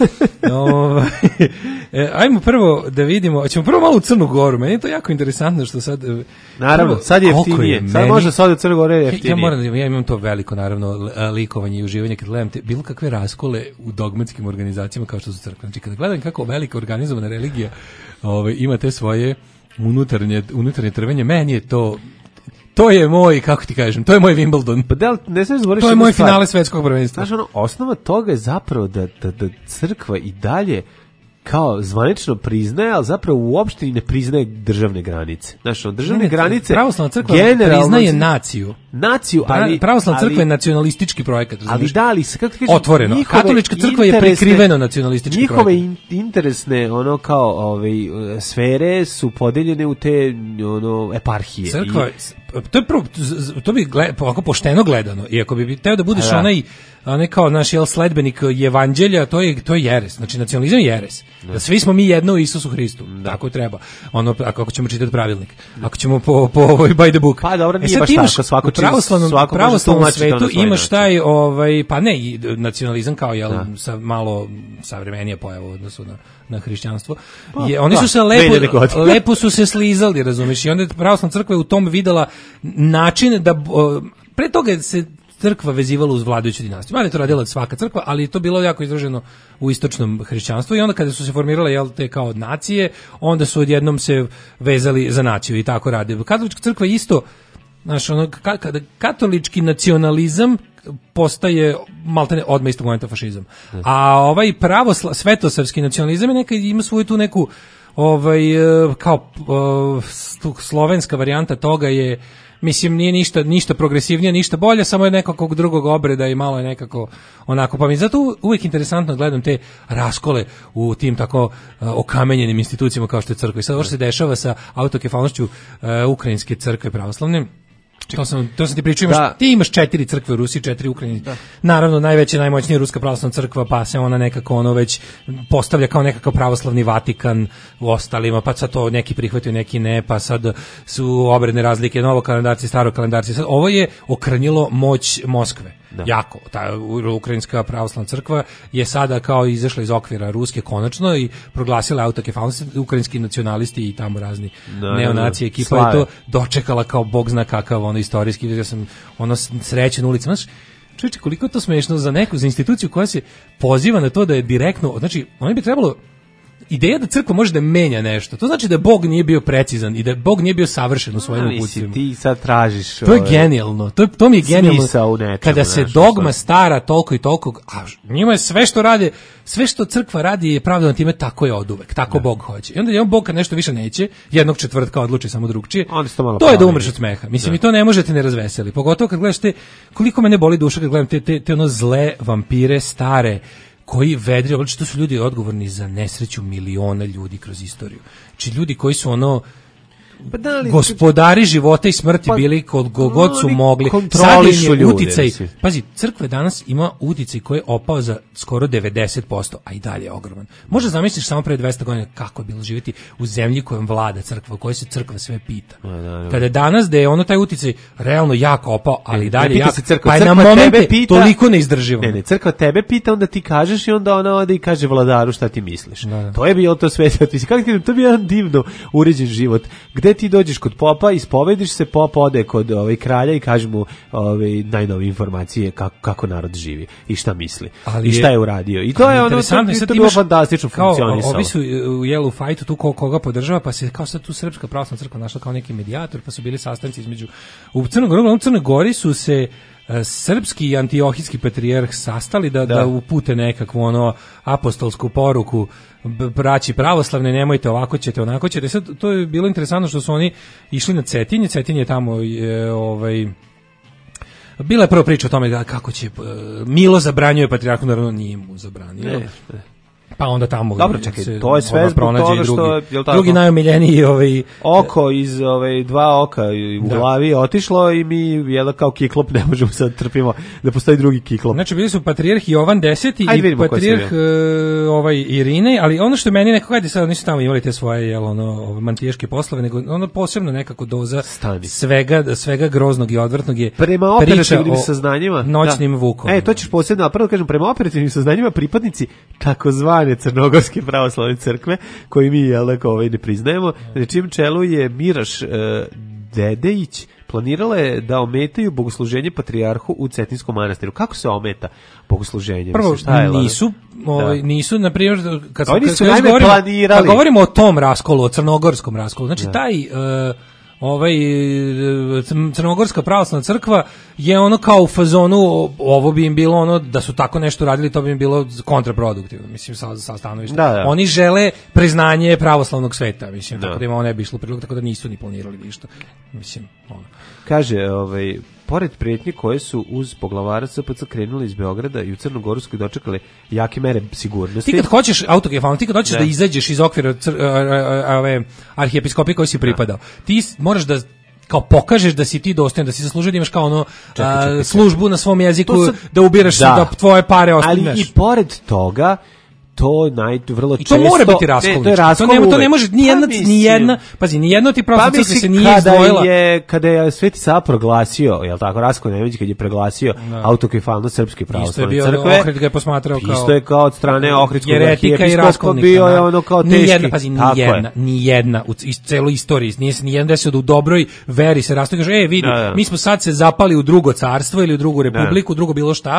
No, e, ajmo prvo da vidimo, ćemo prvo malo u Crnu Goru. Meni je to jako interesantno što sad... Naravno, prvo, sad je jeftinije. Sad meni, može sad u Crnu Goru je jeftinije. Ja moram da ja imam to veliko, naravno, likovanje i uživanje kad gledam te, bilo kakve raskole u dogmatskim organizacijama kao što su crkve. Znači, kada gledam kako velika organizovana religija ove, ima te svoje unutarnje, unutarnje trvenje, meni je to... To je moj, kako ti kažem, to je moj Wimbledon. Pa da, ne smiješ zaboraviti. To je moj finale svetskog prvenstva. Znaš, ono, osnova toga je zapravo da, da, da crkva i dalje kao zvanično priznaje, ali zapravo uopšte i ne priznaje državne granice. Znaš, ono, državne ne, granice... Pravoslavna crkva priznaje naciju. Naciju, ali... Pravoslavna crkva je nacionalistički projekat. Ali da, ali kako ti kažem... Otvoreno. Katolička crkva je prikriveno nacionalistički njihove projekat. Njihove in, interesne, ono, kao, ove, sfere su podeljene u te, ono, eparhije. Crkva... I, to je prvo, to bi gled, ovako pošteno gledano, i ako bi teo da budeš da. onaj, onaj kao naš jel sledbenik evanđelja, to je, to je jeres, znači nacionalizam je jeres, da. Da svi smo mi jedno u Isusu Hristu, da. Tako treba, ono, ako ćemo čitati pravilnik, ako ćemo po, po by the book. Pa dobro, nije e, baš imaš, tako, svako čist, pravoslavnom, svako pravoslavnom svetu imaš taj, ovaj, pa ne, i nacionalizam kao, jel, da. Sa malo savremenije pojava u odnosu na na hrišćanstvo. Pa, je, oni da, su se lepo, lepo su se slizali, razumiješ, i onda je pravoslavna crkva u tom videla način da, pre toga se crkva vezivala uz vladajuću dinastiju. Mada je to radila svaka crkva, ali je to bilo jako izraženo u istočnom hrišćanstvu i onda kada su se formirale jel, te kao nacije, onda su odjednom se vezali za naciju i tako radi. Katolička crkva isto, znaš, ono, kada katolički nacionalizam postaje maltene odmah istog momenta fašizam. A ovaj pravo svetosavski nacionalizam je neka, ima svoju tu neku ovaj, kao slovenska varijanta toga je, mislim, nije ništa, ništa progresivnije, ništa bolje, samo je nekakvog drugog obreda i malo je nekako onako, pa mi zato uvijek interesantno gledam te raskole u tim tako uh, okamenjenim institucijama kao što je crkva. I sad ovo što se dešava sa autokefalnošću uh, ukrajinske crkve pravoslavne, To sam, to sam ti pričao, imaš, Da. ti imaš četiri crkve u Rusiji, četiri u Ukrajini. Naravno, najveća, najmoćnija Ruska pravoslavna crkva, pa se ona nekako ono već postavlja kao nekakav pravoslavni Vatikan u ostalima, pa sad to neki prihvatio, neki ne, pa sad su obredne razlike, novo kalendarci, staro kalendarci. Sad, ovo je okrnjilo moć Moskve. Da. Jako. Ta ukrajinska pravoslavna crkva je sada kao izašla iz okvira Ruske konačno i proglasila autokefalnost. Ukrajinski nacionalisti i tamo razni Da, neonaci da, ekipa je slave. to dočekala kao bog zna kakav ono istorijski, vidio sam ono srećen ulicama. Znaš, čovječe, koliko je to smešno za neku, za instituciju koja se poziva na to da je direktno, znači, oni bi trebalo, ideja da crkva može da menja nešto, to znači da Bog nije bio precizan i da Bog nije bio savršen u svojim A, mislim, uputstvima. ti sad tražiš... To je ovaj, genijalno, to, je- to mi je genijalno, smisao u nečemu, kada se znaš, dogma što- stara toliko i toliko, a njima je sve što rade, sve što crkva radi je pravdano time, tako je oduvek, tako Bog hoće. I onda jedan Bog kad nešto više neće, jednog četvrtka odluči samo drugčije, Onda se to malo to je da promeni. umreš od smeha. Mislim, i to ne možete ne razveseli. Pogotovo kad gledaš te, koliko mene boli duša kad gledam te, te, te ono zle vampire, stare, koji vedri, znači to su ljudi odgovorni za nesreću miliona ljudi kroz istoriju. Znači ljudi koji su ono Pa da li- gospodari života i smrti Pa, bili kod god su oni mogli. kontrolišu Sad im je ljude, uticaj. mislim. Pazi, crkva danas ima uticaj koji je opao za skoro devedeset posto, a i dalje je ogroman. Možda zamisliš samo pre dvesta godina kako je bilo živjeti u zemlji kojom vlada crkva, u kojoj se crkva sve pita. Kada je danas da je ono taj uticaj realno jako opao, ali i dalje Ne pita jako, se crkva, pa je na crkva tebe momente pita- toliko neizdrživo. Ne, ne, crkva tebe pita, onda ti kažeš i onda ona ode i kaže vladaru šta ti misliš. To je bilo to sve, sve ti si, kako ti kažem, to je bio jedan divno uređen život, gde ti dođeš kod popa, ispovediš se, pop ode kod ovaj kralja i kaže mu ovaj najnovije informacije kako, kako narod živi i šta misli Ali i šta je uradio. I to ali je ono, to, interesantno, to, sad to ti je bilo imaš fantastično kao, funkcionisalo. Ovi su u jelu fajtu tu ko, koga podržava, pa se kao sad tu Srpska pravoslavna crkva našla kao neki medijator, pa su bili sastanci između u Crnoj Gori, u Crnoj Gori su se e, srpski i antiohijski patrijarh sastali da, da. Da. upute nekakvu ono apostolsku poruku b- braći pravoslavne, nemojte ovako ćete, onako ćete. Sad, to je bilo interesantno što su oni išli na Cetinje, Cetinje je tamo je, ovaj, bila je prva priča o tome da kako će, e, Milo zabranjuje patrijarhu, naravno nije mu zabranio. Ne, ne. Pa onda tamo Dobro, čekaj, se to je sve odmah zbog pronađe toga i što, drugi, jel tako? drugi najomiljeniji ovaj Oko iz ovaj dva oka u Da. glavi je otišlo i mi jel kao kiklop ne možemo sad trpimo da postoji drugi kiklop. Znači bili su patrijarh Jovan deseti Ajde i vidimo ko je patrijarh sve e, ovaj Irine, ali ono što je meni nekako, ajde sad nisu tamo imali te svoje jel ono ove mantijaške poslove, nego ono posebno nekako doza Stani. svega svega groznog i odvrtnog je Prema priča operativnim o saznanjima noćnim da. vukovima. E, to ćeš posebno, a prvo kažem, prema operativnim saznanjima pripadnici takozvane crnogorske pravoslavne crkve, koji mi jel tako ovaj ne priznajemo, na čijem čelu je Miraš e, Dedejić, planirala je da ometaju bogosluženje patrijarhu u Cetinskom manastiru. Kako se ometa bogosluženje? Prvo, Mislim, šta je, Lana? nisu, ovaj, Da. nisu, na primjer, kad, Oni kad, su kad naime govorimo, planirali. kad govorimo o tom raskolu, o crnogorskom raskolu, znači Da. taj e, ovaj e, Cr- Crnogorska pravoslavna crkva je ono kao u fazonu, o- ovo bi im bilo ono, da su tako nešto radili, to bi im bilo kontraproduktivno, mislim, sa, sa stanovišta. Da, da. Oni žele priznanje pravoslavnog sveta, mislim, Da. tako da im ovo ne bi išlo u prilog, tako da nisu ni planirali ništa, mislim, ono. Kaže, ovaj, pored pretnje koje su uz poglavara S P C krenuli iz Beograda i u Crnogorsku dočekali jake mere sigurnosti. Ti kad hoćeš autokefalno, ti kad hoćeš da, Da. izađeš iz okvira cr, a, a, a, ove arhijepiskopije koji si pripadao, ti s- moraš da kao pokažeš da si ti dostojan, da si zaslužio da imaš kao ono Čekaj, a, čekaj, čekaj. službu na svom jeziku, To sad- da ubiraš Da. da tvoje pare Ali ostaneš. i pored toga, to naj, vrlo I to često... mora biti Ne, raskolnički. to je raskol to, ne, to ne uvek. može, ni Pa jedna, mislim- ni jedna, pazi, ni jedna od tih Pa pravoslavnih crkvi se mislim, nije kada izdvojila. je, kada je Sveti Sava proglasio, jel tako, Rasko Nemanjić kad je proglasio Da. autokefalnost Srpske Isto je pravoslavne bio, crkve, Ohrid ga je posmatrao kao... isto je kao od strane Ohridskog jeretika i arhijepiskopa raskolnika. bio je da. ono kao Ni teški. jedna, pazi, ni Tako je. jedna, ni jedna u iz celoj istoriji, nije se ni jedan desio da u dobroj veri se rastoji, kaže, e, vidi, Da, da. mi smo sad se zapali u drugo carstvo ili u drugu republiku, drugo bilo šta,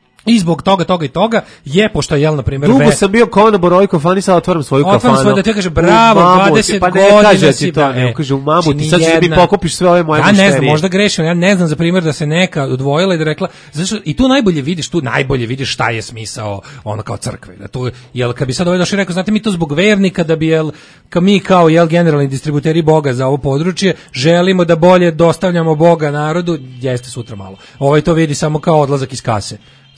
i zbog toga, toga i toga je, pošto je, jel, na primjer, Dugo ve- sam bio kao na Borojko, fani sad otvaram svoju Otvaram kafanu. svoju, da ti kaže, U bravo, Mamuti, dvadeset pa ne godina kaže si, ti to, da, ne, e. kaže u Mamuti, Znači, sad ćeš da mi nijedna- pokupiš sve ove moje Ja ne znam, mušterije. možda grešim, ja ne znam za primjer da se neka odvojila i da rekla, zato što i tu najbolje vidiš, tu najbolje vidiš šta je smisao ono kao crkve. Da tu, jel, kad bi sad ovaj došao i rekao, znate mi to zbog vernika, da bi, jel, ka mi kao, jel, generalni distributeri Boga za ovo područje, želimo da bolje dostavljamo Boga narodu, jeste sutra malo. Ovaj to vidi samo kao odlazak iz kase.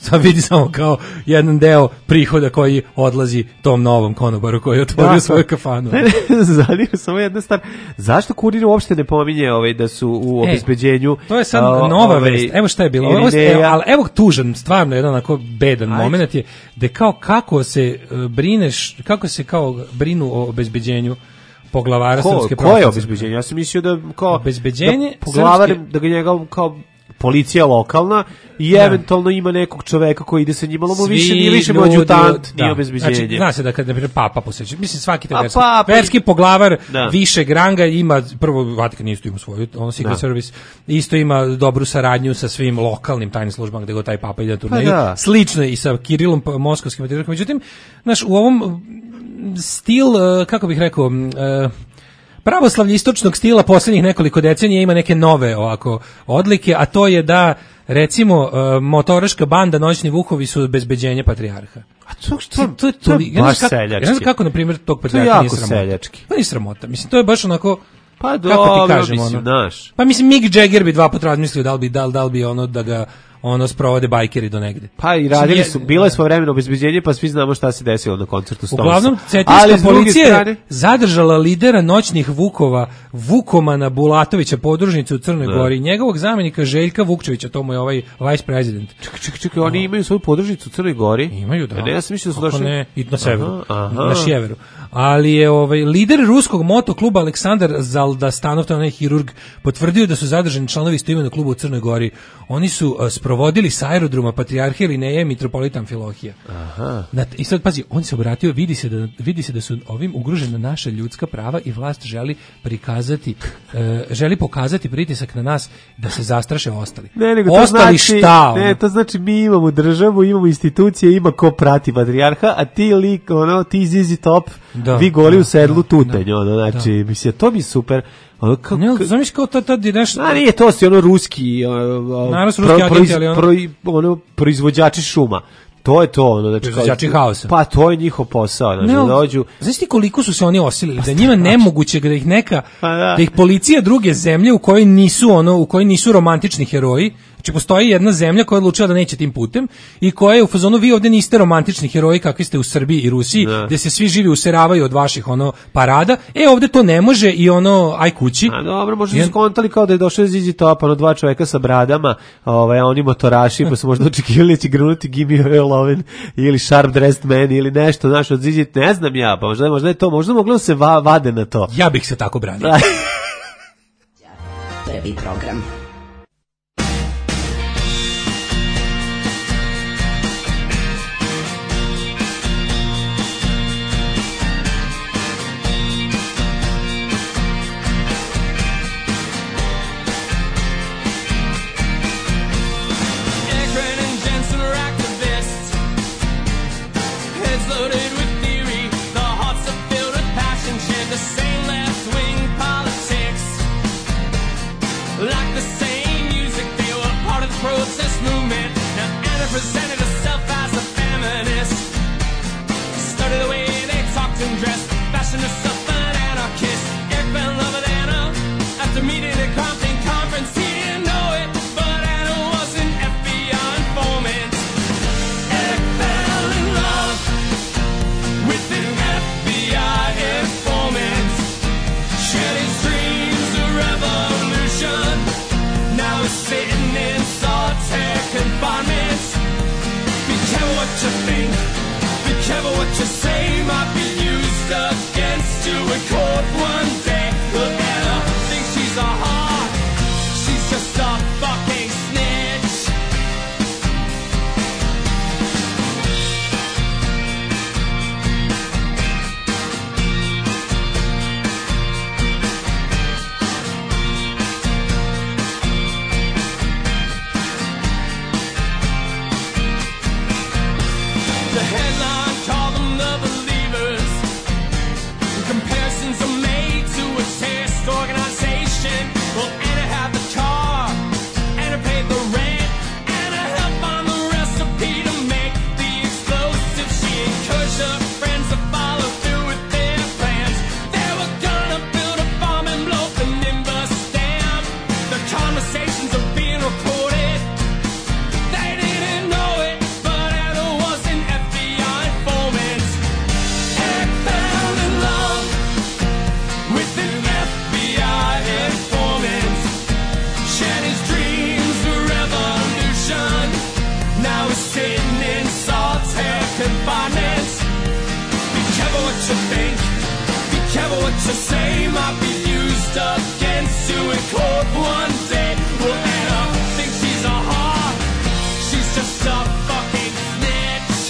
sad vidi samo kao jedan deo prihoda koji odlazi tom novom konobaru koji je otvorio Da, svoju kafanu. Ne, ne, zanima samo jedna stvar. Zašto Kurir uopšte ne pominje ovaj, da su u obezbeđenju... E, to je sad a, nova ovaj, vest. Evo šta je bilo. Ovo, Irineja. evo, ali evo tužan, stvarno jedan onako bedan Ajde. moment je da kao kako se uh, brineš, kako se kao brinu o obezbeđenju poglavara Ko, srpske ko je pravoslavne obezbeđenje? Ja sam mislio da kao Obezbeđenje da poglavar, srpske- da ga njega kao policija lokalna i Da. eventualno ima nekog čoveka koji ide sa njima, ali mu Svi više nije više ljudi, adjutant, da. nije obezbeđenje. Znači, zna se da kad, na primjer, papa poseća, mislim, svaki taj A verski, papa- verski poglavar Da. višeg ranga ima, prvo, Vatikan isto ima svoju, ono Secret Da. Service, isto ima dobru saradnju sa svim lokalnim tajnim službama gde god taj papa ide na turneju. Pa da. Slično je i sa Kirilom, pa, moskovskim patrijarhom. Međutim, znaš, u ovom m, stil, uh, kako bih rekao, m, uh, pravoslavlje istočnog stila poslednjih nekoliko decenija ima neke nove ovako odlike, a to je da recimo uh, motoraška banda Noćni vukovi su obezbeđenje patrijarha. A to, što, To je to je toli- ja ne baš znam kako- seljački. ja ne znam kako, na primjer, tog To je patrijarha nije jako sramota. seljački. To nije sramota. Mislim, to je baš onako... Pa kako ti dobro, kažem, mislim, ono? znaš. Pa mislim, Mick Jagger bi dva puta razmislio da li bi, da li, da li bi ono da ga ono sprovode bajkeri do negde. Pa i radili su, bilo je svojevremeno obezbeđenje, pa svi znamo šta se desilo na koncertu Stonesa. Uglavnom, Ali, cetinska s druge policija je strane- zadržala lidera noćnih Vukova, Vukomana Bulatovića, podružnicu u Crnoj Da. Gori, njegovog zamenika Željka Vukčevića, to mu je ovaj vice president. Čekaj, čekaj, čekaj, oni imaju svoju podružnicu u Crnoj Gori? Imaju, da. A ne, ja sam mislio da su Kako došli... ne, i na severu, Aha, aha. na sjeveru. Ali je ovaj lider ruskog motokluba Aleksandar Zaldastanov, to je onaj hirurg, potvrdio da su zadržani članovi istoimenog kluba u Crnoj Gori. Oni su uh, sprovodili sa aerodroma Patrijarhije Ilineje mitropolita Amfilohija. Aha. Na, I sad, pazi, on se obratio, vidi se da, vidi se da su ovim ugrožena naša ljudska prava i vlast želi prikazati, e, želi pokazati pritisak na nas da se zastraše ostali. Ne, nego to ostali znači, šta? ne, ono? to znači mi imamo državu, imamo institucije, ima ko prati patrijarha, a ti lik, ono, ti zizi top, Da, vi goli da, u sedlu da, tutanj, ono, znači, mislim, to mi je super. Ono, kao, Ne, znaš kao tad, tad je nešto... a nije, to si ono ruski, o, o, Naravno su ruski agenti, ali ono- proi- ono, proizvođači šuma. To je to, ono, znači, kao- Proizvođači haosa. Pa to je njihov posao, znači, Ne, da dođu... Znaš ti koliko su se oni osilili, da je njima nemoguće da ih neka, Pa da. da ih policija druge zemlje u kojoj nisu ono, u kojoj nisu romantični heroji, znači postoji jedna zemlja koja je odlučila da neće tim putem i koja je u fazonu vi ovde niste romantični heroji kakvi ste u Srbiji i Rusiji, Da. gde se svi živi useravaju od vaših ono parada, e ovde to ne može i ono aj kući. A dobro, možda I su on- skontali kao da je došao iz Zizi Top, ono dva čoveka sa bradama, ovaj, a oni motoraši, pa su možda očekivali da će grnuti Gimme a Lovin ili Sharp Dressed Man ili nešto, znaš, od Zizi, ne znam ja, pa možda, možda je to, možda moglo da se va, vade na to. Ja bih se tako branio. Prvi program. Akron and Jensen are activists. Heads loaded with theory. The hearts are filled with passion. Share the same left-wing politics. Like the same music, they were part of the protest movement. Now Anna presented herself as a feminist. Study the way they talked and dressed. Fashioned herself an anarchist. Eric fell in love with Anna after meeting at Compton Conference. He didn't know it, but Anna was an F B I informant. Eric fell in love with an F B I informant. Shared his dreams of revolution. Now he's sitting in solitary confinement. Be careful what you think. Be careful what you say. Might be used against you in court one day. Look at her, think she's a heart. She's just a fucking snitch. The headline called them the believers. Comparisons are made you say might be used against you in court one day. Well, Anna thinks she's a whore. She's just a fucking snitch.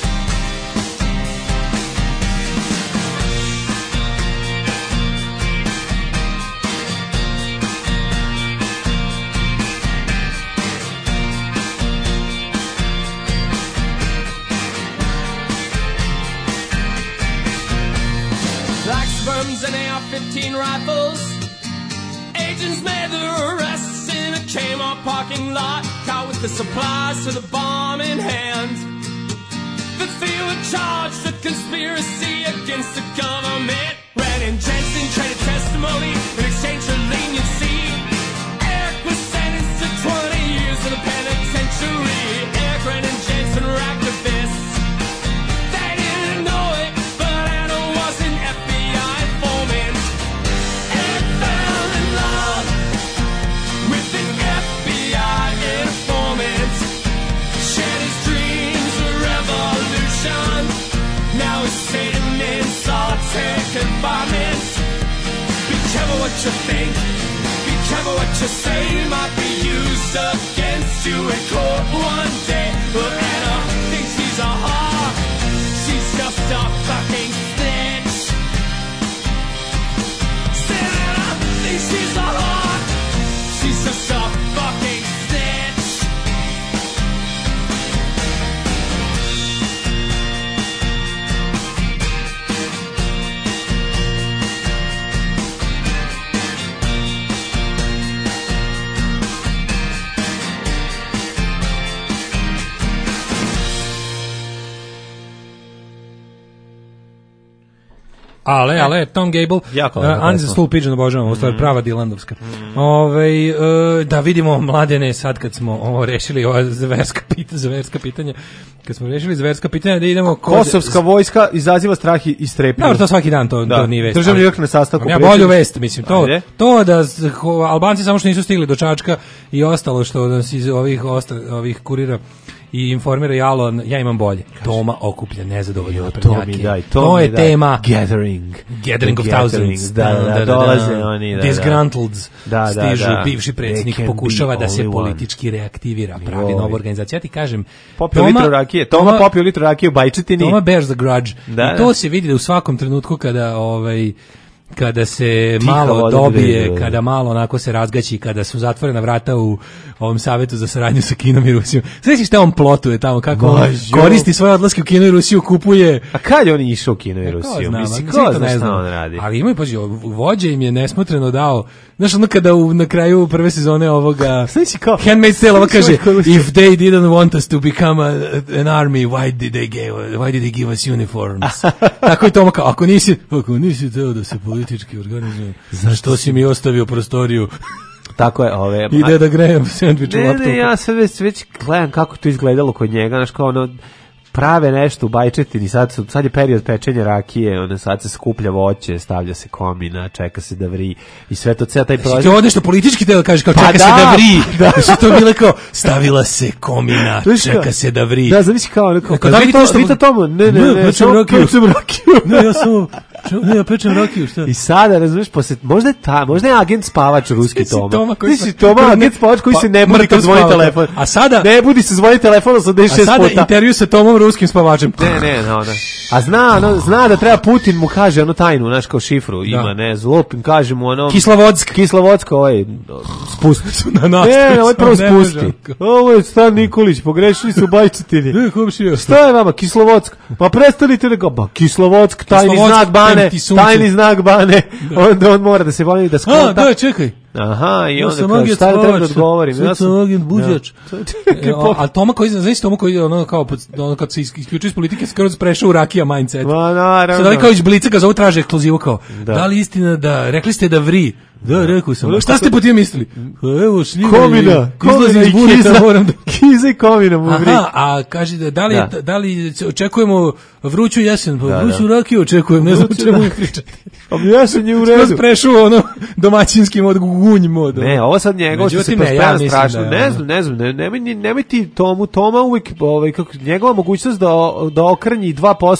Like sperms and A R fifteen rifles, agents made their arrests in a Kmart parking lot, caught with the supplies to the bomb in hand. The three were charged with conspiracy against the government. Ran and Jensen traded testimony in exchange for leniency. Eric was sentenced to twenty years in the penitentiary. Eric, Ren, and Jensen were activists. They didn't know it, but Anna was an F B I informant. Eric fell in love with an F B I informant. Shared his dreams of revolution. Now he's sitting in solitary confinement. Be careful what you think. Be careful what you say. Might be used against you in court one day. But Anna thinks he's a whore. She's just a fucking snitch. Said Anna thinks she's a whore. She's just a fucking snitch. Ale, ale, Tom Gable, Jako uh, lepa Ani za pesma. Stool Pigeon obožavam, ovo stvar prava Dilandovska. Ovaj, uh, da vidimo, mladene, sad kad smo ovo rešili, ova zverska, pita, zverska pitanja, kad smo rešili zverska pitanja, da idemo... Kod... Kosovska vojska izaziva strah i strepnju. Da, to svaki dan, to, Da. to nije vest. Državni vrh na sastanku. Ja bolju vest, mislim, to, to da s- ho- Albanci samo što nisu stigli do Čačka i ostalo što nas iz ovih, ostra, ovih kurira i informira Jalo, ja imam bolje. Toma okuplja nezadovoljne To mi naprednjake. daj, To, to mi je daj. tema. Gathering. Gathering of The thousands. Da, da, da, dolaze oni, da, da. Disgruntleds. Da, da, Stižu, da. bivši predsjednik They can pokušava be da se only one. politički reaktivira, pravi Joj. novu organizaciju. Ja ti kažem, Popio litru rakije. Toma popio litru rakije u Bajčetini. Toma bears the grudge. Da, I to da. se vidi u svakom trenutku kada ovaj kada se Tiha malo voda dobije, bude, da. kada malo onako se razgaći, kada su zatvorena vrata u ovom savetu za saradnju sa Kinom i Rusijom. Sveći šta on plotuje tamo, kako on Mažo. koristi svoje odlaske u Kinu i Rusiju, kupuje... A kad je on išao u Kinu i Ko Rusiju? zna, Mislim, mislim, ko to zna ne šta znam. on radi? Ali imaju, pazi, vođa im je nesmotreno dao, znaš, ono kada u, na kraju prve sezone ovoga Znaš kao... Handmaid's Tale ova kaže, Znaš kao- if they didn't want us to become a, an army, why did they give, why did they give us uniforms? Tako je to kao, ako nisi, ako nisi teo da se politički organizuje, zašto si mi ostavio prostoriju? Tako je, ove... Ide da grejem sandvič u Ne, laptopu. ne, ja sad već, već gledam kako to izgledalo kod njega, znaš kao ono, prave nešto u Bajčetini, sad, su, sad je period pečenja rakije, ono, sad se skuplja voće, stavlja se komina, čeka se da vri i sve to, ceo taj Si ti proizvod. ovdje što politički teo da kažeš kao Pa čeka se da, da vri, da. da su to bile kao stavila se komina, Znaš kao- čeka se da vri. Da, zamisli kao ono, kao, Kao, da li vi to to, što- vi to tomu, ne, ne, ne, pečem samo rakiju. pečem rakiju. Ne, ja samo, ne, ja pečem rakiju, šta? I sada, razumiješ, posle, možda je ta, možda je agent spavač ruski Si Toma. Toma koji Ti si se- Toma, ne- agent spavač koji pa, se ne budi mrtav kad zvoni spava. telefon. A sada- Ne budi se zvoni telefon A osamdeset šest sada puta. intervju sa Tomom ruskim spavačem. Ne, ne, no, ne. A zna, ono, zna da treba Putin mu kaže ono tajnu, znaš, kao šifru ima, ne, zlopim, kaže mu ono... Kislovodsk. Kislovodsko, ovaj, spusti. Na Ne, nastavicu, ne, ovaj prvo ne može spusti. onako. Ovo je Stan Nikolić, pogrešili su u Bajčetini. Ne, komšija. Šta je vama, Kislovodsk? Pa prestanite da ga, ba, Kislovodsk, tajni Kislovodsk, znak bane, tem ti sunce. tajni znak bane, onda on mora da se voli da A, skonta. da, čekaj. Aha, i Ja onda sam kao, agent šta da treba da spavač, odgovorim? sad Ja sam agent buđač. Ja. E, a- Ali Toma koji, znaš Toma koji je ono kao, pod- ono kad se is- isključio iz politike, skroz prešao u rakija mindset. Ma, naravno. Sad ali kao iz Blica ga zovu traže ekskluzivu kao, Da. da li istina da, rekli ste da vri? Da, rekao sam. Ono A šta kako- ste po tim mislili? Pa evo, šljiva Komina, izlazi komina iz i bureta, kiza, moram da... kiza i komina mu vri. Aha, a kaže da, da li, Da. da. li očekujemo vruću jesen, pa Da, vruću da. rakiju očekujem, ne znam Vruću čemu rakiju. ih pričate. Pa ja sam je u Skroz redu. prešao ono domaćinski mod, gunj mod. ono. Ne, ovo sad njegov što se Međutim, ne, ja prospera mislim strašno. da je Ne ono- znam, ne znam, ne, nemoj, ni- nemoj ti Tomu, Toma uvijek, ovaj, kako, njegova mogućnost da, da okrnji dva posto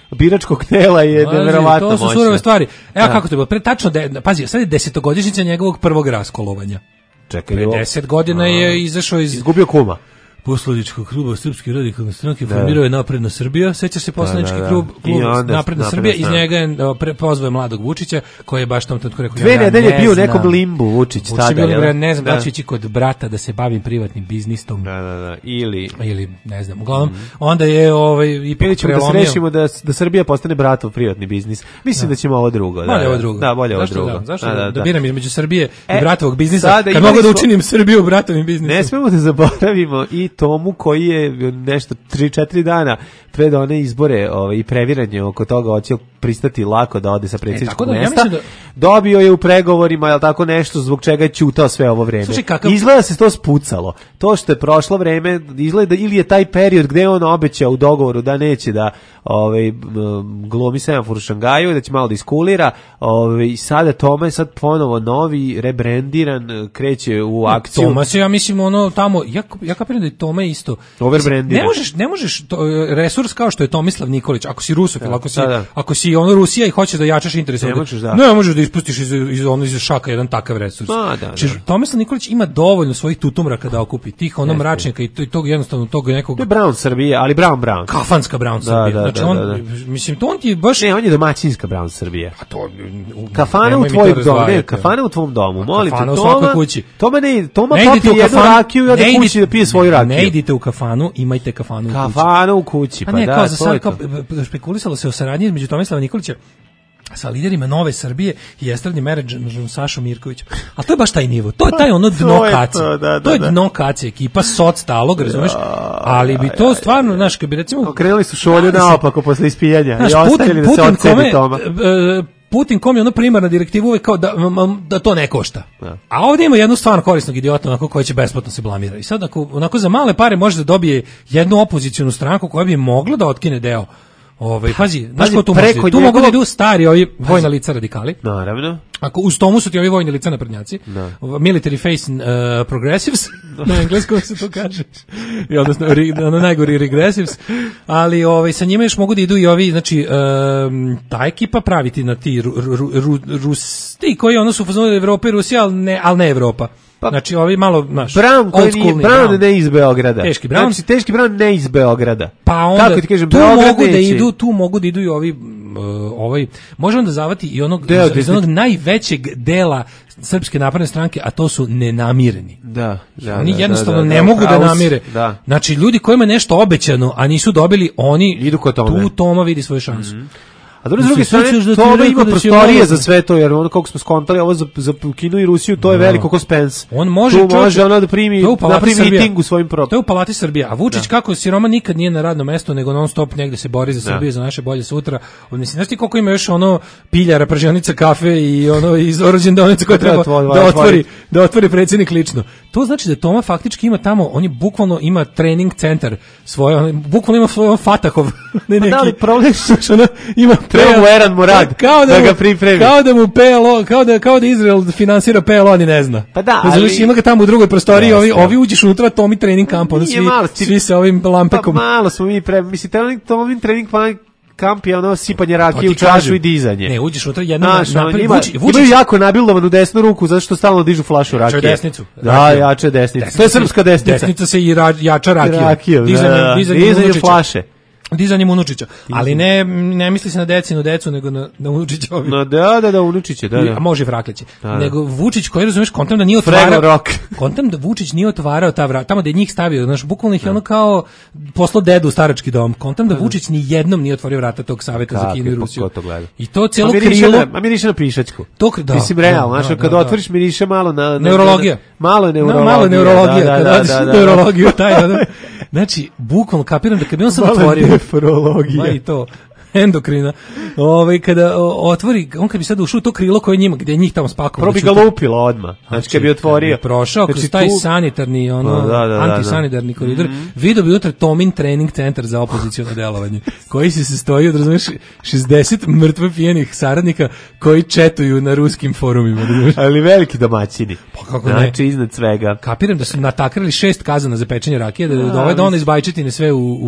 biračkog tela je Pazi, neverovatno to su moćno. surove stvari. Evo Da. kako to je bilo. Pre tačno, de, pazi, sad je desetogodišnjica njegovog prvog raskolovanja. Čekaj, Pre ovo- deset godina je izašao iz Izgubio kuma. poslaničkog kluba Srpske radikalne stranke, Da. formirao je Napredna Srbija. Sećaš se poslanički Da, da, da. klub, I klub onda Napredna Napredna Srbija, iz stranka. njega je pre, pozvao je mladog Vučića, koji je baš tom trenutku rekao, Dve ja nedelje ne bio u znam. nekom limbu Vučić Vučić je tada, bio, jel? ja ne znam da Da. li ću ići kod brata da se bavim privatnim biznisom. Da, da, da. Ili ili ne znam. Uglavnom, onda je ovaj ipak ili ćemo da se prelomio. rešimo da, da Srbija postane bratov privatni biznis. Mislim da, ćemo ovo drugo. Bolje da, ovo da. drugo. Da, bolje ovo Zašto drugo. Da, zašto Da, da, da, da da. biram između Srbije E, i bratovog biznisa, sada kad imali mogu da smo- učinim Srbiju bratovim biznisom. Ne smemo da zaboravimo i Tomu koji je nešto tri četiri dana pred one izbore ovaj, i previranje oko toga hoće pristati lako da ode sa predsjedničkog tako da, ja mesta. mislim Dobio je u pregovorima, je tako nešto zbog čega je ćutao sve ovo vreme. Slušaj, kakav- Izgleda se to spucalo. To što je prošlo vreme, izgleda ili je taj period gde je on obećao u dogovoru da neće da ovaj, m, glumi semafor u Šangaju, da će malo da iskulira. Ovaj, sada Toma je sad ponovo novi, rebrendiran, kreće u akciju. Tomas je, ja mislim, ono tamo, ja, ja kapiram da je Toma isto. Overbrandiran. Ne možeš, ne možeš to, resurs kao što je Tomislav Nikolić, ako si Rusofil, ako si, da, da. ako si ono Rusija i hoćeš da jačaš interes, Ne onda- možeš, da. ne možeš da ispustiš iz, iz, ono, iz šaka jedan takav resurs. Ma, da, Znači, da. Tomislav Nikolić ima dovoljno svojih tutumraka da okupi, tih ono Jeste. mračnjaka i to- i tog jednostavno tog nekog To je Brown Srbije, ali Brown Brown. kafanska Brown Da, Srbija. da, Znači, da, on, da, da. mislim, to on ti je baš... Ne, on je domaćinska Brown Srbije. A to, Kafana nemoj u mi to tvojom domu, ne, razdvajati. kafana u tvom domu, molim te. Kafana u Toma, svakoj kući. Toma ne, Toma Ne idite popije u jednu kafanu, rakiju i ode ne kući idite- da pije svoju rakiju. Ne idite u kafanu, imajte kafanu u kući. Kafana u kući, pa A ne, da, kao za to sad, je kao, to. p- spekulisalo se o saradnji između Tomislava Nikolića sa liderima Nove Srbije i estradnim menadžerom Sašom Mirkovićem. A to je baš taj nivo. To je taj ono dno to je kace. to, da, da, To je da. dno kace, ekipa soc talog, razumeš? Ali bi to stvarno, znaš, kad bi recimo... Okrenuli su šolju Da, naopako posle ispijanja Znaš, i ostavili da se odsedi kome, Toma. e, Putin kom je ono primarna direktiva uvek kao da, m- m- da to ne košta. Da. A ovdje ima jednu stvarno korisnog idiota onako koji će besplatno se blamira. I sad ako, onako za male pare može da dobije jednu opozicijonu stranku koja bi mogla da otkine deo. Ovaj, pazi, znaš Pazi, ko tu preko može? Tu mogu da njegovog- idu stari ovi vojna lica radikali. Naravno. Ako uz tomu su ti ovi vojni lica naprednjaci, Da. military face uh, progressives, na engleskom se to kaže, i odnosno re- ono najgori regressives, ali ovaj, sa njima još mogu da idu i ovi, znači, um, ta ekipa praviti na ti ru, ru, ru, Rus, ti koji ono su u fazonu Evrope i Rusija, ali ne, ali ne Evropa. Znači, ovi malo, znaš, Brown koji nije, oldschoolni Brown ne iz Beograda. Teški Brown. Znači, teški Brown ne iz Beograda. Pa onda Kako ti kažem, tu Beograd mogu da neće. idu, tu mogu da idu i ovi m, ovaj može onda zavati i onog Deo iz, iz desnice. onog najvećeg dela Srpske napredne stranke, a to su nenamireni. Da, da, Oni da, jednostavno da, da, ne mogu da pravo si. namire. Da. Znači, ljudi kojima je nešto obećano, a nisu dobili, oni Idu kod Tome. tu Toma vidi svoju šansu. A druge, s druge Mislim, strane, sad ćeš da ti Toma rekao ima da će prostorije ovo- za sve to, jer ono kako smo skontali, ovo za, za Kinu i Rusiju, to je veliko ko Spence. On može, tu čovječe, može ono da primi, to je u Palati napravi Srbija. miting u svojim pro... To je u Palati Srbija. A Vučić kako siroma nikad nije na radnom mestu, nego non stop negde se bori za Srbiju, za naše bolje sutra. Mislim, znaš ti koliko ima još ono piljara, pržionica kafe i ono iz orođendonica koje treba Treba da otvori- otvori, da otvori predsjednik lično. To znači da Toma faktički ima tamo, on je bukvalno ima trening centar svoj, on bukvalno ima svoj on Fatahov. Ne, neki, da li problem znaš, ono, ima Treba mu P L Eran Murad kao da mu- ga pripremi. Kao da mu P L O, kao da, kao da Izrael finansira P L O, ni ne zna. Pa da, Razumeš, ali- ima ga tamo u drugoj prostoriji, Jeste. ovi, ovi uđeš unutra, Tomi trening kamp, onda Nije svi, malo, ti- svi sa ovim lampekom. Pa malo smo mi pre... Mislim, trening, to ovim trening plan kamp je ono sipanje To rakije ti u čašu kažem. i dizanje. Ne, uđeš unutra jedno Znaš, na, ono, napred, ima, Vučić, Vučić, imaju jako nabildovanu desnu ruku zato što stalno dižu flašu rakije. Jačaju desnicu. Da, Rakiju. jače desnicu. desnica To je se- srpska desnica. Desnica se i ra, jača rakijom. Rakijom, da, Dizanjem, da. dizanjem, Dizanjem Unučića. flaše. Dizanjem Unučića. Ali ne, ne misli se na decinu decu, nego na, na Unučićovi. No, da, da, da, unučiće, da, I- da. A može i Fraklići. Da, da. Nego Vučić koji, razumeš, kontam da nije Frego otvarao... rock. Kontam da Vučić nije otvarao ta vrata, tamo da je njih stavio, znaš, bukvalno ih je ono kao poslao dedu u starački dom. Kontam da Vučić ni jednom nije otvorio vrata tog saveta za Kako Kinu i je, pa Rusiju. ko to gleda? I to cijelo A miriše krilo... na- A miriše na pišačku. To, da, Mislim, da, realno, da, znaš, da, kad da. otvoriš miriše malo na... na Neurologija. na- Malo je neurologija. No, malo je neurologija, da, kad da, odiš da, u da, neurologiju, taj, ono. Znači, bukvalno kapiram da kad bi on sad Malo je otvorio... nefrologija. Ma i to, endokrina. Ovaj kada o, otvori, on kad bi sad ušao u to krilo koje njima, gde je njih tamo spakovao. Prvo bi ga lupilo odmah. Znači, kad bi otvorio. Kad bi prošao kroz Znači, taj tu- sanitarni, ono, Pa, da, da, da, antisanitarni koridor, vidio bi unutra Tomin trening centar za opoziciono delovanje, koji se sastoji od, razumiješ, šezdeset mrtve pijenih saradnika koji četuju na ruskim forumima, razumiješ. Ali veliki domaćini. Pa kako ne? Znači, iznad svega. Kapiram da su natakrali šest kazana za pečenje rakije, da, da A, ovaj da ona mislim. iz Bajčetine sve u, u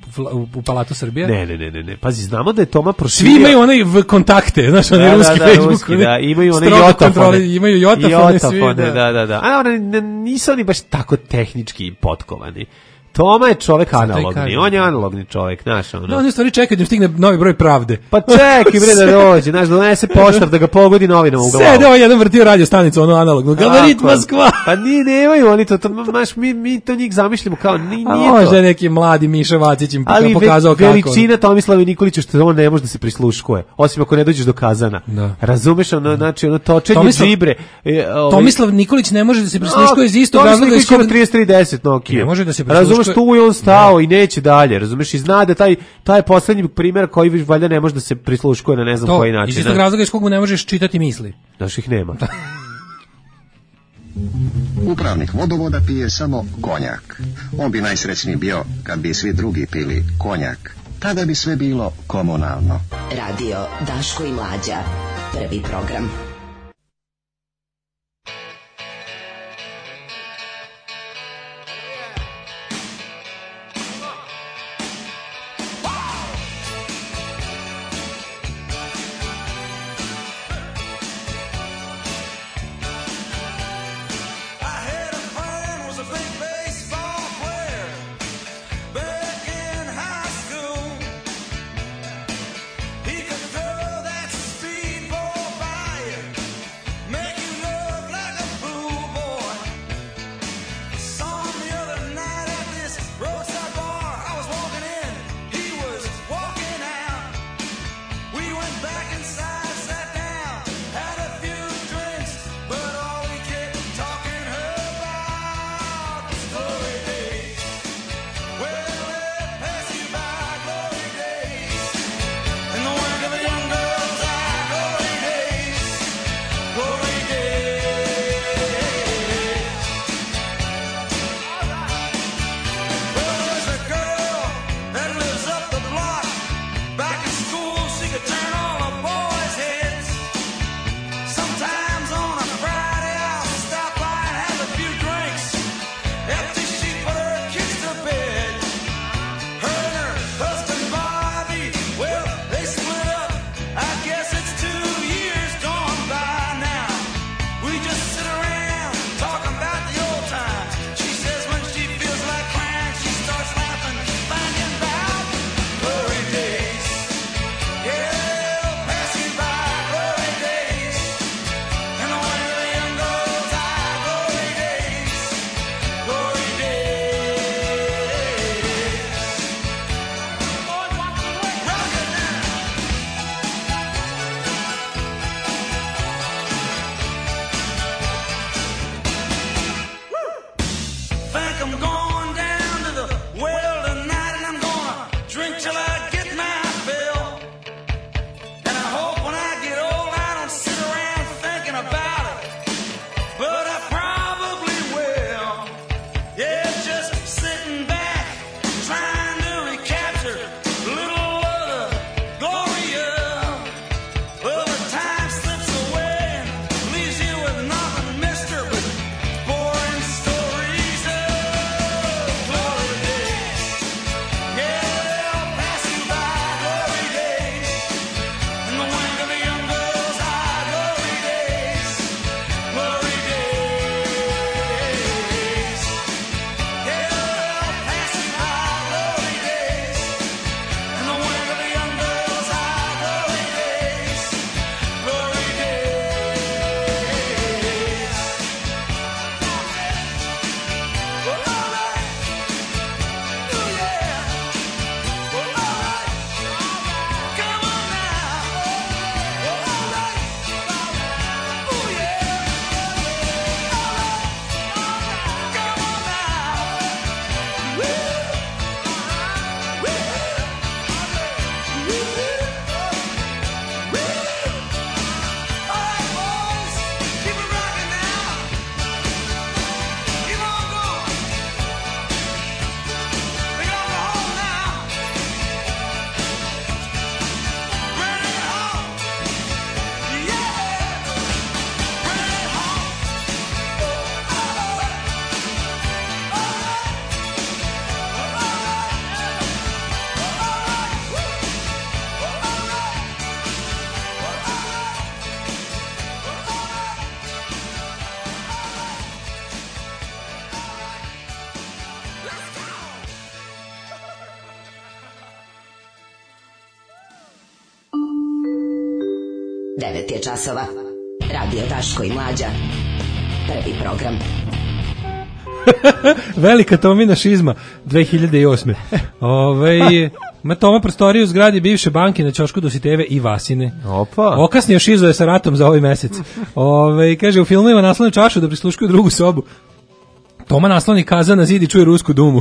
u, u Palatu Srbije. Ne, ne, ne, ne, ne. Pazi, znamo da je Toma proširio. Svi imaju onaj v kontakte, znaš, onaj da, ruski da, da, Facebook. ruski, da, imaju one strogo jotafone. kontroli, imaju jotafone, Jotafone, svi. Da, da, da. da. A oni ne- nisu oni baš tako tehnički potkovani. Toma je čovek analogni, kažem. on je analogni čovek, znaš, ono. No, oni u stvari čekaju da im stigne novi broj Pravde. Pa čekaj bre da dođe, znaš, da donese poštar da ga pogodi novinama u glavu. Sede ovaj jedan vrtio radio stanicu, ono analogno. Gabarit Tako. Moskva. Pa ni nemaju oni to, to maš, mi, mi to njih zamišljamo kao, ni, A nije može to. neki mladi Miša Vacić im Ali pokazao ve, kako. veličina Tomislava Nikolića što on ne može da se prisluškuje, osim ako ne dođeš do Kazana. Da. Razumeš, ono, znači, ono točenje Tomislav- džibre. E, ovaj, Tomislav Nikolić ne može da se prisluškuje iz istog Tomislav razloga iz Nikolić ima kog trideset tri deset Nokia. Ne može da se prisluškuje- Razumeš, tu je on stao i neće dalje, razumeš, i zna da taj, taj poslednji primjer koji viš valjda ne može da se prisluškuje na ne znam to, koji iz način. istog znaš. razloga iz kog mu ne možeš čitati misli. Znaš, ih nema. Upravnik vodovoda pije samo konjak. On bi najsrećniji bio kad bi svi drugi pili konjak. Tada bi sve bilo komunalno. Radio Daško i Mlađa. Prvi program. I had a friend was a big baseball player back in high school. He could throw that speedball by you. devet je časova. Radio Daško i Mlađa. Prvi program. Velika Tomina šizma dve hiljade osme. Ovaj ma Toma prostoriju u zgradi bivše banke na ćošku Dositejeve i Vasine. Opa. Okasnio šizo je sa ratom za ovaj mesec. Ovaj kaže u filmu ima naslovnu čašu da prisluškuju drugu sobu. Toma nasloni kazan na zid i čuje rusku dumu.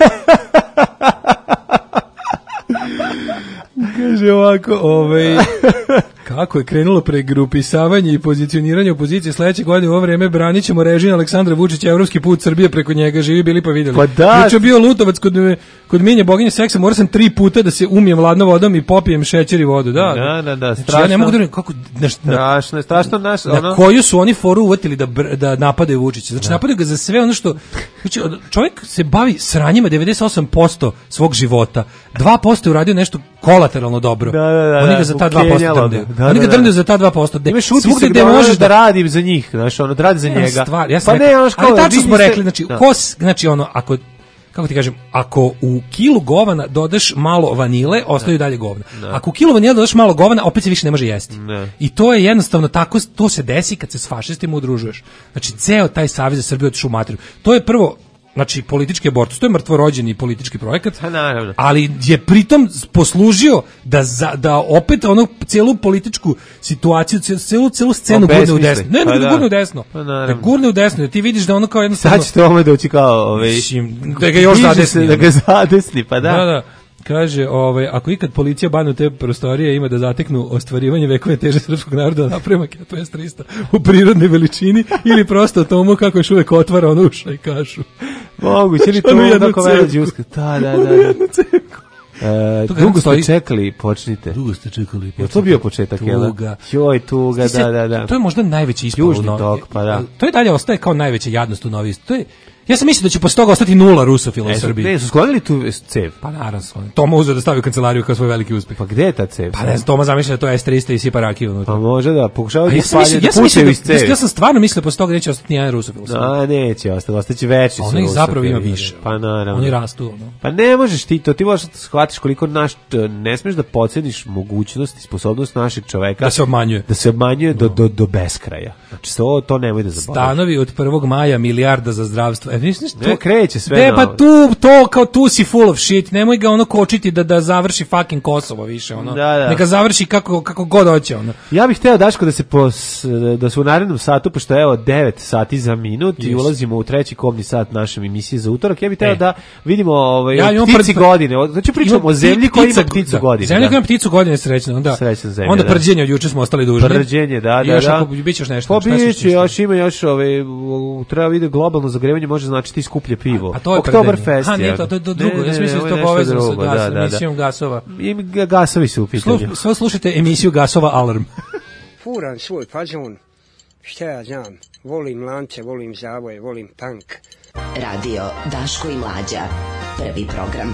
Kaže ovako, ovaj kako je krenulo pregrupisavanje i pozicioniranje opozicije sledeće godine u ovo vreme branit ćemo režim Aleksandra Vučića, evropski put Srbije preko njega, živi bili pa videli. Pa da. Juče bio Lutovac kod, kod Minje boginje seksa, morao sam tri puta da se umijem ladnom vodom i popijem šećer i vodu. Da, da, da, da strašno. Znači, ja ne mogu da kako, na, strašno, strašno naš, na ono... koju su oni foru uvatili da, da napadaju Vučića. Znači, da. napadaju ga za sve ono što... Znači, čovjek se bavi sranjima devedeset osam posto svog života. dva posto je uradio nešto kolateralno dobro. Da, da, da, oni ga za ta dva posto drndaju. Da, oni ga drndaju za ta dva posto. Imaš utisak da možeš da radi za njih, znači ono, da radi za njega. Stvar, ja sam pa rekao, ne, ono škola, ali tačno smo rekli, znači, da. kos, znači ono, ako, kako ti kažem, ako u kilu govana dodaš malo vanile, ostaju dalje govna. Da. Ako u kilu vanile dodaš malo govana, opet se više ne može jesti. Da. I to je jednostavno tako, to se desi kad se s fašistima udružuješ. Znači, ceo taj Savez za Srbiju otišao u materiju. To je prvo, znači politički abortus, to je mrtvorođeni politički projekat, naravno. Ali je pritom poslužio da za, da opet onu celu političku situaciju, celu celu scenu gurne u desno. Ne, ne, da gurne u desno. Pa da gurne u desno, ti vidiš da ono kao jednostavno... Sad će tome doći kao... Ovaj, da ga još zadesni. Da ga zadesni, pa da. Da, da. Kaže, ovaj, ako ikad policija banu te prostorije ima da zateknu ostvarivanje vekove teže srpskog naroda da napravi maketu S trista u prirodnoj veličini ili prosto tomu kako još uvek otvara ono uša i kašu. Moguće li to kako vele džuska? Da, da, da. Jednu ceku. E, dugo ste čekali, počnite. Dugo ste čekali. Je to bio početak, jel? Tuga. Joj, tuga, da, da, da. To je možda najveći ispal. Južni tok, pa da. To je dalje ostaje kao najveća jadnost u Novi. To je Ja sam mislio da će posle toga ostati nula rusofila u Srbiji. Ne, su sklonili tu cev? Pa naravno sklonili. Toma uzeo da stavi u kancelariju kao svoj veliki uspeh. Pa gde je ta cev? Pa ne znam, Toma zamišlja da to je S trista i sipa rakiju unutra. Pa može da, pokušava da ja ispalje da ja pućevi iz cevi. Ja sam stvarno mislio posle toga neće ostati nijedan rusofil. A, neće ostati, ostaće veći su rusofili. Oni zapravo ima više. Pa naravno. Oni rastu. No. Pa ne možeš ti to, ti možeš da shvatiš koliko naš, ne smiješ da podceniš mogućnost i sposobnost našeg čoveka. Da se obmanjuje. Da se obmanjuje no. do, do, do beskraja. Znači, to, to nemoj da zaboraviš. Stanovi od prvog maja, milijarda za zdravstvo. E, misliš, to... Ne, kreće sve. Ne, pa tu, to, kao tu si full of shit, nemoj ga ono kočiti da, da završi fucking Kosovo više, ono. Da, da. Neka završi kako, kako god hoće, ono. Ja bih hteo, Daško, da se pos, da se u narednom satu, pošto je evo devet sati za minut yes. i ulazimo u treći kobni sat naše emisije za utorak, ja bih hteo e. da vidimo ovaj, ja, ptici pred... godine, znači pričamo o zemlji koja ima pticu da. godine. Zemlja koja ima pticu godine, srećno, onda, srećna zemlja, onda da. prđenje od juče smo ostali dužni. Prđenje, da, da, još da. Ako, biće još nešto. Pa biće, još ima još, ove, treba vidjeti globalno zagrevanje, može značiti skuplje pivo. A to je Oktoberfest. A ne, to je drugo, ja sam mislio da je to povezano sa gas, da, da, emisijom gasova. I gasovi su u pitanju. Sve slušajte emisiju Gasova Alarm. Furam svoj fazon, šta ja znam, volim lance, volim zavoje, volim punk. Radio Daško i Mlađa, prvi program.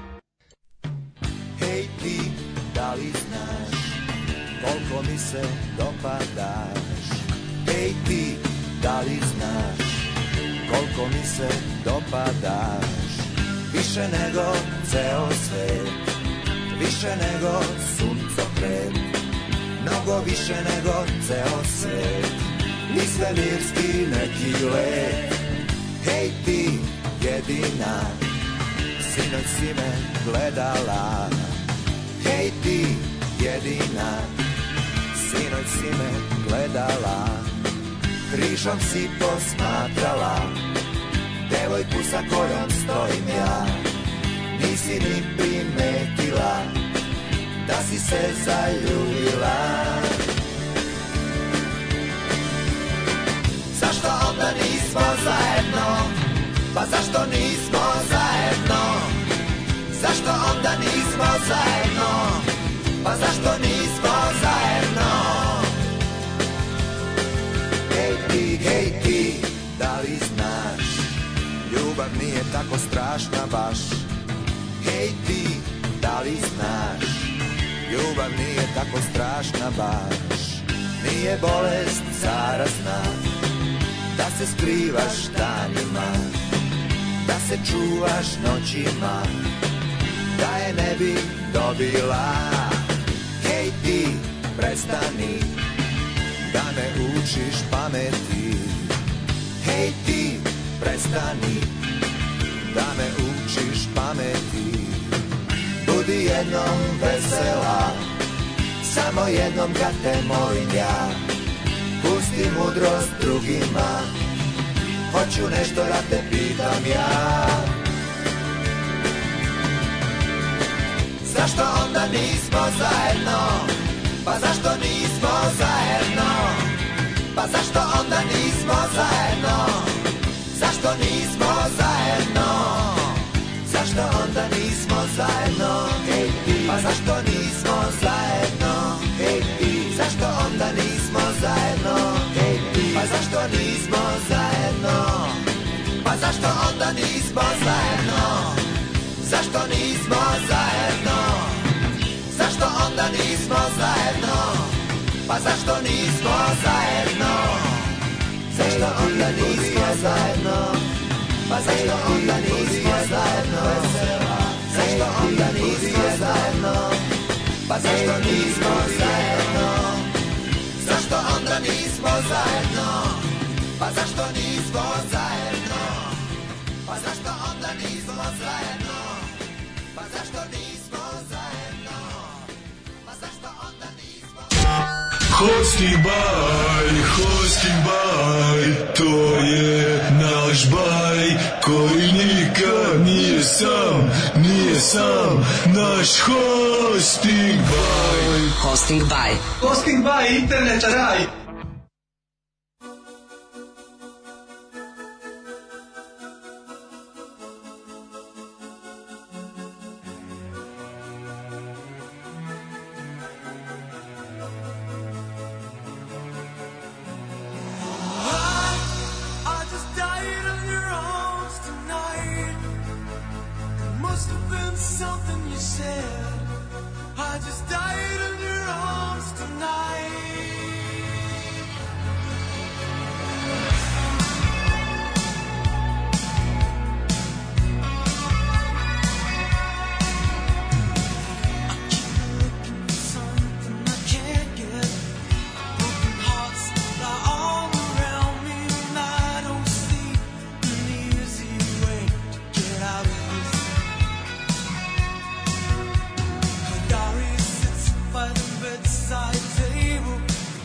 Hej ti, da li znaš, koliko mi se dopadaš? Hej ti, da li znaš, koliko mi se dopadaš? Više nego ceo svet, više nego suncokret, mnogo više nego ceo svet, ni svemirski neki let. Hej ti, jedina, sinoć si me gledala. Hej ti, jedina, sinoć si me gledala. Križom si posmatrala devojku sa kojom stojim ja. Nisi ni primetila da si se zaljubila. Zašto onda nismo zajedno? Pa zašto nismo zajedno? Zašto onda nismo zajedno? Pa zašto nismo zajedno? Hej ti, hej ti, da li znaš, ljubav nije tako strašna baš. Hej ti, da li znaš, ljubav nije tako strašna baš. Nije bolest zarazna, da se skrivaš danima, da se čuvaš noćima, da je ne bi dobila. Hej ti, prestani, da me učiš pameti. Hej ti, prestani, da me učiš pameti. Budi jednom vesela, samo jednom kad te molim ja. Pusti mudrost drugima, hoću nešto da te pitam ja. Zašto onda nismo zajedno? Pa zašto nismo zajedno? Pa zašto onda nismo zajedno? Zašto nismo zajedno? Zašto onda nismo zajedno? Hej ti, pa zašto nismo zajedno? Hej ti, zašto onda nismo zajedno? Hej ti, pa zašto nismo zajedno? Pa zašto onda nismo zajedno? Zašto nismo zajedno? Zašto onda nismo zajedno? Pa zašto nismo zajedno? Zašto onda nismo zajedno? Pa zašto onda nismo zajedno? Zašto onda nismo zajedno? Pa zašto nismo zajedno? Zašto onda nismo zajedno? Pa zašto nismo zajedno? Pa zašto onda nismo zajedno? Pa zašto nismo zajedno? Pa zašto onda nismo zajedno? Hosting baj, hosting baj, to je naš baj koji nikad nije sam, nije sam, naš hosting baj. Hosting by Hosting by internet raj. I just died in your arms tonight. There must have been something you said. I just died in your arms tonight. I keep looking for something I can't get. Broken hearts that are all around me, and I don't see an easy way to get out of this. Diary sits by the bedside table.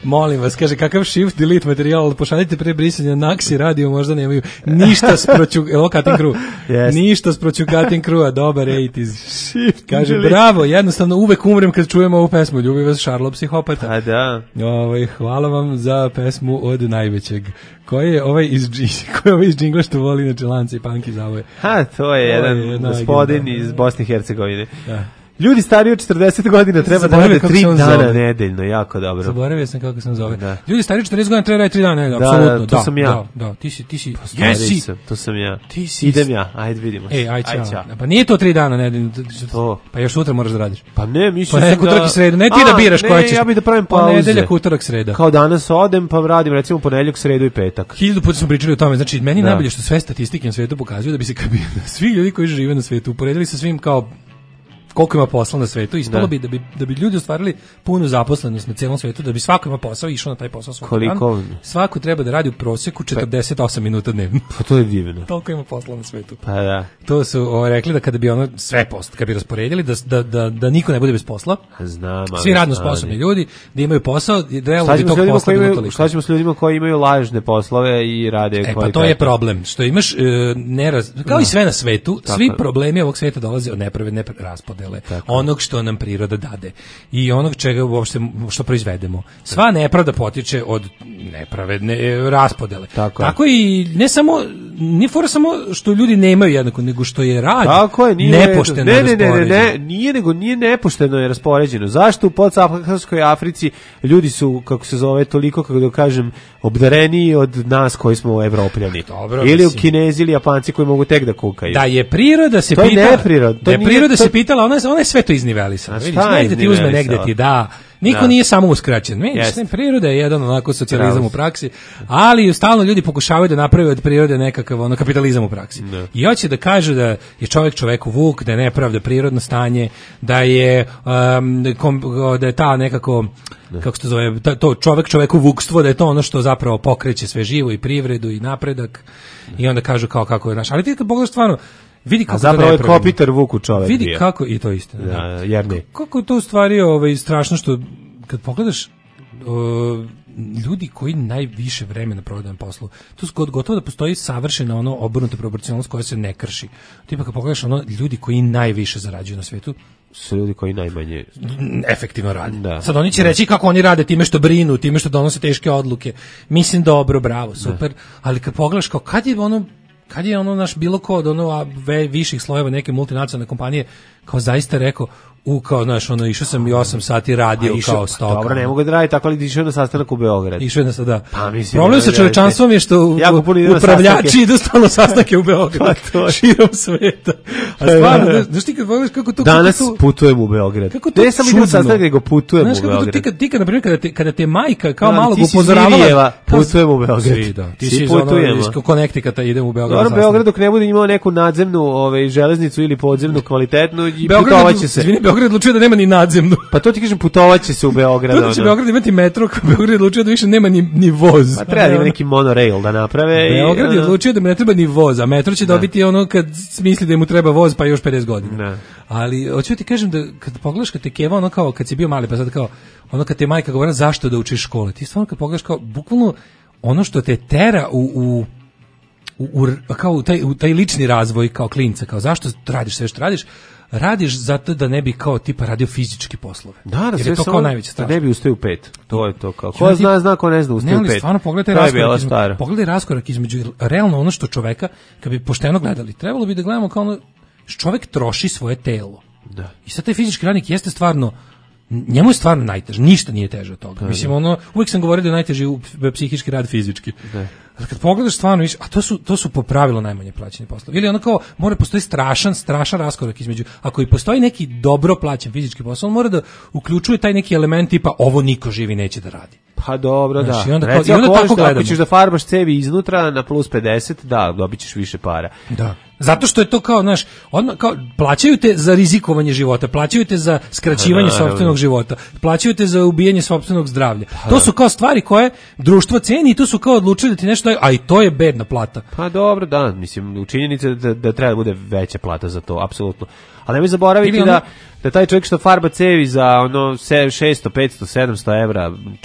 Molim vas, kaže, kakav shift delete materijal, pošaljite pre brisanja na Naxi radio, možda nemaju ništa sproću, evo Cutting Crew, Yes. ništa sproću Cutting Crew-a, dobar osamdeset. Shift Kaže, delete. bravo, jednostavno uvek umrem kad čujem ovu pesmu, ljubi vas Šarlo psihopata. A da. Ovaj, hvala vam za pesmu od najvećeg. Koji je ovaj iz, koji je ovaj iz džingla što voli na čelance i panki zavoje? Ha, to je To je jedan jedna gospodin legenda. iz Bosne i Hercegovine. Da. Ljudi stariji od četrdeset godina treba da Zaboravio rade kako tri se on dana zove. nedeljno, jako dobro. Zaboravio sam kako sam zove. Da. Ljudi stari četrdeset godina treba raditi tri dana nedeljno, Da, apsolutno. da, to sam ja. Da, da, ti si, ti si, Stariji jesi. sam, to sam ja. Ti si- Idem ja, ajde vidimo. Ej, aj Aj, ćao. ćao. Pa nije to tri dana nedeljno. To. Pa još sutra moraš da radiš. Pa ne, mislim Ponedjeljak, sam utorak i sredu. Ne ti da A, biraš ne, koja ćeš. ja bih da pravim pauze. Ponedeljak, utorak, sreda. Kao danas odem, pa radim recimo ponedeljak, sredu i petak. Hiljadu puta smo pričali o tome, znači meni Da. najbolje što sve statistike na svetu pokazuju da bi se kad bi svi ljudi koji žive na svetu uporedili sa svim kao koliko ima posla na svetu, ispalo Da. bi da bi da bi ljudi ostvarili punu zaposlenost na celom svetu, da bi svako ima posao i išao na taj posao svaki Koliko? dan. Svako treba da radi u proseku četrdeset osam minuta dnevno. Pa to je divno. Toliko ima posla na svetu. Pa da. To su o, rekli da kada bi ono sve post, kad bi rasporedili da, da, da, da niko ne bude bez posla. Znam, ali Svi radno stani. sposobni ljudi da imaju posao, da realno Šta bi ćemo, tog s ljudima posla koji bilo imaju, toliko. šta ćemo s ljudima koji imaju lažne poslove i rade E pa kvalitetno? to je problem, što imaš e, neraz, kao i sve na svetu, Tako svi je. problemi ovog sveta dolaze od nepravedne raspodele, onog što nam priroda dade i onog čega uopšte što proizvedemo. Sva nepravda potiče od nepravedne e, raspodele. Tako je. Tako i ne samo nije fora samo što ljudi nemaju jednako, nego što je rad Tako je, nije nepošteno ne, ne, ne, ne, raspoređen. ne, nije nego nije nepošteno je raspoređeno. Zašto u podsaharskoj Africi ljudi su, kako se zove, toliko, kako da kažem, obdareniji od nas koji smo Evropljani? Dobro, ili u mislim. Kinezi ili Japanci koji mogu tek da kukaju. Da je priroda se To je pitala, neprirodno, to da je nije- priroda to- se pitala, ona je, ona je sve to iznivelisala. A Vidiš, šta je negde ti uzme, negde iznivelisala? ti da. Niko Da. nije samo uskraćen. Vidiš, Jeste. priroda je jedan onako socijalizam Pravo u si. praksi, ali stalno ljudi pokušavaju da naprave od prirode nekakav ono kapitalizam u praksi. Da. I hoće da kažu da je čovjek čoveku vuk, da je nepravda prirodno stanje, da je um, kom- da je ta nekako kako se to zove, ta- to čovjek čoveku vukstvo, da je to ono što zapravo pokreće sve živo i privredu i napredak. I onda kažu kao kako je naš. Ali ti kad pogledaš stvarno, vidi kako A to zapravo je nepravedno. Kopitar Vuku čovek Vidi bio. kako, i to je istina. Da, jer ne. Kako je to u stvari ovaj, strašno što kad pogledaš uh, ljudi koji najviše vremena provode na poslu, to su gotovo da postoji savršena ono obrnuta proporcionalnost koja se ne krši. Tipa kad pogledaš ono ljudi koji najviše zarađuju na svetu, Su ljudi koji najmanje efektivno rade. Da. Sad oni će reći kako oni rade time što brinu, time što donose teške odluke. Mislim dobro, bravo, super, ali kad pogledaš kao kad je ono kad je ono naš bilo ko od ono a, ve, viših slojeva neke multinacionalne kompanije kao zaista rekao u kao znaš ono išao sam i osam sati radio A išao- kao stoka. Dobro, ne mogu da radi tako, ali išao na sastanak u Beograd. Išao je na sada. Pa, mislim, Problem sa ne, ne, čovečanstvom je što jako puno ide na upravljači sastanke. idu stalno sastanke u Beograd, Pa, to je. širom sveta. A stvarno, znaš- znaš ti kad pogledaš kako to... Danas kako to, putujem u Beograd. kako to Ne samo idem na čudno. sastanak, nego putujem Znaš u kako to Beograd. ti kad, ti kad, na primjer, kada te, kada te majka kao Da, malo ti si iz upozoravala... Mirjeva, kao- putujem u Beograd. Svi, da. Ti Svi si iz ono, putujemo. iz Connecticuta idem u Beograd. Dobro, na sastanak. Beograd dok ne bude imao neku nadzemnu ovaj, železnicu ili podzemnu kvalitetnu i Beograd, putovaće se. Izvini, Beograd odlučio da nema ni nadzemnu. Pa to ti kažem, putovaće se u Beograd. To da će ono. Beograd imati metro, kao Beograd odlučio da više nema ni, ni voz. Pa treba da ima neki monorail da naprave. i, Beograd je ono, odlučio da mu ne treba ni voz, a metro će dobiti ono kad smisli da mu treba voz pa još pedeset godina. Da. Ali hoću ti kažem da kad pogledaš kad te keva ono kao kad si bio mali pa sad kao ono kad te majka govori zašto da učiš škole, ti stvarno kad pogledaš kao bukvalno ono što te tera u, u U, u, kao u taj, u taj lični razvoj kao klinca, kao zašto radiš sve što radiš, radiš zato da ne bi kao tipa radio fizički poslove. Da, da, Jer sve je to samo kao najveća da stvar. ne bi ustao u pet. To je to kao. I Ko onda ti- zna, zna, ko ne zna, Ne, ustao u ali pet. stvarno pogledaj To je raskorak bila između, stara. pogledaj raskorak između realno ono što čoveka, kad bi pošteno gledali, trebalo bi da gledamo kao ono, čovek troši svoje telo. Da. I sad taj fizički radnik jeste stvarno, njemu je stvarno najteže, ništa nije teže od toga. Mislim, ono, uvijek sam govorio da je najteži u- psihički rad fizički. Da. Ali kad pogledaš stvarno, viš, a to su, to su po pravilu najmanje plaćeni poslovi. Ili ono kao, mora postoji strašan, strašan raskorak između, ako i postoji neki dobro plaćen fizički posao, on mora da uključuje taj neki element tipa, ovo niko živi neće da radi. Pa dobro, Znaš, da. i onda kao- Recimo, i onda ako tako hoćeš da- gledamo. Ako ćeš da farbaš cevi iznutra na plus pedeset, da, dobit ćeš više para. Da. Zato što je to kao, znaš, odmah kao plaćaju te za rizikovanje života, plaćaju te za skraćivanje Pa, naravno. sopstvenog života, plaćaju te za ubijanje sopstvenog zdravlja. To su kao stvari koje društvo ceni i to su kao odlučili da ti nešto daju, a i to je bedna plata. Pa dobro, da, mislim, u činjenici da, da treba da bude veća plata za to, apsolutno. Ali nemoj zaboraviti Ili ono- da, da taj čovjek što farba cevi za ono se- šesto, petsto, sedamsto evra, četiristo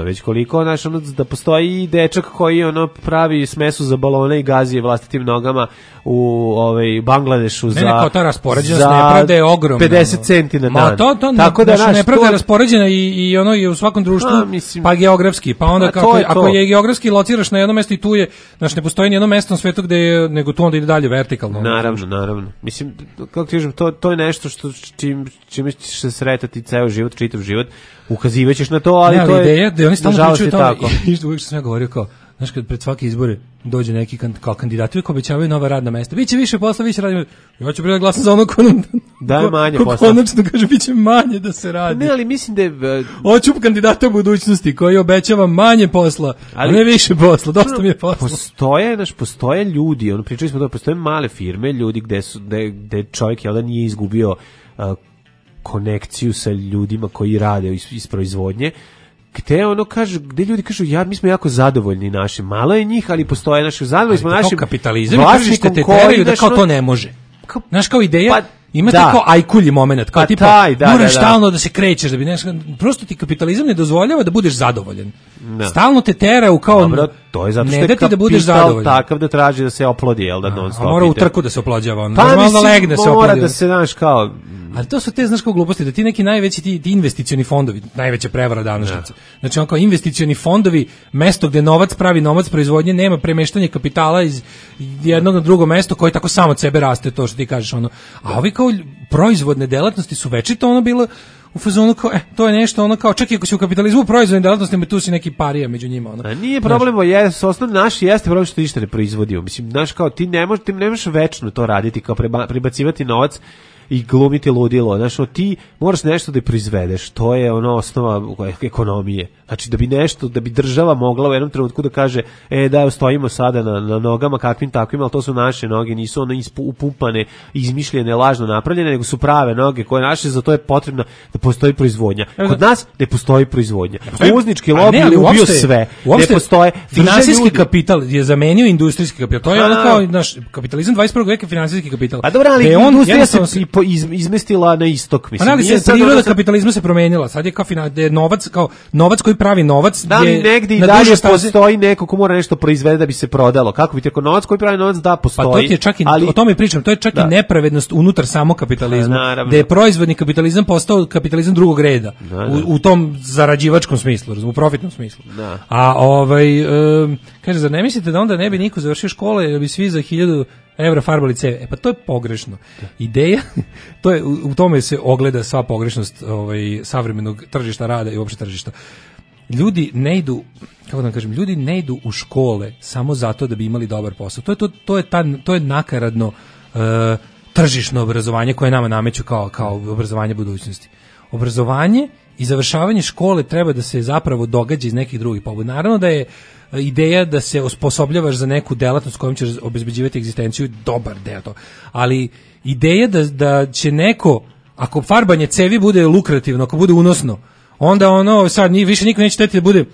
već koliko, znaš, ono, da postoji i dečak koji ono pravi smesu za balone i gazi je vlastitim nogama u ovaj Bangladešu za ne, ne, kao ta raspoređenost nepravde je ogromna. pedeset centi na dan. Ma to, to, tako da naš nepravda je raspoređena i, i ono je u svakom društvu, a, mislim, pa geografski, pa onda kako, je ako je geografski lociraš na jedno mesto i tu je, znaš, ne postoji ni jedno mesto na svetu gde je, nego tu onda ide dalje vertikalno. Naravno, naravno. Mislim, kako ti kažem, to, to je nešto što čim, čime ćeš se sretati ceo život, čitav život, ukazivaćeš na to, ali, ne, ali to je, ideja, da oni stalno pričaju to, i uvijek sam ja govorio kao, znaš, kad pred svake izbore dođe neki kan, kao kandidati uvijek obećavaju nova radna mesta. Biće više posla, više radimo. Ja ću prije glasati za ono ko nam da je manje ko, posla. Konačno kaže biće manje da se radi. Ne, ali mislim da je uh, hoću kandidata u budućnosti koji obećava manje posla, ali a ne više posla, dosta mi je posla. Postoje, naš postoje ljudi, ono pričali smo da postoje male firme, ljudi gde su gde, gde čovjek je da nije izgubio uh, konekciju sa ljudima koji rade iz, iz proizvodnje. Gde ono kaže, gde ljudi kažu ja mi smo jako zadovoljni našim, malo je njih, ali postoje naši zadovoljni smo našim kapitalizam i tržište te teraju da kao to ne može. Kao, znaš, kao ideja, pa, imate da. Kao ajkulji moment, kao pa tipa taj, da, moraš da, da. stalno da se krećeš, da bi nešto, prosto ti kapitalizam ne dozvoljava da budeš zadovoljan. Da. Stalno te tera u kao dobro, to je zato što ne da ti da budeš zadovoljan. Takav da traži da se oplodi, jel da non stop. A mora u trku da se oplođava, on pa, malo legne se oplodi. Mora da se znaš kao. Ali to su te, znaš, kao gluposti, da ti neki najveći ti, ti investicioni fondovi, najveća prevara današnjice. Znači, on kao investicioni fondovi, mesto gde novac pravi novac proizvodnje, nema premeštanje kapitala iz jednog na drugo mesto koje tako samo od sebe raste, to što ti kažeš, ono. A ovi kao proizvodne delatnosti su večito ono bilo u fazonu kao, e, to je nešto ono kao, čak i ako si u kapitalizmu proizvodne delatnosti, tu si neki parija među njima. Ono. A nije problem, je, osnovno naš jeste problem što ništa ne proizvodio. Mislim, znaš, kao ti ne možeš, ti ne možeš večno to raditi, kao preba, prebacivati novac i glumiti ludilo. Znači, no, ti moraš nešto da proizvedeš. To je ono osnova ekonomije. Znači, da bi nešto, da bi država mogla u jednom trenutku da kaže, e, da, stojimo sada na, na nogama kakvim takvim, ali to su naše noge, nisu ono upumpane, izmišljene, lažno napravljene, nego su prave noge koje naše, za to je potrebno da postoji proizvodnja. Kod nas ne postoji proizvodnja. Uvoznički lobby je ubio sve. Ne postoje. Finansijski kapital je zamenio industrijski kapital. To je ono kao naš kapitalizam dvadeset prvog veka, finansijski kapital. Pa dobro, ali industrija se iz, izmestila na istok, mislim. Ali se priroda sad... kapitalizma se promenila. Sad je kao fina, je novac kao novac koji pravi novac. Da li negdje i dalje postoji neko ko mora nešto proizvede da bi se prodalo? Kako bi te novac koji pravi novac da postoji? Pa to je čak i ali... o tome pričam, to je čak da. I nepravednost unutar samog kapitalizma. Da je proizvodni kapitalizam postao kapitalizam drugog reda. Da, da. U, u tom zarađivačkom smislu, u profitnom smislu. Da. A ovaj um, kaže, zar ne mislite da onda ne bi niko završio škole, da bi svi za hiljadu evra farbali ceve? E pa to je pogrešno. Ideja, to je, u, u tome se ogleda sva pogrešnost ovaj, savremenog tržišta rada i uopšte tržišta. Ljudi ne idu, kako da kažem, ljudi ne idu u škole samo zato da bi imali dobar posao. To je, to, to je, ta, to je nakaradno uh, tržišno obrazovanje koje nama nameću kao, kao obrazovanje budućnosti. Obrazovanje i završavanje škole treba da se zapravo događa iz nekih drugih pobuda. Naravno da je ideja da se osposobljavaš za neku delatnost kojom ćeš obezbeđivati egzistenciju, dobar deo to. Ali ideja da, da će neko, ako farbanje cevi bude lukrativno, ako bude unosno, onda ono, sad nije, više niko neće teti da bude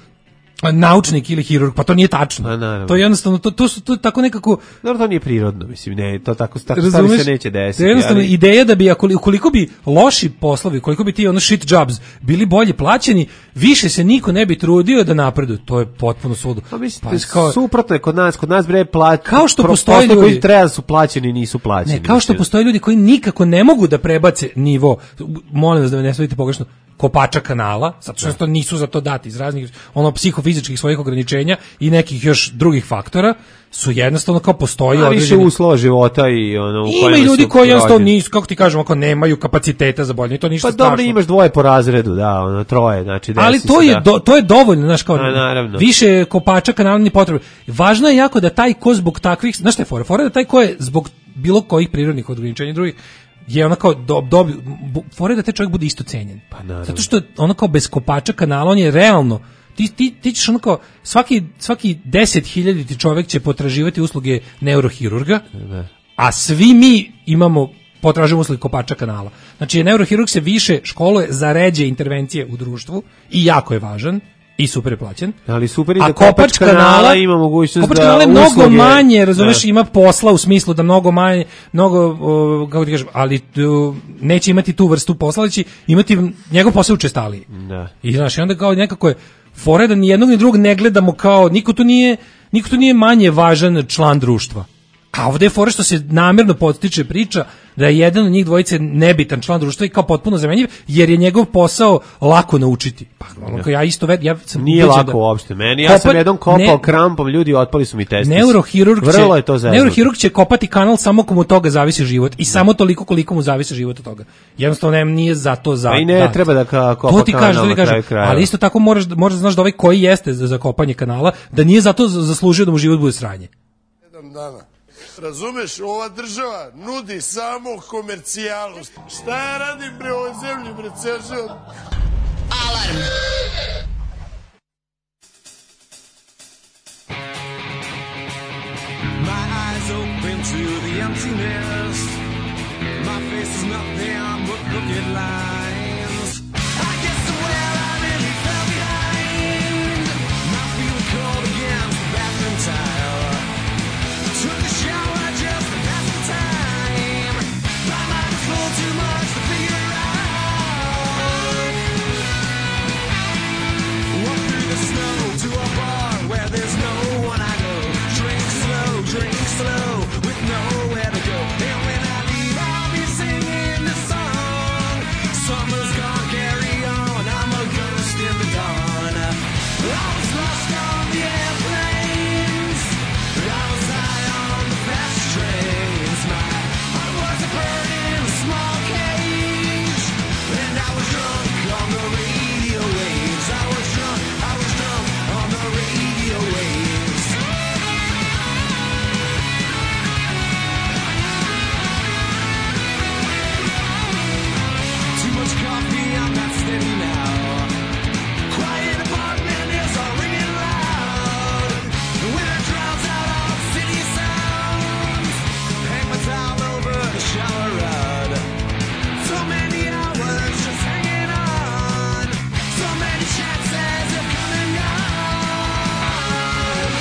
naučnik ili hirurg, pa to nije tačno. A, to je jednostavno, to, to su to tako nekako... Dobro, to nije prirodno, mislim, ne, to tako, tako stvari se neće desiti. To je jednostavno ali... ideja da bi, ukoliko bi loši poslovi, koliko bi ti ono shit jobs bili bolje plaćeni, više se niko ne bi trudio da napreduje. To je potpuno suludo. Pa mislim, pa, kao... suprotno je kod nas, kod nas bre plat... Kao što postoje ljudi koji treba da su plaćeni, nisu plaćeni. Ne, kao što postoje ljudi koji nikako ne mogu da prebace nivo, molim vas da me ne shvatite pogrešno, kopača kanala, zato što to nisu za to dati iz raznih ono psihofizičkih svojih ograničenja i nekih još drugih faktora, su jednostavno kao postoji određeni... više uslova života i ono... Ima i ljudi koji jednostavno nisu, kako ti kažemo, ako nemaju kapaciteta za bolje, to ništa pa strašno. Pa dobro, imaš dvoje po razredu, da, ono, troje, znači... Ali to je, do, to je dovoljno, znaš, kao, A, više kopača kanala ni potrebno. Važno je jako da taj ko zbog takvih, znaš šta je fora? Fora da taj ko je zbog bilo kojih prirodnih ograničenja drugih, je ono kao do, do, fora da taj čovjek bude isto cenjen. Pa zato što ono kao bez kopača kanala, on je realno, ti, ti, ti ćeš ono kao, svaki, svaki deset hiljaditi čovjek će potraživati usluge neurohirurga, ne. A svi mi imamo potražujemo usluge kopača kanala. Znači, neurohirurg se više školuje za ređe intervencije u društvu i jako je važan i super je plaćen. Ali super i da kopač kanala ima mogućnost kopač da kanala je mnogo manje, razumeš, ima posla u smislu da mnogo manje, mnogo, uh, kako ti kažem, ali uh, neće imati tu vrstu posla, ali će imati njegov posao učestaliji. Da. I znaš, i onda kao nekako je fora je da ni jednog ni drugog ne gledamo kao, niko tu nije, niko tu nije manje važan član društva. A ovde je fora što se namjerno podstiče priča da je jedan od njih dvojice nebitan član društva i kao potpuno zamenjiv, jer je njegov posao lako naučiti. Pa ono ja isto ved, ja sam nije lako da, uopšte meni. Ja Kopa, sam jednom kopao ne, krampom, ljudi otpali su mi testisi. Neurohirurg će, neurohirurg će kopati kanal samo komu od toga zavisi život i ne. samo toliko koliko mu zavisi život od toga. Jednostavno ne, nije za to za. Pa i ne da, treba da ka, kopa to ti kanal kaže, to ti kaže, kraja. Ali isto tako moraš moraš znaš da ovaj koji jeste za, za kopanje kanala da nije zato zaslužio da mu život bude sranje. Jedan dana. Razumeš, ova država nudi samo komercijalu. Šta ja radim bre ovoj zemlji, bre, ceo život? Alarm! My eyes open to the emptiness. My face is nothing but crooked lines. I guess where I really fell behind. My feeling cold against the bathroom tile. Took a shower just to pass the time. My mind is full too much to figure out. Walk through the snow to a bar where there's no one I know. Drink slow, drink slow, with nowhere to go. And when I leave, I'll be singing this song. Summer's gone, carry on. I'm a ghost in the dawn. I was lost on the airplanes. I was high on the fast trains. My heart was a bird in a small cage. And I was drunk on the radio waves. I was drunk, I was drunk on the radio waves. Too much coffee, I'm not steady now. Quiet apartment is all ringing loud. The winter drowns out all the city sounds. Hang my towel over the shower rod. So many hours just hanging on. So many chances of coming on.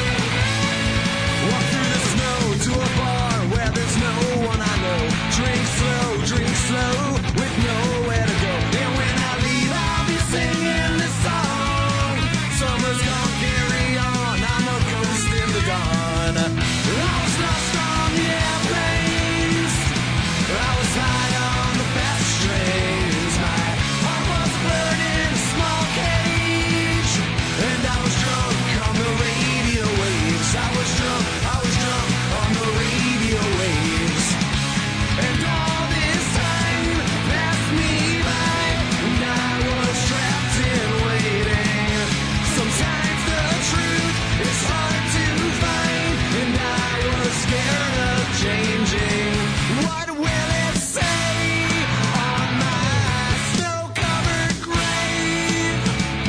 Walk through the snow to a bar where there's no one I know. Drink slow, drink slow, with nowhere to go. And when I leave, I'll be singing this song. Summer's gone, carry on. I'm a ghost in the dawn. I was lost on the airplanes. I was high on the fast trains. My heart was blurred in a small cage. And I was drunk on the radio waves. I was drunk, I was drunk on the radio waves. And all this time passed me by. And I was trapped in waiting. Sometimes the truth is hard to find. And I was scared of changing. What will it say on my snow-covered grave?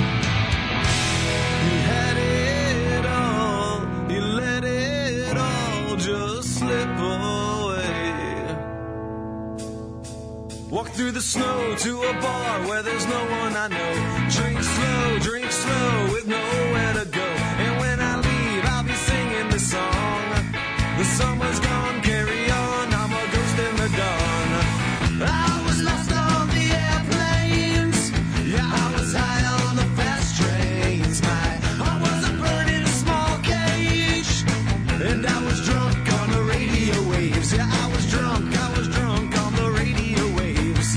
He had it all. He let it all just slip away. Walk through the snow to a bar where there's no one I know. Drink slow, drink slow, with nowhere to go. And when I leave, I'll be singing this song. The summer's gone, carry on. I'm a ghost in the dawn. I was lost on the airplanes. Yeah, I was high on the fast trains. My heart was a bird in a small cage. And I was drunk on the radio waves. Yeah, I was drunk, I was drunk on the radio waves.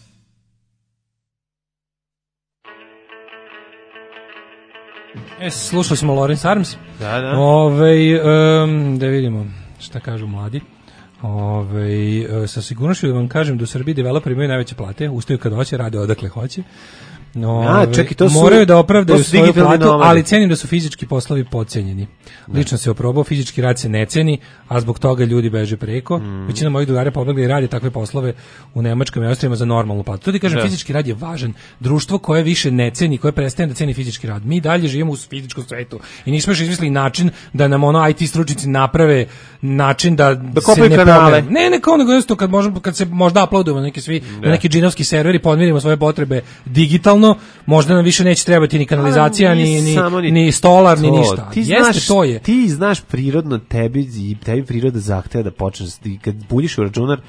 E, slušali smo Lawrence Arms. Da, da. Ovej, um, da vidimo šta kažu mladi. Ovej, sa sigurnošću da vam kažem da u Srbiji developeri imaju najveće plate, ustaju kad hoće, rade odakle hoće. No, A, čekaj, to su, moraju da opravdaju svoju platu, nomadi. ali cenim da su fizički poslovi podcenjeni. Lično se oprobao, fizički rad se ne ceni, a zbog toga ljudi beže preko. Mm. Većina mojih drugara pobegli i radi takve poslove u Nemačkoj i Austrijama za normalnu platu. To ti kažem, da. Fizički rad je važan. Društvo koje više ne ceni, koje prestaje da ceni fizički rad. Mi dalje živimo u fizičkom svetu i nismo još izmislili način da nam ono I T stručnjaci naprave način da, da se ne kanale. Ne, ne kao nego isto kad možemo, kad se možda uploadujemo na neki svi na neki džinovski serveri, podmirimo svoje potrebe digitalno, možda nam više neće trebati ni kanalizacija, ni, ni, ni, ni stolar, to. Ni ništa. Ti Jeste, znaš, to je. Ti znaš prirodno tebi i tebi priroda zahteva da počneš, kad buljiš u računar,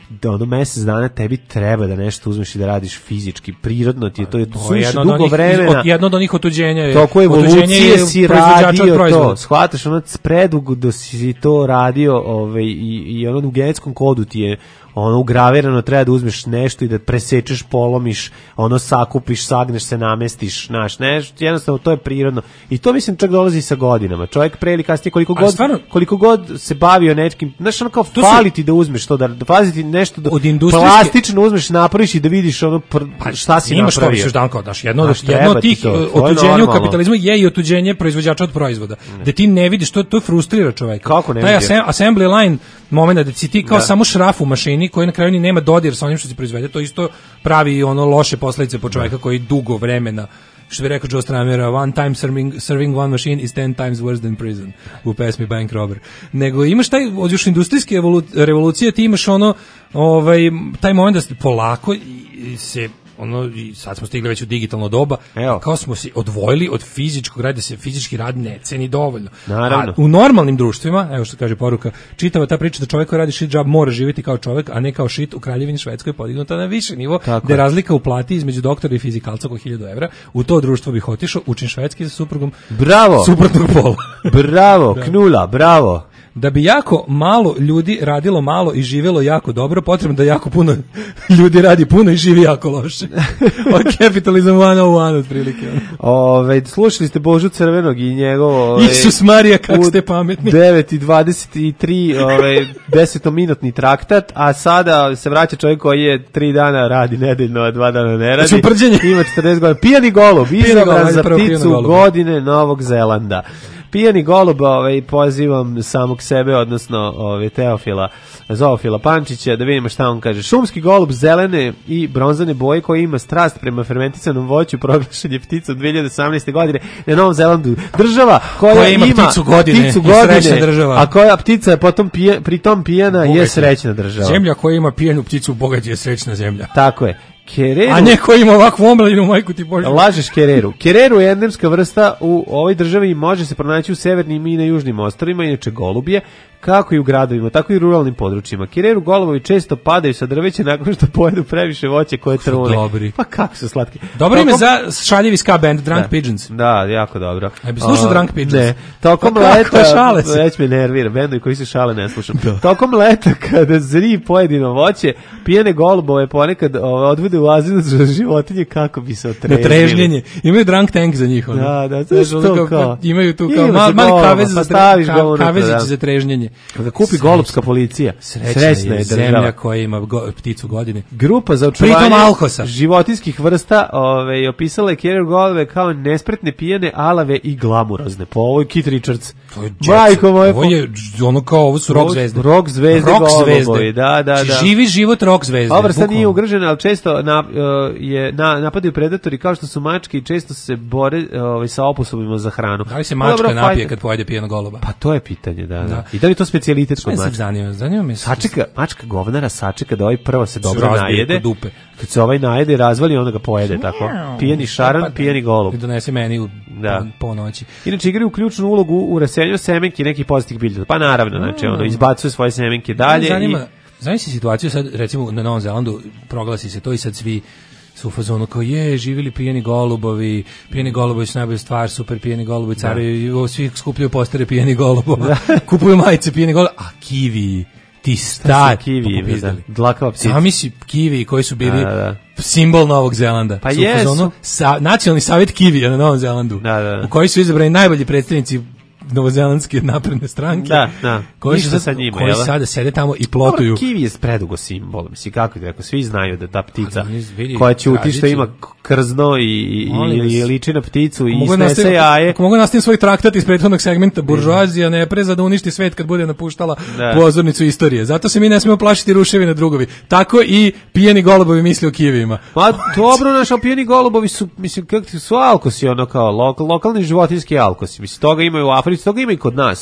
da ono mesec dana tebi treba da nešto uzmeš i da radiš fizički, prirodno ti je to, je to suviše jedno od dugo onih- vremena. od- jedno od onih otuđenja je- Toko otuđenje evolucije je si proizvođača od radio proizvoda. to, shvataš ono predugo da si to radio ovaj, i, i ono u genetskom kodu ti je ono ugravirano, treba da uzmeš nešto i da presečeš, polomiš, ono sakupiš, sagneš se, namestiš, znaš, nešto, jednostavno to je prirodno. I to mislim čak dolazi sa godinama. Čovjek pre ili kasnije koliko A god, stvarno- koliko god se bavio nečkim, znaš, ono kao To su- fali ti da uzmeš to, da, da paziti nešto da Od industrijske- plastično uzmeš, napraviš i da vidiš ono pr, šta si Imaš to, napravio. misliš dan kao daš. Jedno, od- Znaš, jedno treba od ti tih to, uh, to je otuđenja u normalno. kapitalizmu je i otuđenje proizvođača od proizvoda. Da ti ne vidiš, to, to frustrira čoveka. Kako ne Taj vidi? assem- assembly line momenta da si ti kao Da. samo šraf u mašini koji na kraju ni nema dodir sa onim što se proizvede, to isto pravi ono loše posledice po čoveka koji dugo vremena, što bi rekao Joe Stramera, one time serving, serving one machine is ten times worse than prison u pesmi Bank Robber. Nego imaš taj, od još industrijske evolu- revolucije, ti imaš ono, ovaj, taj moment da se polako i- i se ono, i sad smo stigli već u digitalno doba, kao smo se odvojili od fizičkog rada, da se fizički rad ne ceni dovoljno. Naravno. A u normalnim društvima, evo što kaže poruka, čitava ta priča da čovjek koji radi shit job mora živjeti kao čovjek, a ne kao shit, u Kraljevini Švedskoj je podignuta na više nivo, Tako gde je je. razlika u plati između doktora i fizikalca oko hiljadu evra. U to društvo bih otišao, učim švedski sa suprugom Bravo. suprotnog pola. Bravo, Da. knula, bravo. Da bi jako malo ljudi radilo malo i živjelo jako dobro, potrebno da jako puno ljudi radi puno i živi jako loše. Od Capitalism sto jedan otprilike. Ove, slušali ste Božu Crvenog i njegovo... Ove, Isus Marija, kak u ste pametni. devet i dvadeset tri ove, desetominutni traktat, a sada se vraća čovjek koji je tri dana radi nedeljno, a dva dana ne radi. Znači, uprđenje. Ima četrdeset godina. Pijani golub, Pijani izabran golub, za prvo pijani pticu golub. godine Novog Zelanda. Pijani golub, ovaj, pozivam samog sebe, odnosno ovaj, Teofila, Zoofila Pančića, da vidimo šta on kaže. Šumski golub zelene i bronzane boje koji ima strast prema fermentisanom voću, proglašen je ptica od dve hiljade osamnaeste. godine na Novom Zelandu. Država koja, Koja ima pticu godine pticu i godine, srećna država. a koja ptica je potom pije, pritom pijana je Bogaća. srećna država. Zemlja koja ima pijenu pticu bogađa je srećna zemlja. Tako je. Kereru, A ne koja ima ovakvu omladinu, majku ti Bože. lažeš kereru. Kereru je endemska vrsta u ovoj državi i može se pronaći u severnim i na južnim ostrvima, inače golub je, kako i u gradovima, tako i u ruralnim područjima. Kereru golubovi često padaju sa drveća nakon što pojedu previše voće koje trune. dobri. Pa kako su slatki. Dobro ime Tokom- za šaljivi ska band, Drunk Da. Pigeons. Da, jako dobro. A bi slušao A, Drunk Pigeons? Ne. Tokom Pa kako, leta, šale se. već me nervira, bendovi koji se šale ne slušam. Tokom leta, kada zri pojedino voće, pijene golubove ponekad ove, odvode u azil za životinje kako bi se Na otrežnili. trežnjenje. Imaju drunk tank za njih. Ono. Da, da, Znaš, zašto ono to kao? Imaju tu Ima kao za mal, mali goluba, kavez pa za, staviš tre, ga ka, unutra, kavezić da. za trežnjenje. Da kupi golubska policija. Srećna, je država. zemlja koja ima go, pticu godine. Grupa za očuvanje Pritom alhosa. životinskih vrsta ove, opisala je Kerer golube kao nespretne, pijene, alave i glamurozne. Po ovoj Keith Richards. To je jet Majko set. moje, Ovo je ono kao, ovo su rock zvezde. Rock zvezde Rock golubovi, zvezde. da, da, Znači, da. živi život rock zvezde. Ova vrsta nije bukvalno. ugrožena, ali često na, uh, je na, napadaju predatori kao što su mačke i često se bore uh, sa oposobima za hranu. Da li se Pa mačka dobro, napije fajte- kad pojede pijeno goluba? Pa to je pitanje, da, da. Da. I da li je to specijalitet Šta kod me sad mačke? zanima? Zanima me... Sačeka, mačka govnara sačeka da ovaj prvo se dobro razbije najede. kod dupe. Kad se ovaj najede i razvali, onda ga pojede, tako. Pijeni šaran, Pa da. pijeni golub. I donese meni u Da. po, po noći. Inače igraju ključnu ulogu u rasenju semenki nekih pozitivnih biljaka. Pa naravno, znači ono izbacuje svoje semenke dalje Zanima, i zanima se situaciju sad, recimo na Novom Zelandu proglasi se to i sad svi su u fazonu kao je, živjeli pijeni golubovi, pijeni golubovi su najbolja stvar, super pijeni golubovi, carevi, ovo svi skupljaju postere pijeni golubova, kupuju majice pijeni golubova, a kiwi, ti star, kiwi, popizdali. da, dlakava ptica. Zamisli kiwi koji su bili Da, da. simbol Novog Zelanda. Pa Su u jesu. fazonu sa, nacionalni savjet kivija na Novom Zelandu, Da, da, da. u koji su izabrani najbolji predstavnici novozelandske napredne stranke. Da, da. Koji Ništa su sa njima, koji jel da? sada sede tamo i plotuju. Dobro, kiwi je predugo simbol, mislim, kako ti rekao, svi znaju da ta ptica Ali vidi koja ćuti što tradiciju. ima krzno i, i, Molim vas. i liči na pticu i Ako mogu snese nastavim- jaje. Ako mogu nastavim svoj traktat iz prethodnog segmenta, buržoazija ne preza da uništi svet kad bude napuštala Da. pozornicu istorije. Zato se mi ne smemo plašiti ruševine drugovi. Tako i pijeni golubovi misle o kivijima. Pa dobro, naš pijeni golubovi su, mislim, kako su alkosi, ono kao lok, lokalni životinski alkosi. Mislim, toga imaju u Africi, toga ima i kod nas.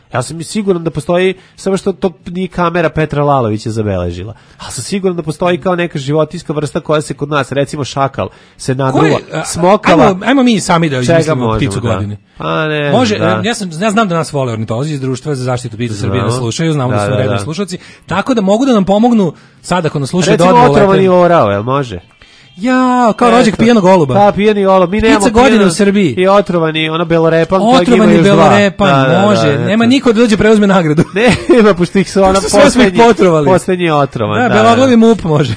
Ja sam i siguran da postoji, samo što to nije kamera Petra Lalovića zabeležila. Ali sam siguran da postoji kao neka životinjska vrsta koja se kod nas, recimo šakal, se nadruva, smokava. Ajmo, ajmo mi sami da izmislimo pticu godine. Pa ne, može, da. ja, sam, ja znam da nas vole ornitolozi iz Društva za zaštitu ptica Srbije da slušaju, znamo da, da su da, redni da. slušalci, tako da mogu da nam pomognu sad ako nas slušaju da recimo odmah otrovani orao, jel može? Ja, kao rođak pijenog goluba. Da, pijeni golub. Mi nemamo godine pijeno, u Srbiji. I otrovani, ono belorepan. Otrovani belorepan, da, može. Da, da, nema niko da dođe preuzme nagradu. Nema, pošto ih su ona poslednji, poslednji otrovan. Da, da beloglavi mup može.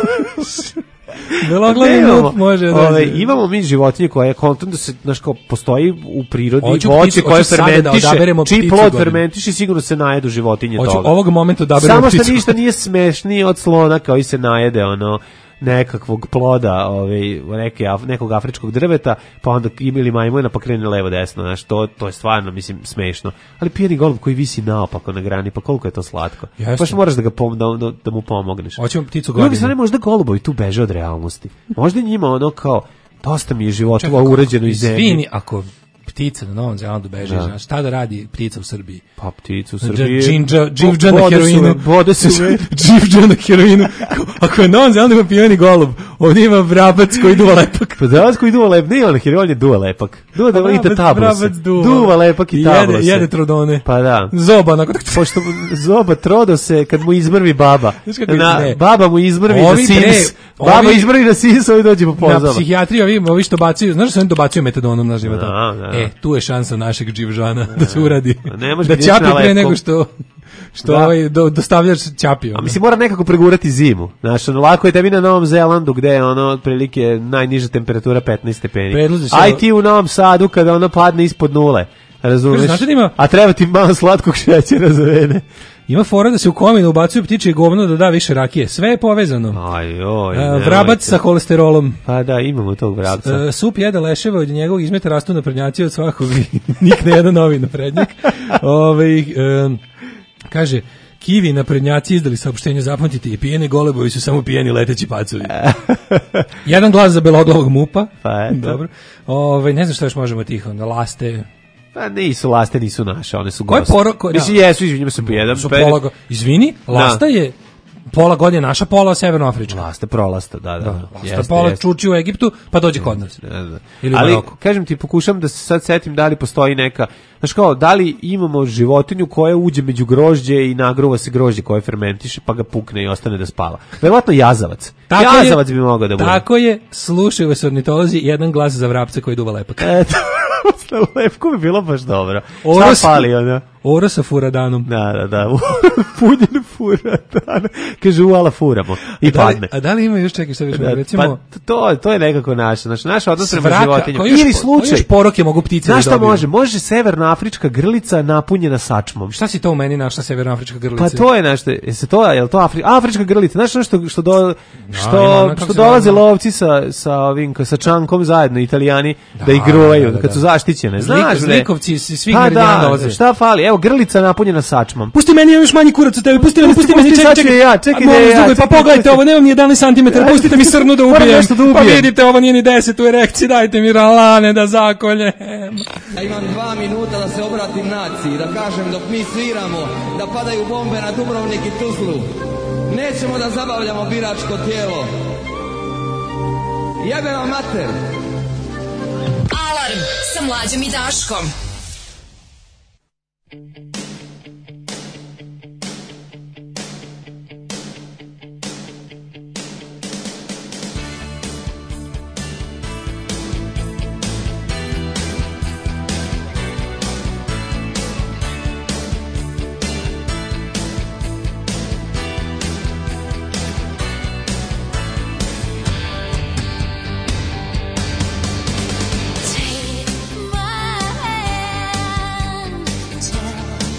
Beloglavi mup može. Da, ove, imamo mi životinje koja je kontent da se, znaš, kao postoji u prirodi voće koje fermentiše, da čiji plod fermentiše, sigurno se najedu životinje Hoću toga. Ovog momenta odaberemo samo što ništa nije smešnije od slona koji se najede, ono, nekakvog ploda, ovaj neke nekog afričkog drveta, pa onda imali majmuna pa krene levo desno, znači to to je stvarno mislim smešno. Ali pijeni golub koji visi naopako na grani, pa koliko je to slatko. Baš moraš da ga pom, da, da, da mu pomogneš. Hoćemo pticu godine. Drugi možda golubovi tu beže od realnosti. Možda njima ono kao dosta mi je životova uređeno iz zemlje. Izvini, ako ptica na Novom Zelandu beže, da. Znaš, šta da radi ptica u Srbiji? Pa ptica u Srbiji. Džinđa, dživđa na heroinu. Bode se dživđa na heroinu. Ako je na Novom Zelandu ima pijeni golub, ovdje ima vrabac koji duva lepak. Pa vrabac koji duva lepak, nije on heroin je duva lepak. Duva da vidite tablose. Duva lepak i tablose. Jede, jede trodone. Pa da. Zoba, onako. Pošto zoba trodo se kad mu izmrvi baba. Na, baba mu izmrvi ovi na Sims. Baba ovi, izmrvi na Sims, ovi dođe po pozama. Na psihijatriji ovi, ovi što bacaju, znaš što se oni dobacuju metadonom na života? E, tu je šansa našeg dživžana da se uradi. Da ćapi pre nego što što da. Ovaj do, dostavljaš ćapio. A mislim mora nekako pregurati zimu. Znaš, ono, lako je tebi na Novom Zelandu gde je ono otprilike najniža temperatura petnaest stepeni. Aj ti u Novom Sadu kada ono padne ispod nule. Razumeš? Ima, a treba ti malo slatkog šećera za vene. Ima fora da se u kominu ubacuju ptiče i govno da da više rakije. Sve je povezano. Aj, oj, uh, vrabac sa holesterolom. Pa da, imamo tog vrabca. Uh, sup jede leševa, od njegovog izmeta rastu naprednjaci od svakog nikne jedan novi naprednjak. Ove, um, kaže, kivi naprednjaci izdali saopštenje, zapamtite, i pijeni golebovi su samo pijeni leteći pacovi. Jedan glas za beloglavog mupa. Pa eto. Dobro. Ove, ne znam što još možemo tiho, na laste. Pa nisu laste, nisu naše, one su goste. Ko Mislim, jesu, izvinjamo se po jedan. Pola, izvini, lasta da. Je pola godine naša, pola severnoafrička. Lasta, prolasta, da, da. da lasta, jeste, pola jeste. Čuči u Egiptu, pa dođe kod nas. Da, da. Ili ali, Maroko. Kažem ti, pokušam da se sad setim da li postoji neka, znaš kao, da li imamo životinju koja uđe među grožđe i nagruva se grožđe koje fermentiše, pa ga pukne i ostane da spava. Verovatno jazavac. Tako jazavac je, bi mogao da bude. Tako je, slušaju vas ornitolozi, jedan glas za vrapca koji duva lepak. Eto. Lepko bi bilo baš dobro. Šta fali ona? Oro sa furadanom. Da, da, da. Punjen furadan. Kaže, uala furamo. I a padne. Da li, a da li ima još čekaj što više? Recimo, pa to, to je nekako naše. Znači, naš odnos prema životinjama. Ili slučaj. Koji još poroke mogu ptice da dobiju? Znaš šta može? Može severnoafrička grlica napunjena sačmom. Šta si to u meni našla severnoafrička grlica? Pa to je nešto. Je se to, je li to Afri, afrička grlica? Znaš nešto što do, što, što dolaze lovci sa, sa, ovim, sa čankom zajedno, Italijani, da, da ih gruvaju, kad su zaštićene. Znaš, zlikovci svih pa meridijana dolaze. Šta fali? Evo, grlica napunjena sačmom. Pusti meni, imam još manji kurac od tebe. Pusti meni, pusti meni, čekaj, čekaj. Ja, čekaj da ja. Pa pogledajte ovo, nemam ni jedanaest centimetara. Pustite mi srnu da ubijem. Pa vidite, ovo nije ni deset u erekciji. Dajte mi ralane da zakoljem. Ja imam dva minuta da se obratim naciji, da kažem dok mi sviramo, da padaju bombe na Dubrovnik i Tuzlu. Nećemo da zabavljamo biračko tijelo. Jebe vam mater. Alarm sa Mlađom i Daškom. Take my hand, tell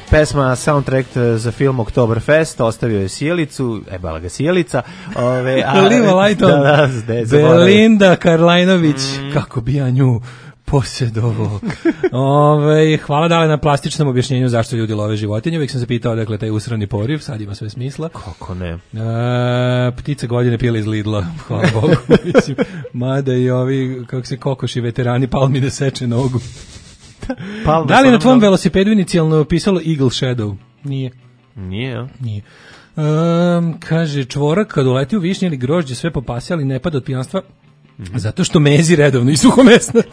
pesma soundtrack za film Oktoberfest, ostavio je Sjelicu, e bala ga Sjelica. Ove, a, Liva Lajton, da, da, da, Belinda Karlajnović, mm. kako bi ja nju posjedovo. Ove, hvala dale na plastičnom objašnjenju zašto ljudi love životinje. Uvijek sam se pitao dakle taj usrani poriv, sad ima sve smisla. Kako ne? E, ptice godine pile iz Lidla, hvala Bogu. Mislim, mada i ovi, kako se kokoši veterani, pal mi da seče nogu. Palma da li na tvom velosipedu inicijalno pisalo Eagle Shadow? Nije. Nije, ja? Nije. Um, kaže, čvorak kad uleti u višnje ili grožđe sve popasja, ali ne pada od pijanstva, mm-hmm. zato što mezi redovno i suhomesnato.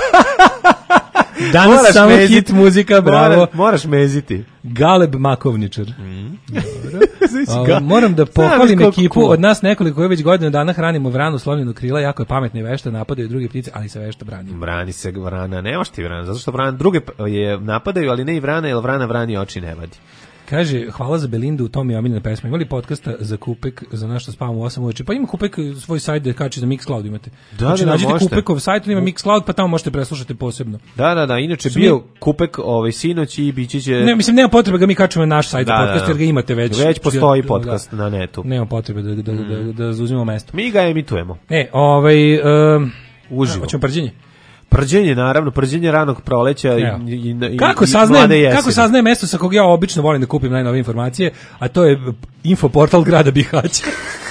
Danas moraš samo mezit, hit muzika, bravo. Moraš, moraš meziti. Galeb Makovničar. Mm. Dobro. Moram da pohvalim ekipu od nas nekoliko koji već godinu dana hranimo vranu slonjenu krila, jako je pametna i vešta, napadaju druge ptice, ali se vešta brani. Brani se vrana, nemaš ti vrana, zato što vrana druge je napadaju, ali ne i vrana, jer vrana vrani oči ne vadi. Kaže, hvala za Belindu, u tom je omiljena pesma. Imali podcasta za Kupek, za nešto spavamo u osam uveče? Pa ima Kupek svoj sajt da kači za Mixcloud, imate. Da, znači, da, nađete možete. Kupekov sajt, ima Mixcloud, pa tamo možete preslušati posebno. Da, da, da, inače Smi... bio Kupek ovaj sinoć i biće će... Ne, mislim, nema potrebe ga mi kačemo na naš sajt da, podcast, jer ga imate već. Već postoji podcast da, na netu. Nema potrebe da, da, da, da, da zauzimamo mesto. Mi ga emitujemo. E, ovaj... Um, Uživo. Hoćemo prđenje? Prđenje, naravno, prđenje ranog proleća i, i, i, kako saznajem, kako saznajem mesto sa kog ja obično volim da kupim najnovije informacije, a to je infoportal grada Bihaća.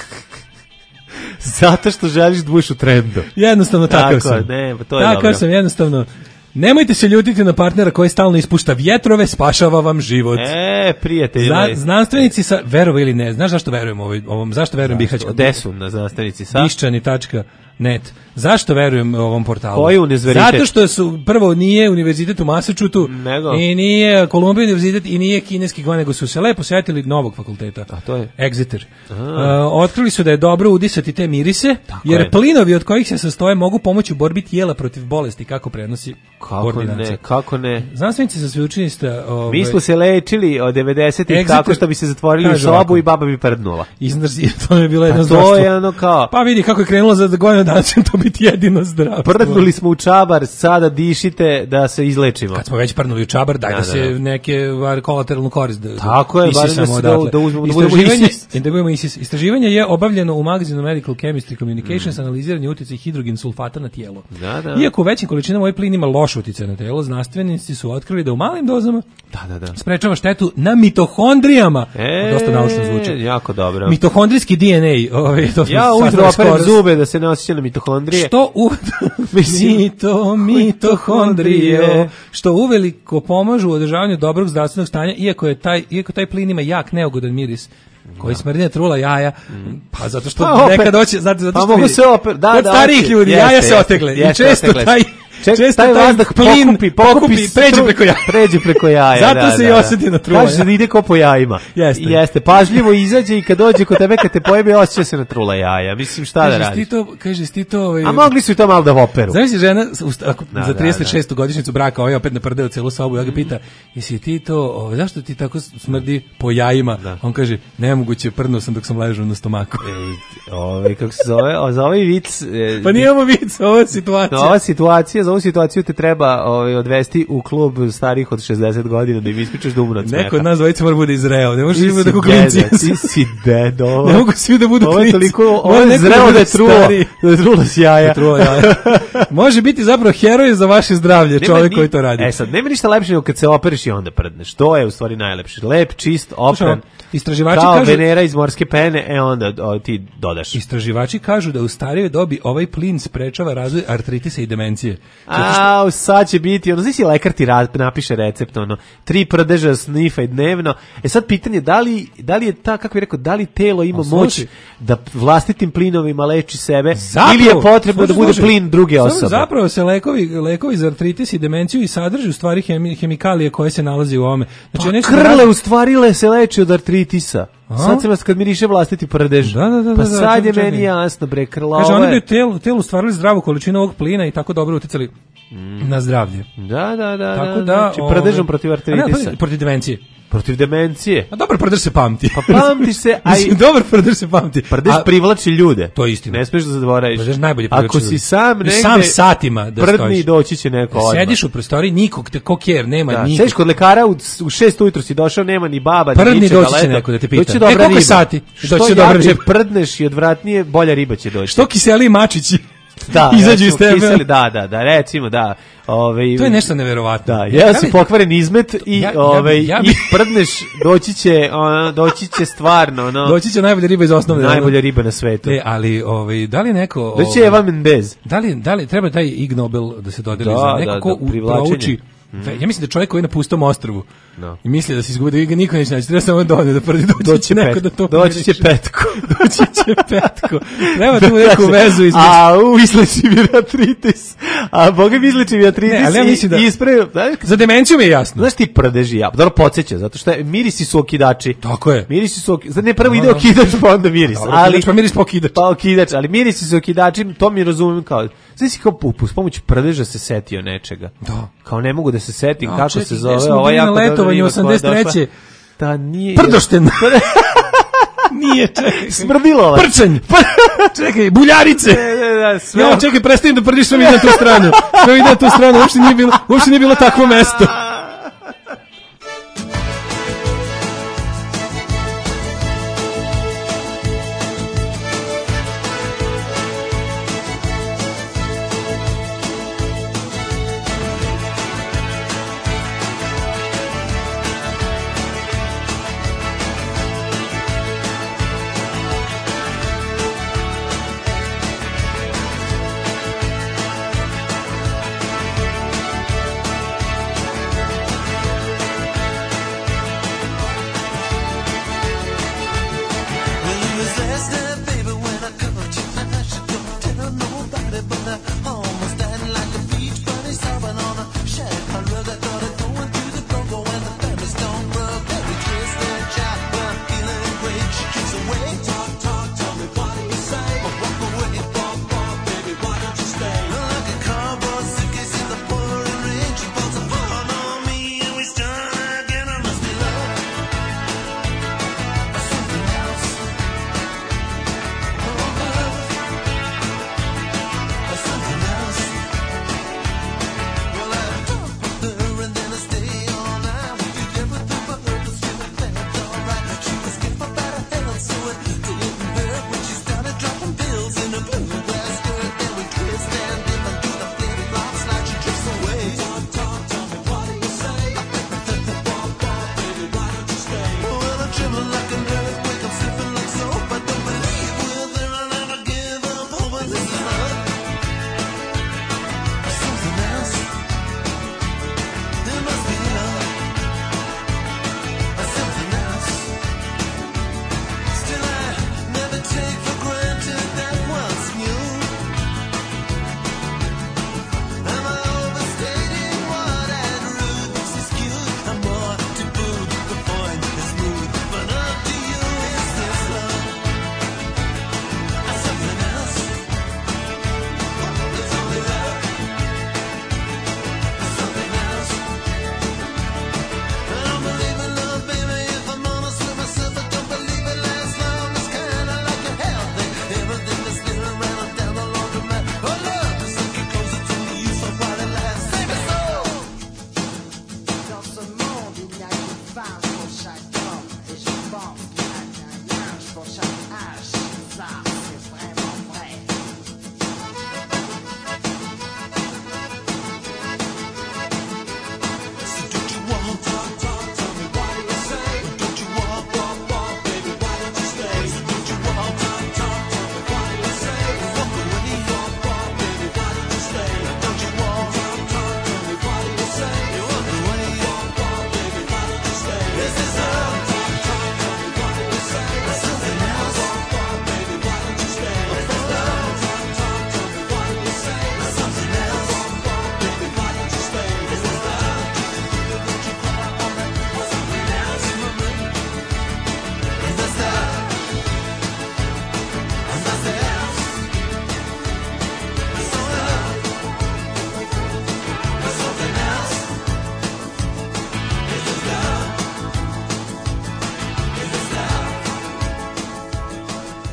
Zato što želiš da budeš u trendu. Jednostavno takav sam. Ne, to je takav dobro. sam, jednostavno. Nemojte se ljutiti na partnera koji stalno ispušta vjetrove, spašava vam život. E, prijatelji. Zna, znanstvenici sa, verovo ili ne, znaš zašto verujem ovom, ovom zašto verujem Bihaćkom? Gde su na znanstvenici sa? Bišćani tačka net. Zašto verujem ovom portalu? Koji univerzitet? Zato što su, prvo, nije univerzitet u Massachusettsu, i nije Columbia univerzitet, i nije kineski, nego su se lepo sjetili novog fakulteta. A to je? Exeter. Uh, otkrili su da je dobro udisati te mirise, tako jer je. Plinovi od kojih se sastoje mogu pomoći u borbi tijela protiv bolesti, kako prenosi kako koordinacija. Ne, kako ne? Znanstvenici sa sveučilišta... Ovaj, mi smo se lečili od devedesetih tako što bi se zatvorili u sobu ovako. I baba bi prdnula. Iznrzi, to je bilo jedno pa zdravstvo. To je ono kao... Pa vidi kako je krenulo za godinu dana, će to biti jedino zdravstvo. Prdnuli smo u čabar, sada dišite da se izlečimo. Kad smo već prdnuli u čabar, daj da, da, da se da. neke kolateralnu korist da, tako je, bar da, da, da uzmemo da budemo isis. Da budemo isis. Istraživanje je obavljeno u magazinu Medical Chemistry Communications, mm. analiziranje utjecaja hidrogen sulfata na tijelo. Da, da. Iako u većim količinama ovaj plin ima loš utjecaj na tijelo, znanstvenici su otkrili da u malim dozama da, da, da. sprečava štetu na mitohondrijama. E, dosta naučno zvuči. Jako dobro. Mitohondrijski D N A. Ovaj, to ja ujutro operem zube da se ne osjećam na mitohondrije. Što u... Mito, mitohondrije. Što uveliko pomažu u održavanju dobrog zdravstvenog stanja, iako je taj, iako taj plin ima jak neugodan miris koji smrdi na trula jaja, pa zato što pa nekad hoće, zato, zato pa što mogu se opet, da, kod da, starijih oči. ljudi Jeste, jaja se otegle jeste, i često otegle. taj Ček, često taj taj vazdah plin pokupi, pokupi, pokupi pređe preko jaja. Pređe preko jaja, zato da, se da, i osjeti na trula. Kaže da ide ko po jajima. Jeste. Jeste, pažljivo izađe i kad dođe kod tebe, kad te pojebe, osjeća se na trula jaja. Mislim, šta kažeš da radiš? Ti to, kažeš ti to... Ovaj... A mogli su i to malo da operu. Znaš si žena, ako, da, za trideset šestu da, da. godišnjicu braka, ovaj opet naprdeo celu sobu, ja ga pita, jesi ti to, ovaj, zašto ti tako smrdi po jajima? Da. On kaže, nemoguće, prdnuo sam dok sam ležao na stomaku. Ej, ovaj, kako se zove, za ovaj vic... E, pa nije ovo vic, ovo je situacija. Ova situacija, za ovu situaciju te treba ovaj, odvesti u klub starih od šezdeset godina da im ispričaš da umru od smeha. Neko od nas dvojica mora bude izreo, ne može da budu klinci. Ti si dedo. Ne mogu svi da budu klinci. Ovo je toliko, ovo je zreo da je trulo, da je trulo s jaja. Može biti zapravo heroj za vaše zdravlje, čovjek koji to radi. E sad, nema ništa lepše nego kad se operiš i onda prdneš. To je u stvari najlepše. Lep, čist, opran. Istraživači kao kažu, Venera iz morske pene, e onda o, ti dodaš. Istraživači kažu da u starijoj dobi ovaj plin sprečava razvoj artritisa i demencije. A, što... sad će biti, ono, znaš si lekar ti rad, napiše recept, ono, tri prdeža snifaj dnevno. E sad pitanje, da li, da li je ta, kako bih rekao, da li telo ima služi. moć da vlastitim plinovima leči sebe, zapravo, ili je potrebno služi, da bude služi. plin druge osobe? Zapravo se lekovi, lekovi za artritis i demenciju i sadrži u stvari hemi, hemikalije koje se nalazi u ovome. Znači, pa krle u stvari le se leči od artritisa. Aha. Sad sam vas kad miriše vlastiti prdež. Da, da, da, pa da, sad da, je meni jasno, bre, krla. Kaže, oni da je telu, telu stvarili zdravu količinu ovog plina i tako dobro uticali na zdravlje. Da, da, da. Tako da, znači, ovaj, prdežom protiv a ne, artritisa. protiv demencije. Protiv demencije. A dobar prdež se pamti. Pa pamti se, a i dobar prdež se pamti. Prdež A- privlači ljude. To je istina. Ne smiješ da zaboraviš. Prdež najbolje privlači Ako ljude. si sam negde, Sam satima da prdni stojiš. i doći će neko odmah. Sediš u prostoriji, nikog te koker, nema Da, nikog. sediš kod lekara u, u šest ujutro si došao, nema ni baba, ni Prdni, ničega, doći će leto. neko da te pita. Doći će E, dobra koliko riba. sati? Doći Što će dobra jače riba. prdneš i odvratnije, bolja riba će doći. Što kiseli mačići Da, izađu iz recimo, tebe. kiseli, da, da, da, recimo, da. Ovaj, To je nešto neverovatno. Da, ja si li- pokvaren izmet i, Ja- ja- ovaj, ja i bi- prdneš, doći će, ono, doći će stvarno, ono, Doći će najbolja riba iz osnovne. najbolja riba na svetu. E, ali ovaj da li neko Doći će ovaj, Eva Mendez. Da li da li treba taj Ig Nobel da se dodeli Da, za neko da, ko da, u- privlačenje. prouči? Ja mislim da čovjek koji je na pustom ostrvu No. i misli da se izgubi, da ga niko neće naći, treba samo da ode da prdi, doći, Doći će neko pet- da to doći će pomiriše. petko. Doći će petko. Treba tu neku vezu između. A, u, izleči mi artritis. A, boga mi izleči mi artritis Ne, ali ja mislim da- i ispravio. Znaš, Za demenciju mi je jasno. znaš ti prdeži ja, dobro podsjeća, zato što je, mirisi su okidači. Tako je. Mirisi su okidači. Znači, ne, prvo ide Da, da. okidač, pa onda miris. Dobro, ali, okidač, pa miris pa okidač. Pa okidač, ali mirisi su okidači, to mi razumem kao, znači si kao pu- s pomoću prdeža se setio nečega. Da. Kao ne mogu da se setim Ja, kako čekaj, se gde zove, smo ovo bili na jako dobra letovanju riba koja je osamdeset treće? došla. Da, nije... Prdošten. Nije, čekaj. Smrdilovac. Prčanj. Čekaj, buljarice. Ne, ne, ne, sve. Ja, čekaj, prestajem da prdiš, sve mi ide na tu stranu. Sve mi ide na tu stranu, uopšte nije bilo, uopšte nije bilo takvo mesto.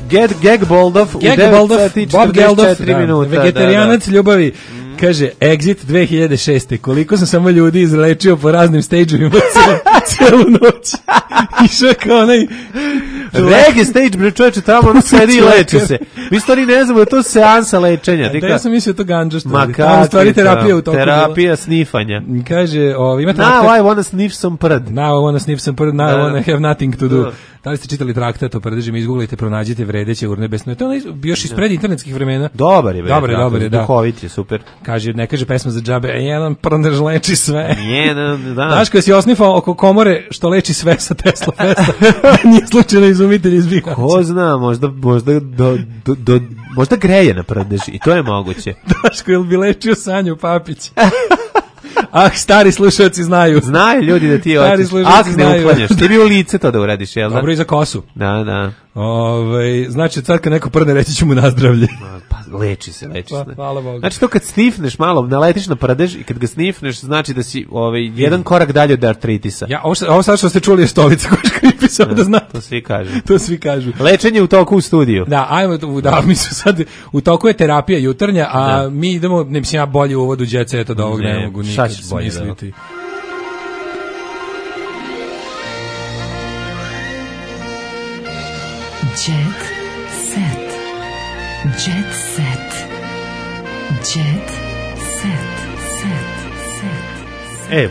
Gag, Gag Boldov u Gag devet Boldov, sati i Bob četrdeset Geldof, četiri da, minuta. vegetarijanac da, da. ljubavi. Kaže, Exit dve hiljade šeste. Koliko sam samo ljudi izlečio po raznim stage-ovima celu noć. Išao kao onaj... Reggae stage, bre čoveče, tamo ono sedi i leči se. Mi stvari ne znamo da to seansa lečenja. Da, ja sam mislio to ganđa što Ma radi. Tamo stvari terapija u toku. Terapija snifanja. Kaže, ovo, ima Now traktat. I wanna sniff some prd. Now I wanna sniff some prd, now I Da, da. wanna have nothing to do. Da. Da li ste čitali traktat o prdežima, izgooglajte, pronađite vredeće urnebesno. To je onaj još iz pred internetskih vremena. Dobar je, bre. Dobar je, dobar je, da. Duhovit je, super. Kaže, ne kaže pesma za džabe, e, jedan prdež leči sve. Jedan, da. Znaš kada si osnifao oko komore što leči sve sa Tesla Festa, nije slučajno izumitelj iz Bihaća. Ko zna, možda, možda, do, do, do, možda greje na prdež i to je moguće. Daško, jel bi lečio Sanju Papić? Ah, stari slušalci znaju. Znaju ljudi da ti Stari hoćeš. slušalci Ak ne znaju. uklanjaš, ti bi u lice to da uradiš, jel da? Dobro i za kosu. Da, da. Ove, znači, sad kad neko prdne, reći ću mu nazdravlje. Pa leči se, leči se. Pa, hvala Bogu. Znači to kad snifneš malo, naletiš na prdež i kad ga snifneš, znači da si ovaj, jedan korak dalje od artritisa. Ja, ovo, ovo sad što ste čuli je stolica koja škripi, samo da znate. To svi kažu. To svi kažu. Lečenje u toku u studiju. Da, ajmo, da, mi su sad, u toku je terapija jutarnja, a da. mi idemo, ne mislim ja bolje u uvodu jet seta od ovog ne, ne mogu nikad smisliti. Jet set. Jet set. Jet set. Set. Set. E,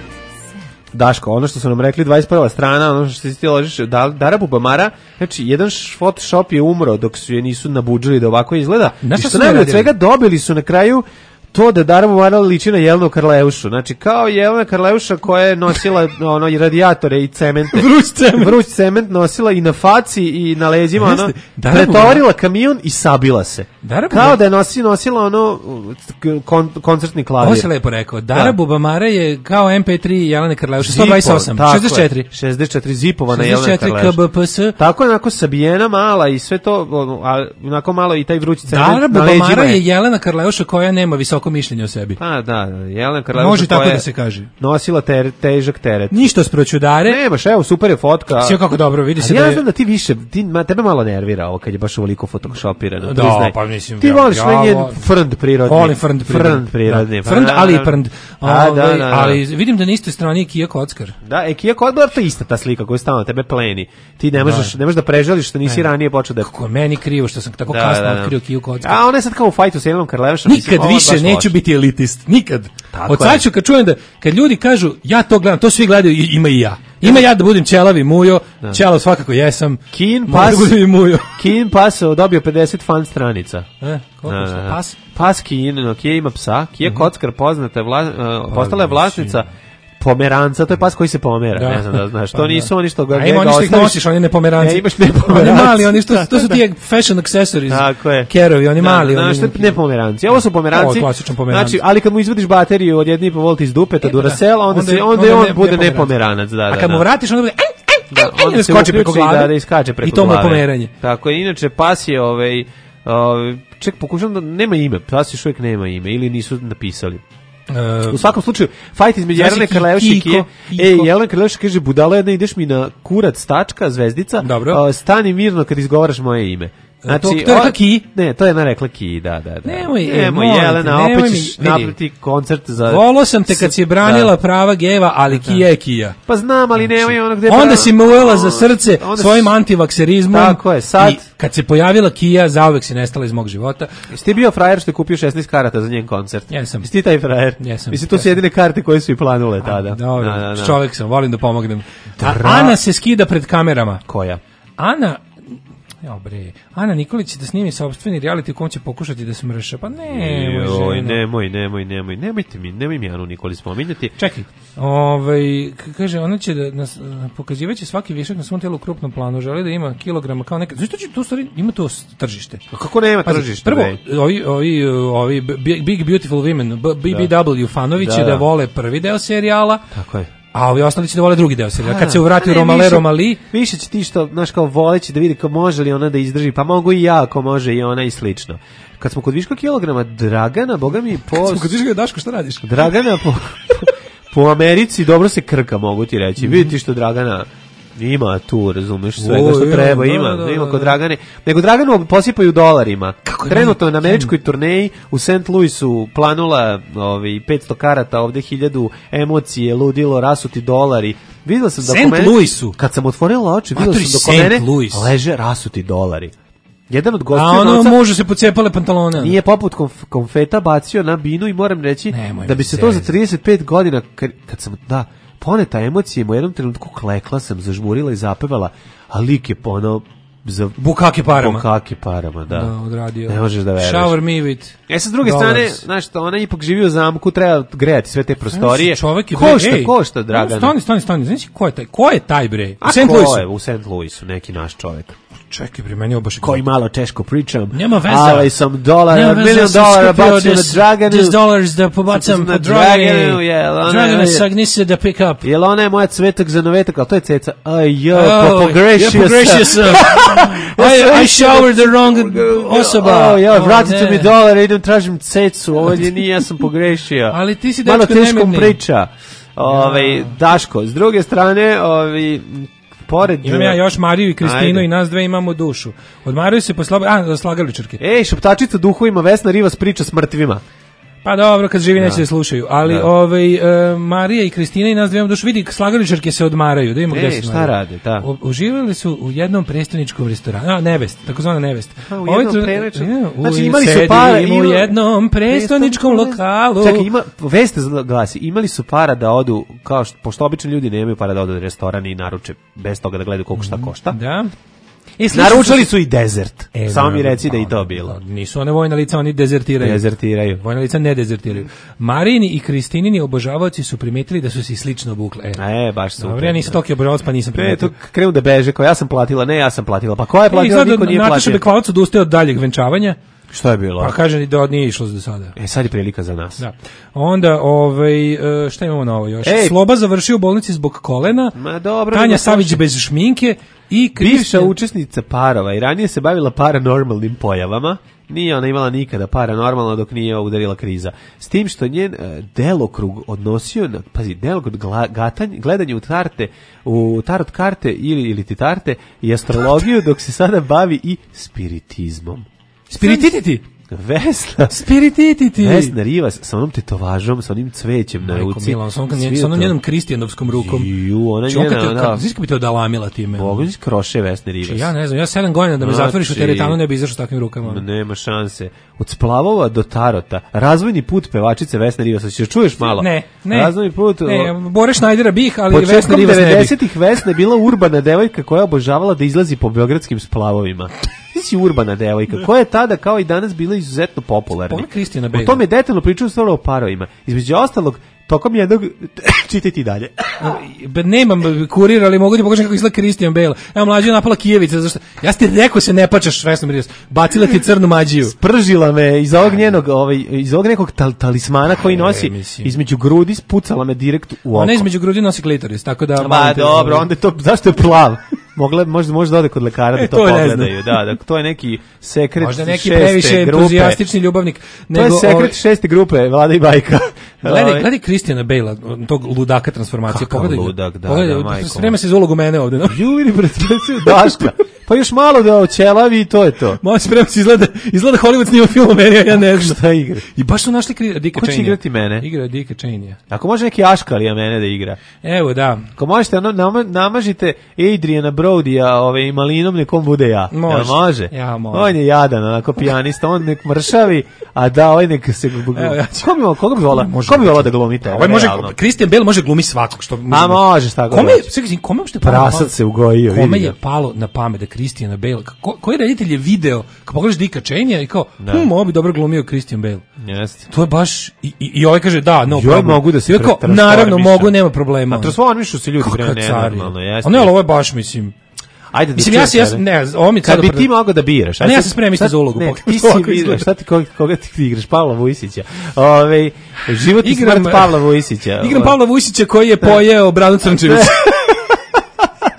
Daško, ono što su nam rekli, dvadeset prva strana, ono što si ti ložiš, Dara Bubamara, znači, jedan Photoshop je umro dok su je nisu nabuđili da ovako izgleda. Na I šta što su najbolje od radili? svega dobili su na kraju to da Dara Bubamara liči na Jelenu Karleušu. Znači, kao Jelena Karleuša koja je nosila ono, i radijatore i cemente. Vruć cement. Vruć cement nosila i na faci i na leđima, ono, Jeste, Dara pretovarila kamion i sabila se. Dara Kao Bubamara- da je nosi, nosila ono kon, koncertni klavir. Ovo se lepo rekao. Dara Da. Bubamara je kao em pe tri Jelene Karleuše, sto dvadeset osam, Tako je. šezdeset četiri. šezdeset četiri zipovana šezdeset Jelena četiri Karleuša. ka be pe es. Tako je onako sabijena mala i sve to, ono, a onako malo i taj vrući cement Dara na leđima Bubamara je Jelena Karleuša koja nema visoko mišljenje o sebi. Pa da, Jelena Karleuša Može tako koja je da se kaže. nosila ter, težak teret. Ništa sproćudare. Nemaš, evo, super je fotka. Sve kako dobro, vidi se Ali da ja je- znam da ti više, ti, ma, tebe malo nervira ovo kad je baš ovoliko photoshopirano. Da, priznaj. pa mislim, Ti ja- voliš ja negdje volim. frnd prirodni. Volim frnd prirodni. Frnd prirodni. Da. Frnd, ali i prnd. A, da, Ovaj, da, da. Ali vidim da na istoj strani je Kija Kockar. Da, e, Kija Kockar, to je ista ta slika koju stalno tebe pleni. Ti ne možeš, Da. ne možeš da prežališ što nisi Ne. ranije počeo da... Kako je meni krivo što sam tako Da, kasno da, da. otkrio Kiju Kockar. A ona je sad kao u fajtu sa Jelenom Karleušom. mislim, Nikad ovo je više baš neću loše. biti elitist. Nikad. Tako Od je. sad ću kad čujem da, kad ljudi kažu ja to gledam, to svi gledaju, i- ima i ja. Ima ja da budem ćelavi mujo, ćelav svakako jesam. Kin Mogu pas, da budem i mujo. Kin pas dobio pedeset fan stranica. E, koliko Da, su? da, da. Pas? Pas Kin, no, Kija ima psa. Kija Kockar poznata je, vla, uh, postala je mislim. vlasnica pomeranca, to je pas koji se pomera, Da. ne znam da znaš. Pa To da. nisu oni što ga A ima njega oni što ih ostaviš- nosiš, oni ne pomeranci. Ne, imaš ne Oni pomeranci. mali, oni što, to su Da, ti fashion accessories. Tako je. Kerovi, oni Da, mali. da, oni, znaš, to je ne pomeranci. Ovo su pomeranci. Ovo je klasičan pomeranac. Znači, ali kad mu izvadiš bateriju od jedne i po volti iz dupeta E, pa Duracell, da. onda, Onda se, je- onda, onda on ne- bude nepomeranac. nepomeranac. Da, A da, kad mu da. vratiš, onda bude Da, onda ne se skoči preko uključi glave. da, da iskače preko I to mu je glave. pomeranje. Tako je, inače pas je ovaj, ovaj ček, pokušam da nema ime, pas još uvijek nema ime ili nisu napisali. E, U svakom slučaju, fajt između Znači, Jelene Ki- Karleuše i Kiko, Kije. Kiko. Ej, Jelena Karleuša kaže, budala jedna, ideš mi na kurac, tačka, zvezdica. Dobro. A, stani mirno kad izgovaraš moje ime. Znači, to- to je rekla o- Ki? Ne, to je jedna rekla Ki, da, da, da. Nemoj, e, nemoj molim te, Jelena, nemoj opet mi- ćeš vidi. napraviti koncert za... Volao sam te kad si branila Da. prava geva, ali Kija je Kija. Pa znam, ali nemoj ono gde... Onda si me ujela za srce Onda si- svojim antivakserizmom. Tako je, sad- I kad se pojavila Kija, zauvek si nestala iz mog života. Jesi ti bio frajer što je kupio šesnaest karata za njen koncert? Jesam. Jesi ti taj frajer? Jesam. Mislim, to su jedine karte koje su i planule tada. Dobro, Da, da, da. čovjek sam, volim da pomognem. A Dra- Ana se skida pred kamerama. Koja? Ana, jo bre, Ana Nikolić će da snimi sopstveni reality u kom će pokušati da smrša. Pa ne, Joj, nemoj, nemoj, nemoj, nemojte mi, nemoj mi Anu Nikoli spominjati. Čekaj, ovaj, k- kaže, ona će da nas, pokazivaće svaki višak na svom tijelu u krupnom planu, želi da ima kilograma kao neka, zašto će tu stvari, ima to s- tržište. A kako nema Pazi, tržište? Prvo, bre? ovi, ovi, ovi Big Big Beautiful Women, B B W fanovi će Da, da da. vole prvi deo serijala, Tako je. a ovi ostali će da vole drugi deo serijala. Kad se A, uvrati a ne, Romale više- Romali, Više će ti što, znaš, kao voleći da vidi kao može li ona da izdrži, pa mogu i ja ako može i ona i slično. Kad smo kod viška kilograma, Dragana, boga mi, po... kad vidiš ga Daško, šta radiš? Dragana po, po Americi dobro se krka, mogu ti reći. Vidite što Dragana Ima tu, razumeš, svega O, što ima, treba, da, ima, da, ima da, kod da. Dragane. Nego Draganu posipaju dolarima. Kako Trenutno ne- na američkoj turneji u Saint Louisu planula ovaj, petsto karata, ovde hiljadu emocije, ludilo, rasuti dolari. Videla sam da Saint oko mene, Louisu? kad sam otvorila oči, videla Matori, sam da oko Saint mene Louis. leže rasuti dolari. Jedan od A gostiju ono novca može se pocepale pantalone. nije poput konf- konfeta bacio na binu i moram reći Nemoj da bi me se to za zezati. trideset pet godina, kad, kad sam, da, poneta emocije, u jednom trenutku klekla sam, zažmurila i zapevala, a lik je ono, za Bukake parama. bukake parama, da. Da, odradio. Ne možeš da veruješ. Shower me with E sa druge dollars. strane, znaš što, ona ipak živi u zamku, treba grejati sve te prostorije. Čovjek je košta, ej, košta, Dragana. Stani, stani, stani. Znaš ko je taj? Ko je taj bre? A U Saint ko Louisu. je? U Saint Louisu, neki naš čovjek. Čekaj, bre, meni je baš Koji malo češko pričam. Nema veze. Ali sam dolara, Nema veze, milion ja sam dolara skupio bacio na this- Draganu. this dollars da pobacam Na po Draganu, Draganu. jel, ona Dragana je- Sagnise da pick up. Jel ona je moja cvetak za novetak, ali to je ceca. Aj jo, Oh, pa pogrešio ja pogrešio sam. sam. I, I showered the wrong osoba. O, ja, O, vratite ne. mi dolare, idem tražim cecu, ovo je nije, ja sam pogrešio. Ali ti si malo dečko teškom nemirni. priča. Ovaj, Daško, s druge strane, ovaj, pored... Imam ja još Mariju i Kristinu Ajde. i nas dve imamo dušu. Od Mariju se poslaba... A, slagaličarke. Ej, šaptačica duhovima, Vesna Rivas priča s mrtvima. Pa dobro, kad živi neće da slušaju. Ali Da. ovaj, e, Marija i Kristina i nas dve imamo dušu. Vidi, slagaličarke se odmaraju. Da imamo Ej, gde se šta odmaraju. rade, da? U- Uživali su u jednom prestoničkom restoranu. A, nevest, takozvana nevest. A, u Ovaj jednom tren- prestoničkom- Ja, u- Znači, imali su sedim para, u ima- jednom prestoničkom lokalu. Čekaj, ima, veste glasi, imali su para da odu, kao što, pošto obični ljudi nemaju para da odu u restoran i naruče, bez toga da gledaju koliko šta košta. Da. E, slično Naručali su i dezert. E, Samo mi naravno, reci da i pa, to bilo. Nisu one vojna lica, oni dezertiraju. Dezertiraju. Vojna lica ne dezertiraju. Marini i Kristinini obožavaoci su primetili da su se slično obukle. E, E, baš super. dobro, ja nisam toliko obožavac, pa nisam Ne, primetio. to krenu da beže, kao ja sam platila, ne, ja sam platila. Pa ko je E, platila, izgleda niko da nije Nataša platio. Bekvalac odustaje od daljeg venčavanja, Što je bilo? pa kaže da nije išlo do sada. E, sad je prilika za nas. Da. Onda, ovaj, e, šta imamo na ovo još? Ej. Sloba završio u bolnici zbog kolena, Ma dobro. Tanja nego Savić slušaj. bez šminke i Bivša Kristijan... učesnica parova i ranije se bavila paranormalnim pojavama. Nije ona imala nikada paranormalno dok nije udarila kriza. S tim što njen e, delokrug odnosio na, pazi, delokrug gla- gatanje, gledanje u tarte, u tarot karte ili, ili ti tarte i astrologiju dok se sada bavi i spiritizmom. Spiritititi! Vesna. Spiritititi! Vesna Rivas sa onom tetovažom, sa onim cvećem na Majko ruci. Mila, sa onom, Svi sa onom to- njenom kristijanovskom rukom. Ju, ona Znači, on kad njena, te- da. kad- Znaš kako bi te odalamila time? Mogu si kroše Vesne Rivas. Znači, ja ne znam, ja sedam godina da me Znači- zatvoriš u teretanu ne bi izašao s takvim rukama. Ma, nema šanse. Od splavova do tarota. Razvojni put pevačice Vesne Rivas. Hoćeš čuješ malo? Ne, ne. Razvojni put. Ne, Bore Schneidera bih, ali Vesna Početkom Rivas ne bih. devedesetih Vesna je bila urbana devojka koja je obožavala da izlazi po beogradskim splavovima. Ti si urbana devojka, koja je tada kao i danas bila izuzetno popularna. Pogledaj Kristijana O Bejla. tome je detaljno pričao stvarno o parovima. Između ostalog, tokom jednog... Čitaj ti dalje. Ba, nemam kurir, ali mogu ti pokažem kako izgleda Christian Bale. Evo, mlađa je napala Kijevica, zašto? Ja ti rekao se ne pačaš Vesna Rivas. Bacila ti crnu mađiju. Pržila me iz ovog njenog, ovaj, iz ovog nekog tal talismana koji nosi mislim. između grudi, spucala me direkt u oko. Ona između grudi nosi klitoris, tako da... Ma molim te, dobro, ovaj, onda je to, zašto je plav? Mogle, možda, možda ode kod lekara da E, to, to ne pogledaju. Da, da, to je neki sekret Možda neki šeste previše grupe. entuzijastični ljubavnik. To je sekret ovaj, šeste grupe, Vlada i Bajka. Gledaj, Ovaj, gledaj Kristijana Bejla, tog ludaka transformacije. Kakav Pogledaj ga. ludak, da, Pogledaj, da, majko. Sprema se za ulogu mene ovde. No? Ju, vidi, predstavljaju Daška. Pa još malo da oćelavi i to je to. Moja sprema se izgleda, izgleda Hollywood snima film o meni, a ja ne znam. Šta igra? I baš su našli kri... Dika Ko će Cheney. igrati mene? Igra Dika Cheney. Ako može neki Aškalija mene da igra. Evo, da. Ako možete, ono, nama, namažite Adriana Brodija ovaj, malinom, nekom bude ja. Može. Jel može? Ja, može. On je jadan, onako pijanista, on nek mršavi, a da, ovaj nek se... Evo, ja ću- Ko bi, koga bi vola? Može Ko bi vola biti. da glumite? Ovaj može, realno? Christian Bale može glumi svakog. Što, A možeš tako Kome, reći. čekaj, kome uopšte palo na Prasac pamet? se ugojio, Kome vidi je ga. palo na pamet da Christiana Bale, ko, koji reditelj je video, kad pogledaš Dika Cheney i kao, Da. hm, ovo bi dobro glumio Christian Bale. Jeste. To je baš, i, i, i ovaj kaže, da, no Joj, problem. mogu da se I kao, transformišem. naravno, mogu, nema problema. A transformišu se ljudi Kakva prema carija. nenormalno, jeste. A ne, ali ovo je baš, mislim, Ajde da mislim, ja se, ja, čujete, ne, ovo mi Kad sad bi opre- ti mogao da biraš. A ne, ja sad- se spremam isto sad- za ulogu, Ne, pokaži ti si ovako biraš, izgleda. šta ti, koga, koga ti igraš? Pavla Vujsića. Ove, život i Igram- smrt Pavla Vujsića. Igram Pavla Vusića koji je pojeo Branu Crnčević.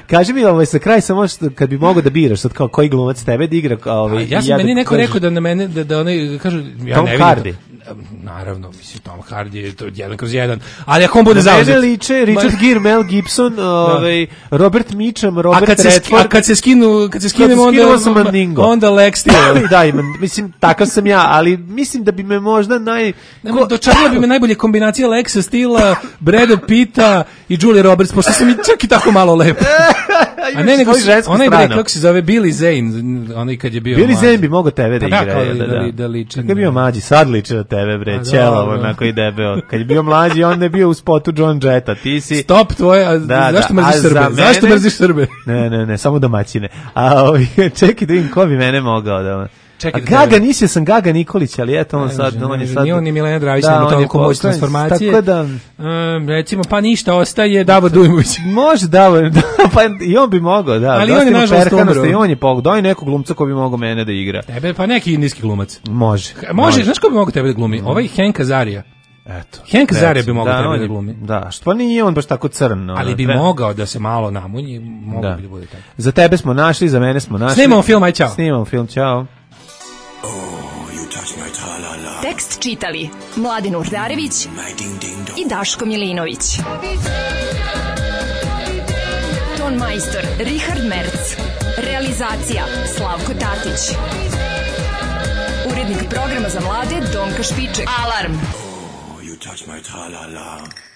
Kaži mi, ovaj, sa kraj samo što, kad bi mogao da biraš, sad kao koji glumac tebe da igra, kao ovaj, ja sam ja meni da neko kažem, rekao da na mene, da, da onaj, kažu, ja Tom ne vidim. Hardy. Naravno, mislim, Tom Hardy je to jedan kroz jedan. Ali ako on bude Na mene zauzet... liče Richard Gere, Mel Gibson, ovaj, Robert Mitchum, A Robert kad se, Redford. a kad se skinu, kad se Kad skinem, se skinuo onda, sam Mandingo. onda Lex Steele. da, imam, mislim, takav sam ja, ali mislim da bi me možda naj... Ko... Dočarila bi me najbolje kombinacija Lexa Steela, Brada Pitta i Julie Roberts, pošto sam i čak i tako malo lepo. A ne, nego onaj bre, kako se zove, Billy Zane, onaj kad je bio Billy mlađi. Zane bi mogao tebe da Pa da, igra. kao da, da, da, li- da liči Kad je bio na- mlađi, sad liči na tebe, bre, A, da, ćelavo, da. onako i debeo. Kad je bio mlađi, onda je bio u spotu John Jetta, ti si... Stop tvoje, a zašto mrziš a Srbe? za Zašto mene- mrziš Srbe? Ne, ne, ne, samo domaćine. A ovi, čekaj da vidim ko bi mene mogao da... Čekaj A da Gaga, tebe- nisi sam Gaga Nikolić, ali eto on Ne sad, može, on ne je može, sad... ni on ni Milena Dravić Da, nema on je toliko moć pokren- transformacije. Tako da... Um, recimo, pa ništa, ostaje Davor Dujmović. Može Davor, da, pa i on bi mogao, da. Ali dosta on je ima nažalost perkanosti, umro. i on je pogledao, daj nekog glumca ko bi mogao mene da igra. Tebe, pa neki indijski glumac. Može. Može, znaš ko bi mogao tebe da glumi? Ovaj Henk Azaria. Eto. Henk Azaria bi Recimo, mogao tebe on da je- glumi. Da, što nije on baš tako crn. Ali ono, bi treba- mogao da se malo namunji, mogao Da. bi da bude tako. Za tebe smo našli, za mene smo našli. Snimamo film, aj čao. Snimamo film, čao. Tekst čitali Mladin Urdarević i Daško Milinović. Ton majstor Richard Merc. Realizacija Slavko Tatić. Urednik programa za mlade Donka Špiček. Alarm! You touch my tra-la-la.